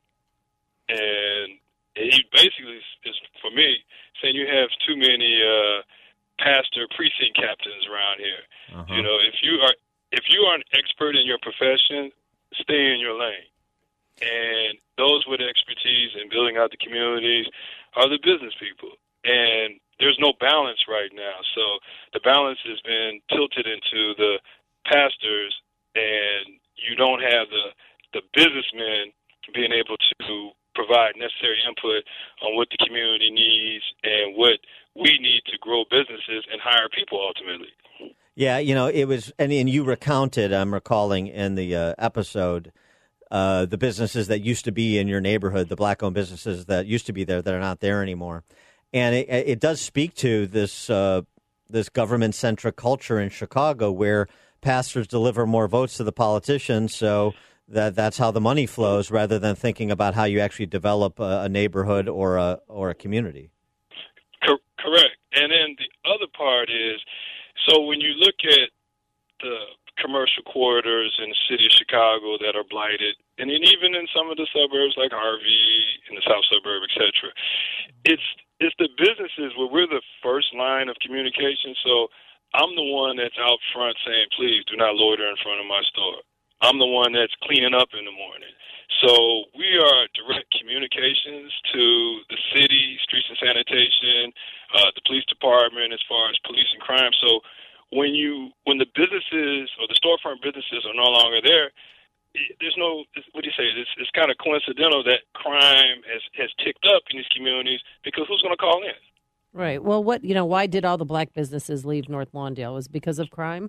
And he basically is, for me, saying you have too many uh, pastor precinct captains around here. Uh-huh. You know, if you are if you are an expert in your profession, stay in your lane. And those with expertise in building out the communities are the business people. And there's no balance right now. So the balance has been tilted into the pastors, and you don't have the, the businessmen being able to provide necessary input on what the community needs and what we need to grow businesses and hire people ultimately. Yeah, you know, it was, and, and you recounted, I'm recalling in the uh, episode, uh, the businesses that used to be in your neighborhood, the black-owned businesses that used to be there that are not there anymore. And it, it does speak to this uh, this government-centric culture in Chicago where pastors deliver more votes to the politicians, so that that's how the money flows, rather than thinking about how you actually develop a, a neighborhood or a or a community. Cor- correct. And then the other part is, so when you look at the commercial corridors in the city of Chicago that are blighted, and then even in some of the suburbs like Harvey, in the south suburb, et cetera, it's it's the businesses where we're the first line of communication. So I'm the one that's out front saying, please do not loiter in front of my store. I'm the one that's cleaning up in the morning. So we are direct communications to the city, streets and sanitation, uh, the police department as far as police and crime. So when you when the businesses or the storefront businesses are no longer there, there's no, what do you say, it's, it's kind of coincidental that crime has, has ticked up in these communities because who's going to call in? Right. Well, what, you know, why did all the black businesses leave North Lawndale? Was it because of crime?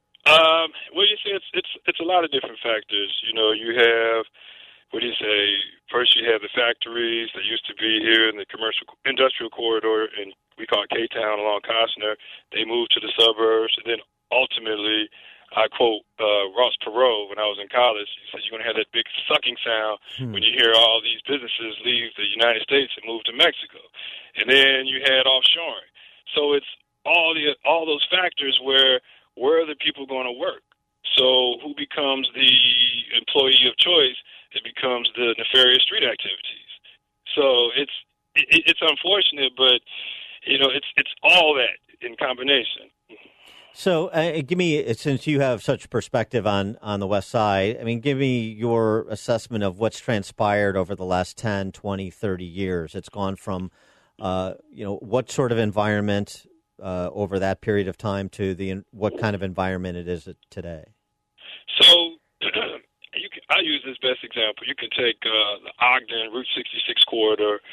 Um, well, you see, it's it's it's a lot of different factors. You know, you have, what do you say? First, you have the factories that used to be here in the commercial industrial corridor, and we call it K-Town along Costner. They moved to the suburbs, and then ultimately, I quote uh, Ross Perot when I was in college. He said, "You're going to have that big sucking sound hmm. when you hear all these businesses leave the United States and move to Mexico." And then you had offshoring. So it's all the all those factors where. Where are the people going to work? So who becomes the employee of choice? It becomes the nefarious street activities. So it's it, it's unfortunate, but you know it's it's all that in combination. So uh, give me, since you have such perspective on, on the West Side, I mean, give me your assessment of what's transpired over the last ten, twenty, thirty years. It's gone from, uh, you know, what sort of environment Uh, over that period of time to the what kind of environment it is today? So you can, I use this best example. You can take uh, the Ogden Route sixty-six corridor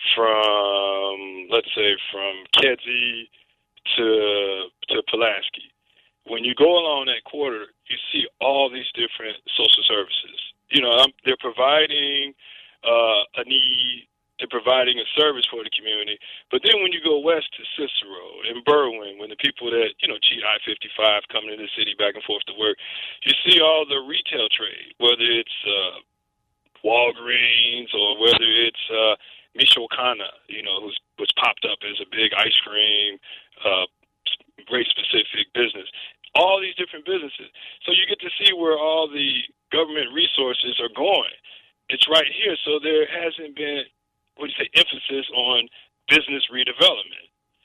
from, let's say, from Kedzie to to Pulaski. When you go along that corridor, you see all these different social services. You know, I'm, they're providing uh, a need. To providing a service for the community. But then when you go west to Cicero and Berwyn, when the people that, you know, cheat I fifty-five coming into the city back and forth to work, you see all the retail trade, whether it's uh, Walgreens or whether it's uh, Michoacana, you know, who's, who's popped up as a big ice cream, uh, race-specific business. All these different businesses. So you get to see where all the government resources are going. It's right here. So there hasn't been what do you say, emphasis on business redevelopment.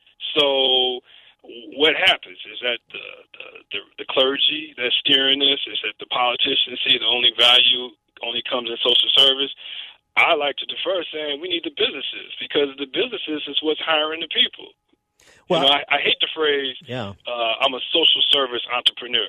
So what happens is that the, the, the, the clergy that's steering this, is that the politicians see the only value only comes in social service. I like to defer saying we need the businesses because the businesses is what's hiring the people. Well, you know, I, I hate the phrase, yeah. uh, I'm a social service entrepreneur.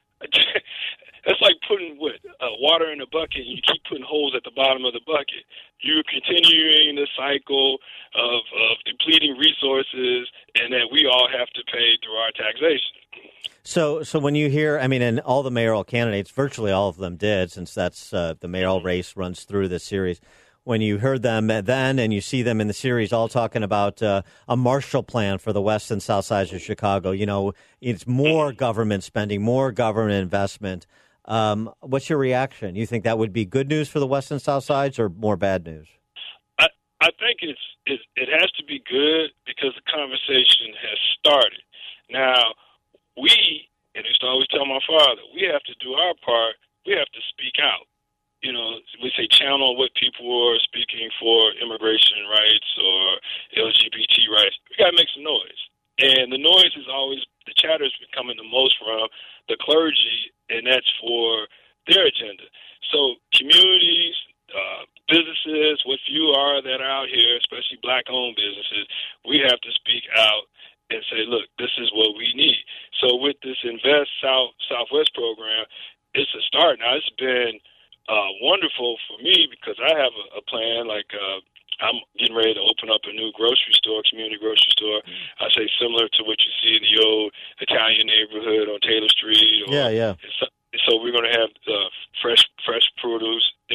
That's like putting what uh, water in a bucket, and you keep putting holes at the bottom of the bucket. You're continuing the cycle of, of depleting resources, and that we all have to pay through our taxation. So, so when you hear, I mean, and all the mayoral candidates, virtually all of them did, since that's uh, the mayoral race runs through this series. When you heard them then and you see them in the series all talking about uh, a Marshall Plan for the west and south sides of Chicago, you know, it's more government spending, more government investment. Um, what's your reaction? You think that would be good news for the west and south sides or more bad news? I, I think it's it, it has to be good because the conversation has started. Now, we, and I used to always tell my father, we have to do our part. We have to speak out. You know, we say channel what people are speaking for immigration rights or L G B T rights. We got to make some noise. And the noise is always, the chatter is coming the most from the clergy, and that's for their agenda. So communities, uh, businesses, what few are that are out here, especially black-owned businesses, we have to speak out and say, look, this is what we need. So with this Invest South Southwest program, it's a start. Now, it's been uh, wonderful for me because I have a, a plan like uh, I'm getting ready to open up a new grocery store, community grocery store. I say similar to what you see in the old Italian neighborhood on Taylor Street. Or, yeah, yeah. So, so we're going to have uh, fresh fresh produce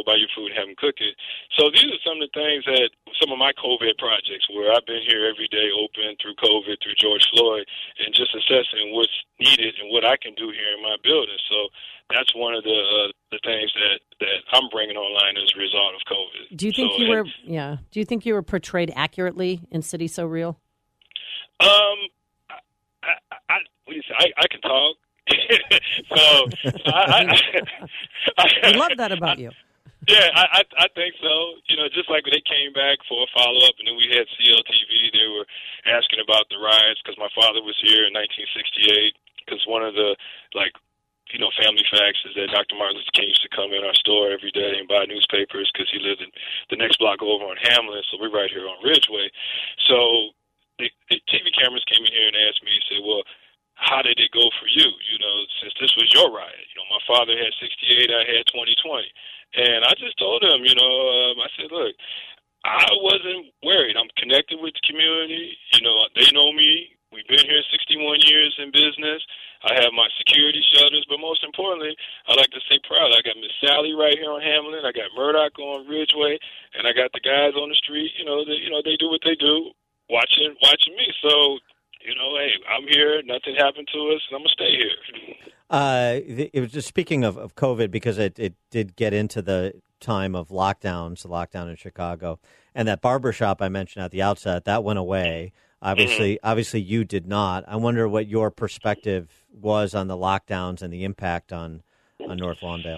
buy your food and have them cook it. So these are some of the things that some of my COVID projects where I've been here every day open through COVID, through George Floyd, and just assessing what's needed and what I can do here in my building. So that's one of the uh, the things that, that I'm bringing online as a result of COVID. Do you think so, you were, yeah, do you think you were portrayed accurately in City So Real? Um, I, I, I, what do you say? I, I can talk. so, so I, I, I, I love that about you. Yeah, I, I I think so. You know, just like when they came back for a follow up, and then we had C L T V. They were asking about the riots because my father was here in nineteen sixty-eight. Because one of the like, you know, family facts is that Doctor Martin Luther King used to come in our store every day and buy newspapers because he lived in the next block over on Hamlin. So we're right here on Ridgeway. So the, the T V cameras came in here and asked me, said, "Well, how did it go for you, you know, since this was your riot? You know, my father had sixty-eight, I had twenty twenty. And I just told him, you know, um, I said, look, I wasn't worried. I'm connected with the community. You know, they know me. We've been here sixty-one years in business. I have my security shutters, but most importantly, I like to say proud. I got Miss Sally right here on Hamlin. I got Murdoch on Ridgeway, and I got the guys on the street. You know, they, you know, they do what they do, watching, watching me. So, you know, hey, I'm here. Nothing happened to us, and I'm gonna stay here. Uh, it was just speaking of, of COVID because it, it did get into the time of lockdowns, the lockdown in Chicago, and that barbershop I mentioned at the outset that went away. Obviously, mm-hmm. obviously, you did not. I wonder what your perspective was on the lockdowns and the impact on on North Lawndale.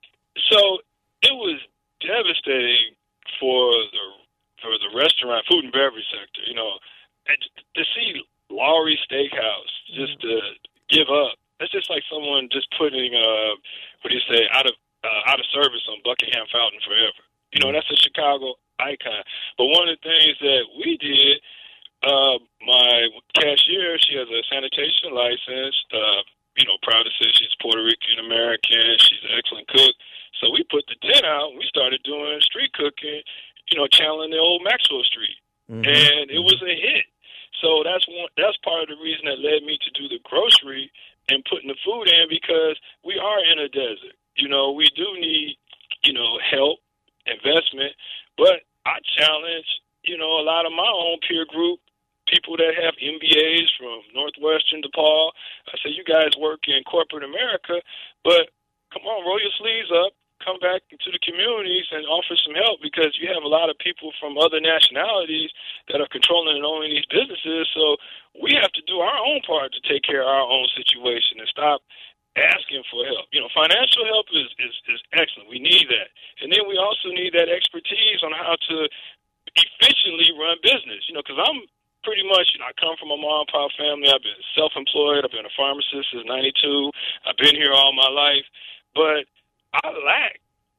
So it was devastating for the for the restaurant, food and beverage sector. You know, and to see Lowry Steakhouse just to give up. That's just like someone just putting, uh, what do you say, out of uh, out of service on Buckingham Fountain forever. You know, that's a Chicago icon. But one of the things that we did, uh, my cashier, she has a sanitation license. Uh, you know, proud to say she's Puerto Rican American. She's an excellent cook. So we put the tent out. And we started doing street cooking. You know, channeling the old Maxwell Street, mm-hmm. and it was a hit. So that's one. That's part of the reason that led me to do the grocery and putting the food in, because we are in a desert. You know, we do need, you know, help, investment. But I challenge, you know, a lot of my own peer group, people that have M B As from Northwestern, DePaul. I say, you guys work in corporate America, but come on, roll your sleeves up. Come back into the communities and offer some help, because you have a lot of people from other nationalities that are controlling and owning these businesses. So we have to do our own part to take care of our own situation and stop asking for help. You know, financial help is, is, is excellent. We need that. And then we also need that expertise on how to efficiently run business, you know, because I'm pretty much, you know, I come from a mom and pop family. I've been self-employed. I've been a pharmacist since ninety-two. I've been here all my life. But I lack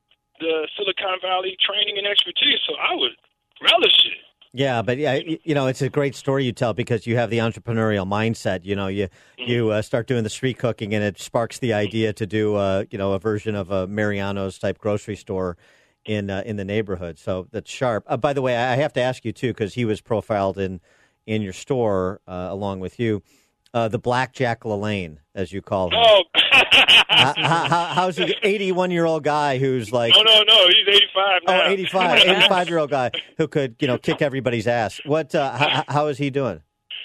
the Silicon Valley training and expertise, so I would relish it. Yeah, but yeah, you know, it's a great story you tell, because you have the entrepreneurial mindset. You know, you mm-hmm. you uh, start doing the street cooking, and it sparks the idea to do, uh, you know, a version of a Mariano's type grocery store in uh, in the neighborhood. So that's sharp. Uh, by the way, I have to ask you too, because he was profiled in in your store uh, along with you. Uh, the Blackjack LaLanne, as you call him. Oh. how, how, how's the eighty-one-year-old guy who's like... No, no, no, he's eighty-five now. Oh, eighty-five, eighty-five-year-old guy who could, you know, kick everybody's ass. What? Uh, how, how is he doing?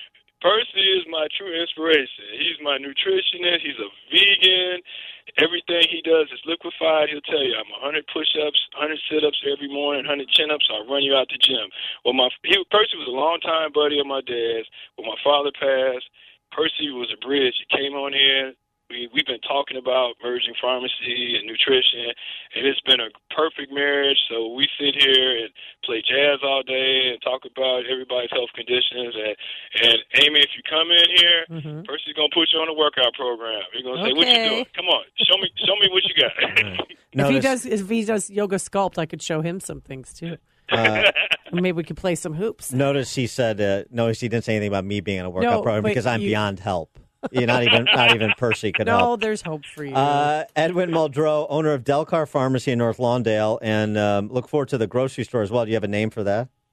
Percy is my true inspiration. He's my nutritionist. He's a vegan. Everything he does is liquefied. He'll tell you, I'm one hundred push-ups, one hundred sit-ups every morning, one hundred chin-ups. I'll run you out the gym. Well, my he, Percy was a long-time buddy of my dad's. When my father passed, Percy was a bridge. He came on in. We, we've been talking about merging pharmacy and nutrition, and it's been a perfect marriage. So we sit here and play jazz all day and talk about everybody's health conditions. And, and Amy, if you come in here, mm-hmm. Percy's going to put you on a workout program. He's going to say, okay. what you doing? Come on, show me show me what you got. Right. if, he does, if he does yoga sculpt, I could show him some things, too. Uh, Maybe we could play some hoops. Notice he said, uh, notice he didn't say anything about me being in a workout no, program, because I'm you... beyond help. You're not even not even Percy could no, help. No, there's hope for you. Uh, Edwin Muldrow, owner of Delcar Pharmacy in North Lawndale, and um, look forward to the grocery store as well. Do you have a name for that?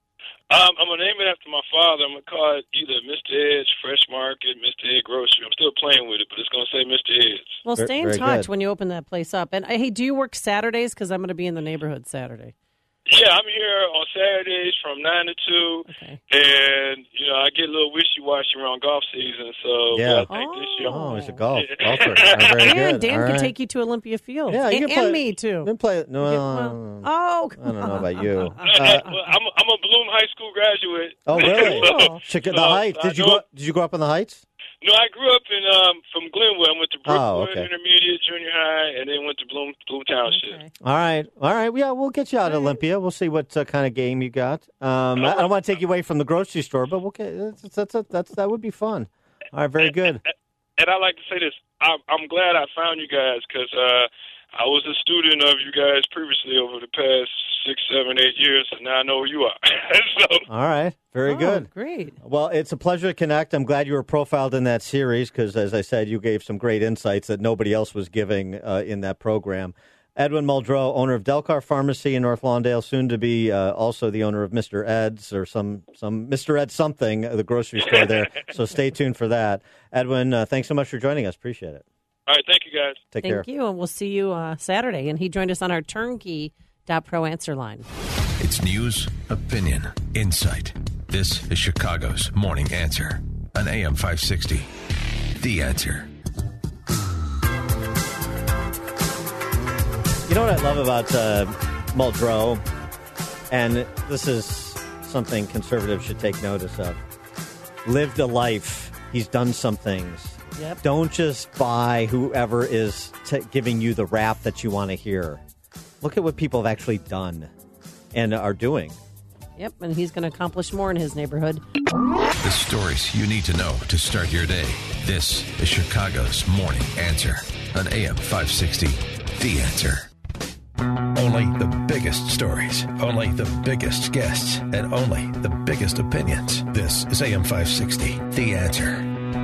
Um, I'm going to name it after my father. I'm going to call it either Mister Ed's Fresh Market, Mister Ed Grocery. I'm still playing with it, but it's going to say Mister Ed's. Well, stay in Very touch good. when you open that place up. And, uh, hey, do you work Saturdays? Because I'm going to be in the neighborhood Saturday. Yeah, I'm here on Saturdays from nine to two, okay. and, you know, I get a little wishy-washy around golf season, so Yeah. I think this year. Oh, he's a golf golfer. All right, very Dan, good. Dan All can right. take you to Olympia Field. Yeah, you and, can play- and me, too. You can play no, Okay, no, well, no, no. oh, I don't know about you. Uh, Uh, well, I'm, I'm a Bloom High School graduate. oh, really? So, Chica, the so Heights. I Did you know- go? Did you grow up in the Heights? No, I grew up in um from Glenwood. I went to Brookwood Oh, okay. Intermediate, Junior High, and then went to Bloom Bloom Township. All right, all right. Yeah, we'll get you out of Olympia. We'll see what uh, kind of game you got. Um, I I don't want to take you away from the grocery store, but we'll get that's that's, that's, that's that would be fun. All right, very good. And I like to say this: I'm, I'm glad I found you guys because uh, I was a student of you guys previously over the past six, seven, eight years, and now I know who you are. so, All right, very Oh, good. Great. Well, it's a pleasure to connect. I'm glad you were profiled in that series because, as I said, you gave some great insights that nobody else was giving uh, in that program. Edwin Muldrow, owner of Delcar Pharmacy in North Lawndale, soon to be uh, also the owner of Mister Ed's or some some Mister Ed something, the grocery store there. So stay tuned for that. Edwin, uh, thanks so much for joining us. Appreciate it. all right, thank you guys. Take Thank care. you, and we'll see you uh, Saturday. And he joined us on our turnkey.pro answer line. It's news, opinion, insight. This is Chicago's Morning Answer on A M five sixty. The Answer. You know what I love about uh, Muldrow, and this is something conservatives should take notice of. Lived a life. He's done some things. Yep. Don't just buy whoever is t- giving you the rap that you want to hear. Look at what people have actually done and are doing. Yep, and he's going to accomplish more in his neighborhood. The stories you need to know to start your day. This is Chicago's Morning Answer on A M five sixty. The Answer. Only the biggest stories, only the biggest guests, and only the biggest opinions. This is A M five sixty. The Answer.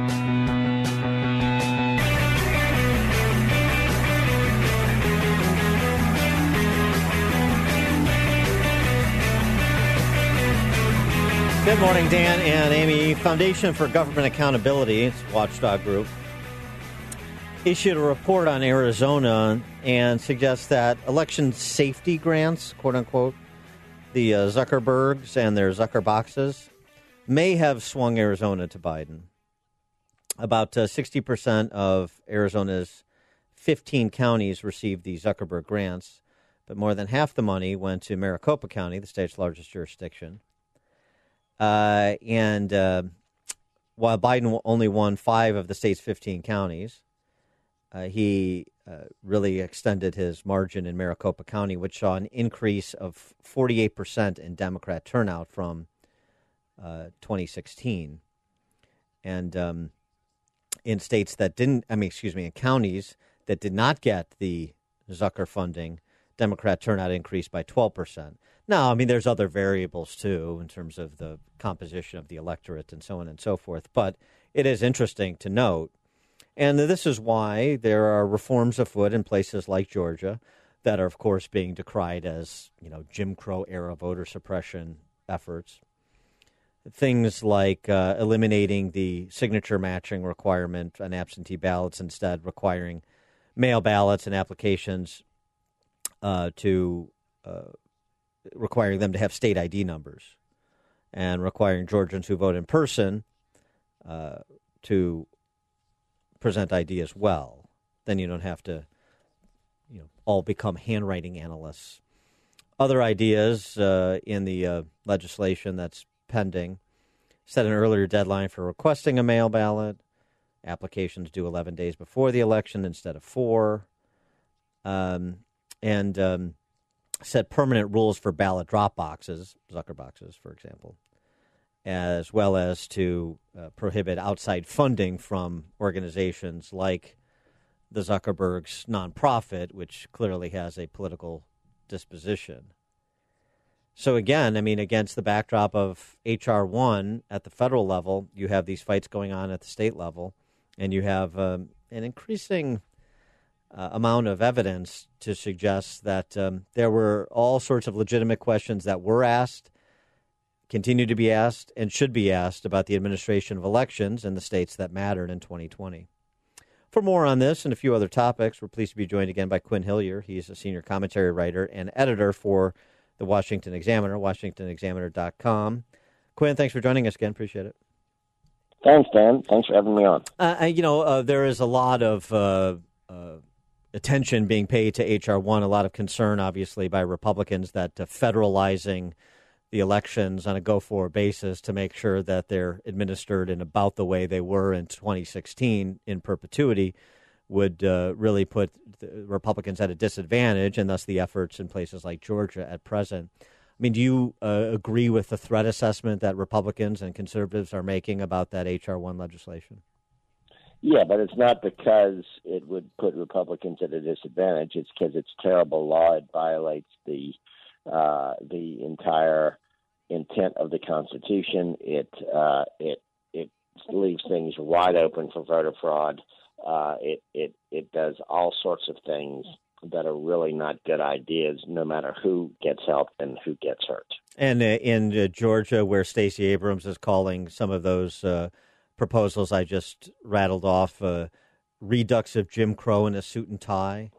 Good morning, Dan and Amy. Foundation for Government Accountability, it's a watchdog group, issued a report on Arizona and suggests that election safety grants, quote unquote, the uh, Zuckerbergs and their Zucker boxes, may have swung Arizona to Biden. About uh, sixty percent of Arizona's fifteen counties received the Zuckerberg grants, but more than half the money went to Maricopa County, the state's largest jurisdiction. Uh, and uh, while Biden only won five of the state's fifteen counties, uh, he uh, really extended his margin in Maricopa County, which saw an increase of forty-eight percent in Democrat turnout from uh, twenty sixteen. And um, in states that didn't, I mean, excuse me, in counties that did not get the Zucker funding, Democrat turnout increased by twelve percent. Now, I mean, there's other variables, too, in terms of the composition of the electorate and so on and so forth. But it is interesting to note, and this is why there are reforms afoot in places like Georgia that are, of course, being decried as, you know, Jim Crow-era voter suppression efforts. Things like uh, eliminating the signature matching requirement on absentee ballots, instead requiring mail ballots and applications uh, to uh, requiring them to have state I D numbers, and requiring Georgians who vote in person uh, to present I D as well. Then you don't have to, you know, all become handwriting analysts. Other ideas uh, in the uh, legislation that's pending set an earlier deadline for requesting a mail ballot. Applications due eleven days before the election instead of four. Um, and um, set permanent rules for ballot drop boxes, Zucker boxes, for example, as well as to uh, prohibit outside funding from organizations like the Zuckerbergs nonprofit, which clearly has a political disposition. So again, I mean, against the backdrop of H R one at the federal level, you have these fights going on at the state level, and you have um, an increasing uh, amount of evidence to suggest that um, there were all sorts of legitimate questions that were asked, continue to be asked and should be asked about the administration of elections in the states that mattered in twenty twenty. For more on this and a few other topics, we're pleased to be joined again by Quinn Hillier. He's a senior commentary writer and editor for the Washington Examiner, washington examiner dot com. Quinn, thanks for joining us again. Appreciate it. Thanks, Dan. Thanks for having me on. Uh, you know, uh, there is a lot of uh, uh, attention being paid to H R one, a lot of concern, obviously, by Republicans that uh, federalizing the elections on a go-forward basis to make sure that they're administered in about the way they were in twenty sixteen in perpetuity would uh, really put the Republicans at a disadvantage, and thus the efforts in places like Georgia at present. I mean, do you uh, agree with the threat assessment that Republicans and conservatives are making about that H R one legislation? Yeah, but it's not because it would put Republicans at a disadvantage. It's because it's terrible law. It violates the uh, the entire intent of the Constitution. It uh, it it leaves things wide open for voter fraud. Uh, it it it does all sorts of things that are really not good ideas, no matter who gets help and who gets hurt. And uh, in uh, Georgia, where Stacey Abrams is calling some of those uh, proposals I just rattled off uh, redux of Jim Crow in a suit and tie.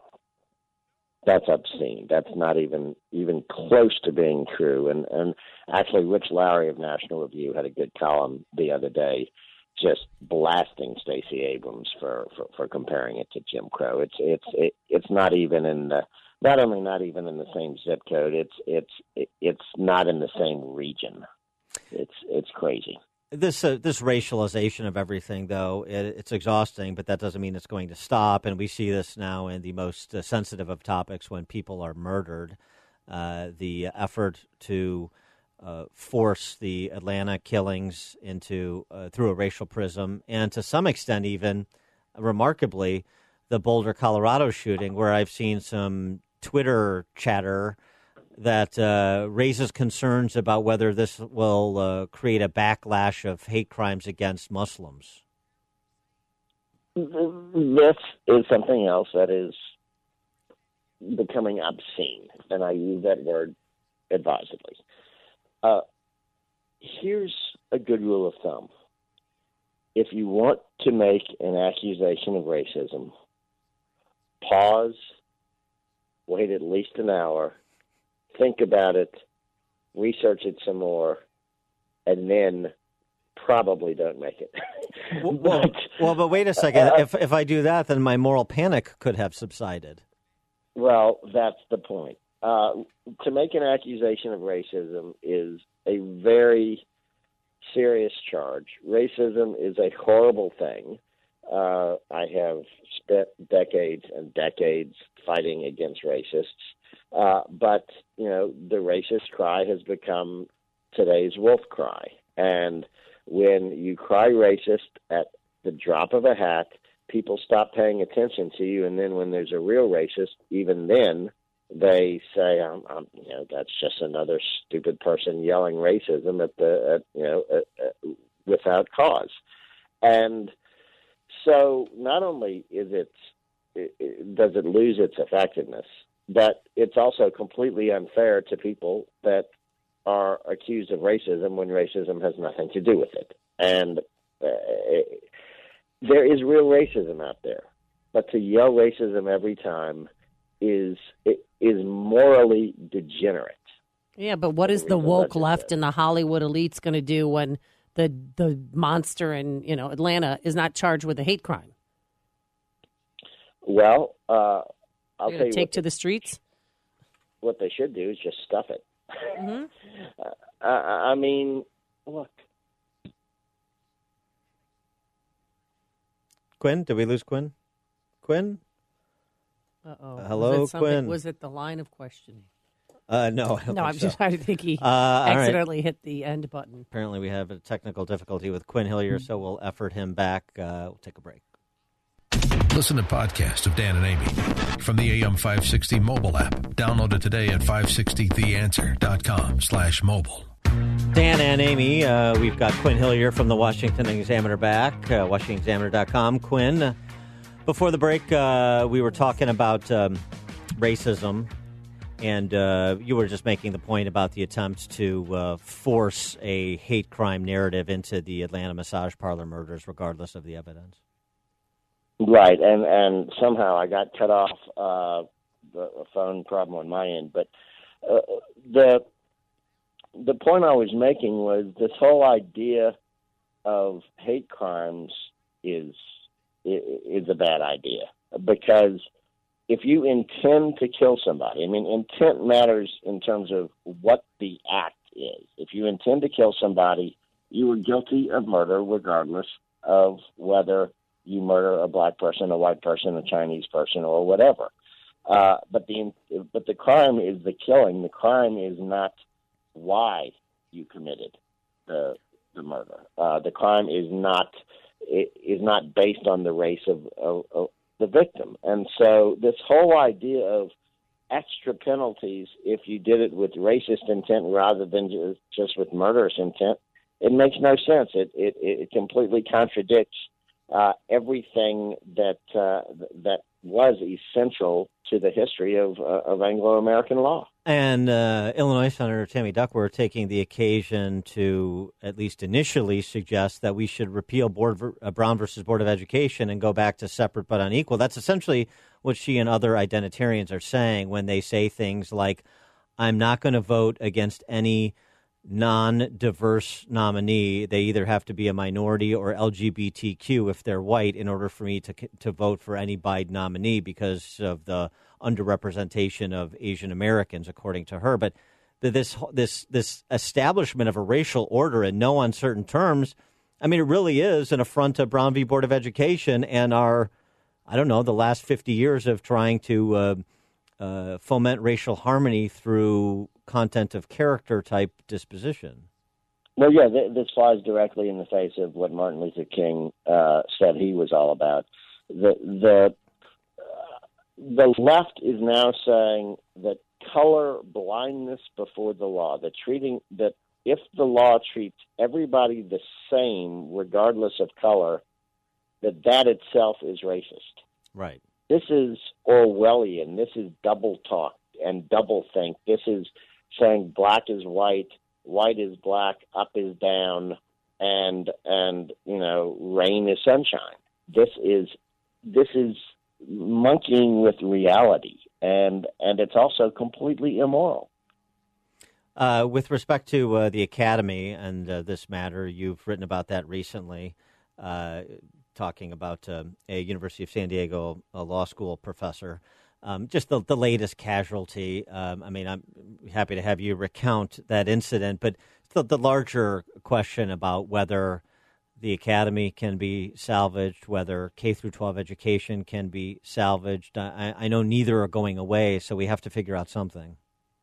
That's obscene. That's not even even close to being true. And and actually, Rich Lowry of National Review had a good column the other day, just blasting Stacey Abrams for, for, for comparing it to Jim Crow. It's it's it, it's not even in the not only not even in the same zip code. It's it's it, it's not in the same region. It's it's crazy. This uh, this racialization of everything, though, it, it's exhausting, but that doesn't mean it's going to stop. And we see this now in the most uh, sensitive of topics when people are murdered. Uh, the effort to uh, force the Atlanta killings into uh, through a racial prism, and to some extent, even remarkably, the Boulder, Colorado shooting, where I've seen some Twitter chatter that uh, raises concerns about whether this will uh, create a backlash of hate crimes against Muslims. This is something else that is becoming obscene, and I use that word advisedly. Uh, here's a good rule of thumb. If you want to make an accusation of racism, pause, wait at least an hour, think about it, research it some more, and then probably don't make it. well, but, well, but wait a second. Uh, if if I do that, then my moral panic could have subsided. Well, that's the point. Uh, to make an accusation of racism is a very serious charge. Racism is a horrible thing. Uh, I have spent decades and decades fighting against racists. Uh, but, you know, the racist cry has become today's wolf cry. And when you cry racist at the drop of a hat, people stop paying attention to you. And then when there's a real racist, even then they say, um, um, you know, that's just another stupid person yelling racism at the, at, you know, uh, uh, without cause. And so not only is it, it, it does it lose its effectiveness, but it's also completely unfair to people that are accused of racism when racism has nothing to do with it. And uh, there is real racism out there, but to yell racism every time is is morally degenerate. Yeah, but what is the woke left and the Hollywood elites going to do when the the monster in, you know, Atlanta is not charged with a hate crime? Well, uh, I'll tell you take what to the streets. What they should do is just stuff it. Mm-hmm. uh, I, I mean, look. Quinn, did we lose Quinn? Quinn? Uh-oh. Uh, hello, was it Quinn. Was it the line of questioning? Uh, no, I don't no. think I'm so. just trying to think he uh, accidentally right. hit the end button. Apparently, we have a technical difficulty with Quinn Hillier, so we'll effort him back. Uh, we'll take a break. Listen to podcasts of Dan and Amy from the A M five sixty mobile app. Download it today at five sixty the answer dot com slash mobile. Dan and Amy, uh, we've got Quinn Hillier from the Washington Examiner back, uh, washington examiner dot com. Quinn, uh, before the break, uh, we were talking about um, racism And uh, you were just making the point about the attempt to uh, force a hate crime narrative into the Atlanta massage parlor murders, regardless of the evidence. Right, and, and somehow I got cut off uh, the a phone problem on my end. But uh, the the point I was making was this whole idea of hate crimes is is a bad idea, because if you intend to kill somebody, I mean, intent matters in terms of what the act is. If you intend to kill somebody, you are guilty of murder regardless of whether you murder a black person, a white person, a Chinese person, or whatever. Uh, but the but the crime is the killing. The crime is not why you committed the the murder. Uh, the crime is not is not based on the race of, of, of the victim. And so this whole idea of extra penalties if you did it with racist intent rather than just, just with murderous intent, it makes no sense. It it, it completely contradicts uh, everything that uh, that was essential to the history of, uh, of Anglo-American law. And uh, Illinois Senator Tammy Duckworth taking the occasion to, at least initially, suggest that we should repeal Board, uh, Brown versus Board of Education and go back to separate but unequal. That's essentially what she and other identitarians are saying when they say things like, I'm not going to vote against any non-diverse nominee. They either have to be a minority or L G B T Q if they're white in order for me to to vote for any Biden nominee because of the underrepresentation of Asian Americans, according to her. But this this this establishment of a racial order in no uncertain terms, I mean, it really is an affront to Brown v. Board of Education and our, I don't know, the last fifty years of trying to uh, uh, foment racial harmony through content of character type disposition. Well, yeah, th- this flies directly in the face of what Martin Luther King uh, said he was all about. The the uh, the left is now saying that color blindness before the law, that treating that if the law treats everybody the same regardless of color, that that itself is racist. Right. This is Orwellian. This is double talk and double think. This is saying black is white, white is black, up is down, and and you know, rain is sunshine. This is this is monkeying with reality, and and it's also completely immoral. Uh, with respect to uh, the academy and uh, this matter, you've written about that recently, uh, talking about uh, a University of San Diego a law school professor. Um, just the, the latest casualty. Um, I mean, I'm happy to have you recount that incident, but the, the larger question about whether the academy can be salvaged, whether K through twelve education can be salvaged. I, I know neither are going away, so we have to figure out something.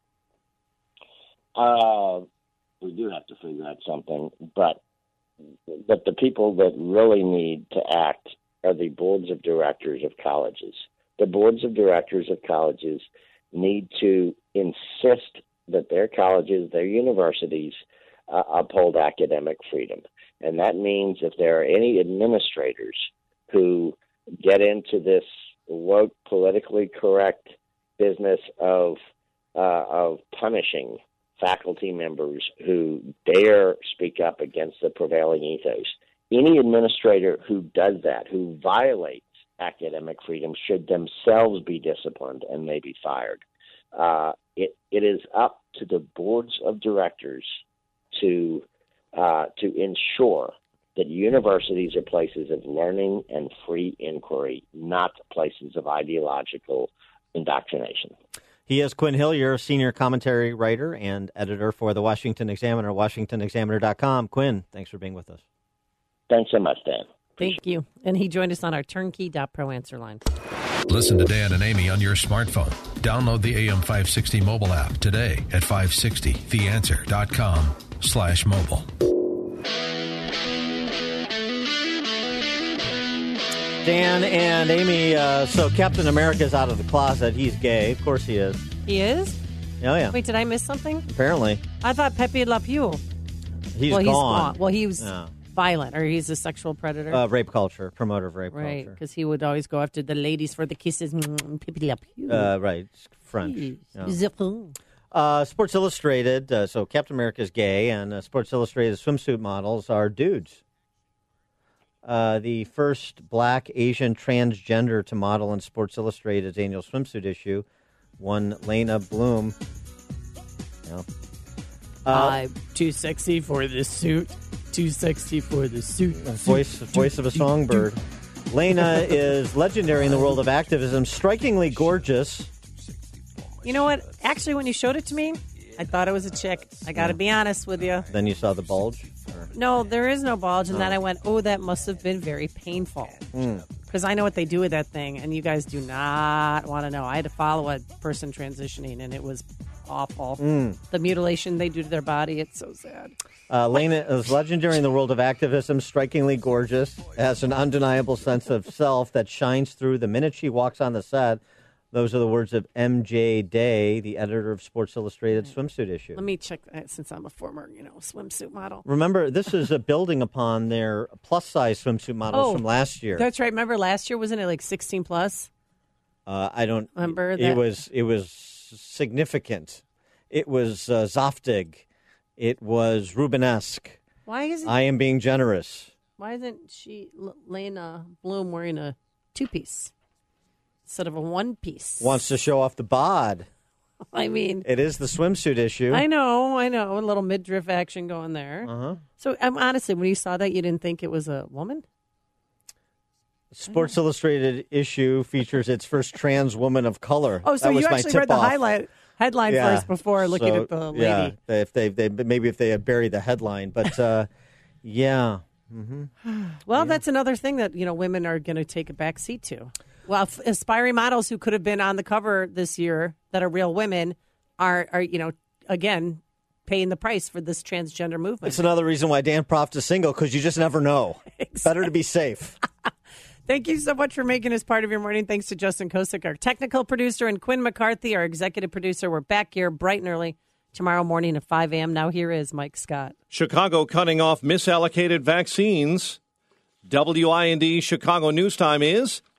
Uh, we do have to figure out something, but but the people that really need to act are the boards of directors of colleges. The boards of directors of colleges need to insist that their colleges, their universities, uh, uphold academic freedom. And that means if there are any administrators who get into this woke, politically correct business of uh, of punishing faculty members who dare speak up against the prevailing ethos, any administrator who does that, who violates academic freedom, should themselves be disciplined and may be fired. Uh, it it is up to the boards of directors to uh, to ensure that universities are places of learning and free inquiry, not places of ideological indoctrination. He is Quinn Hillier, senior commentary writer and editor for the Washington Examiner, washington examiner dot com. Quinn, thanks for being with us. Thanks so much, Dan. Thank you. And he joined us on our turnkey dot pro answer line. Listen to Dan and Amy on your smartphone. Download the A M five sixty mobile app today at five sixty the answer dot com slash mobile. Dan and Amy, uh, so Captain America's out of the closet. He's gay. Of course he is. He is? Oh, yeah. Wait, did I miss something? Apparently. I thought Pepe Le Pew. He's well, gone. He's gone. Well, he was yeah. violent, or he's a sexual predator. Uh, rape culture, promoter of rape right, culture. because he would always go after the ladies for the kisses. Uh, right, French. Yeah. Zippo. Uh, Sports Illustrated, uh, so Captain America is gay, and uh, Sports Illustrated swimsuit models are dudes. Uh, the first black Asian transgender to model in Sports Illustrated's annual swimsuit issue, one Lena Bloom. Yeah. Uh, I'm too sexy for this suit. Too sexy for the suit. Voice, voice of a songbird. Lena is legendary in the world of activism, strikingly gorgeous. You know what? Actually, when you showed it to me, I thought it was a chick. I got to Yeah. be honest with you. Then you saw the bulge? Or- No, there is no bulge. And Oh. then I went, oh, that must have been very painful. Mm. Because I know what they do with that thing, and you guys do not want to know. I had to follow a person transitioning, and it was awful. Mm. The mutilation they do to their body, it's so sad. Uh, Lena is legendary in the world of activism, strikingly gorgeous, has an undeniable sense of self that shines through the minute she walks on the set. Those are the words of M J Day, the editor of Sports Illustrated swimsuit issue. Let me check that since I'm a former, you know, swimsuit model. Remember, this is a building upon their plus-size swimsuit models Oh, from last year. That's right. Remember last year, wasn't it like sixteen plus? Uh, I don't Remember It that? was it was significant. It was uh, Zoftig. It was Rubenesque. Why is it? I am being generous. Why isn't she, L- Lena Bloom, wearing a two-piece instead of a one-piece? Wants to show off the bod. I mean, It is the swimsuit issue. I know, I know, a little midriff action going there. Uh-huh. So, um, honestly, when you saw that, you didn't think it was a woman? Sports Illustrated issue features its first trans woman of color. Oh, so That was you my actually read the tip-off. highlight headline Yeah. first before looking So, at the lady. Yeah, they- if they, they maybe if they had buried the headline, but uh, yeah. Mm-hmm. Well, that's another thing that, you know, women are going to take a back seat to. Well, f- aspiring models who could have been on the cover this year that are real women are, are you know, again, paying the price for this transgender movement. It's another reason why Dan Proft is single, because you just never know. Better to be safe. Thank you so much for making us part of your morning. Thanks to Justin Kosick, our technical producer, and Quinn McCarthy, our executive producer. We're back here bright and early tomorrow morning at five a.m. Now here is Mike Scott. Chicago cutting off misallocated vaccines. W I N D Chicago News Time is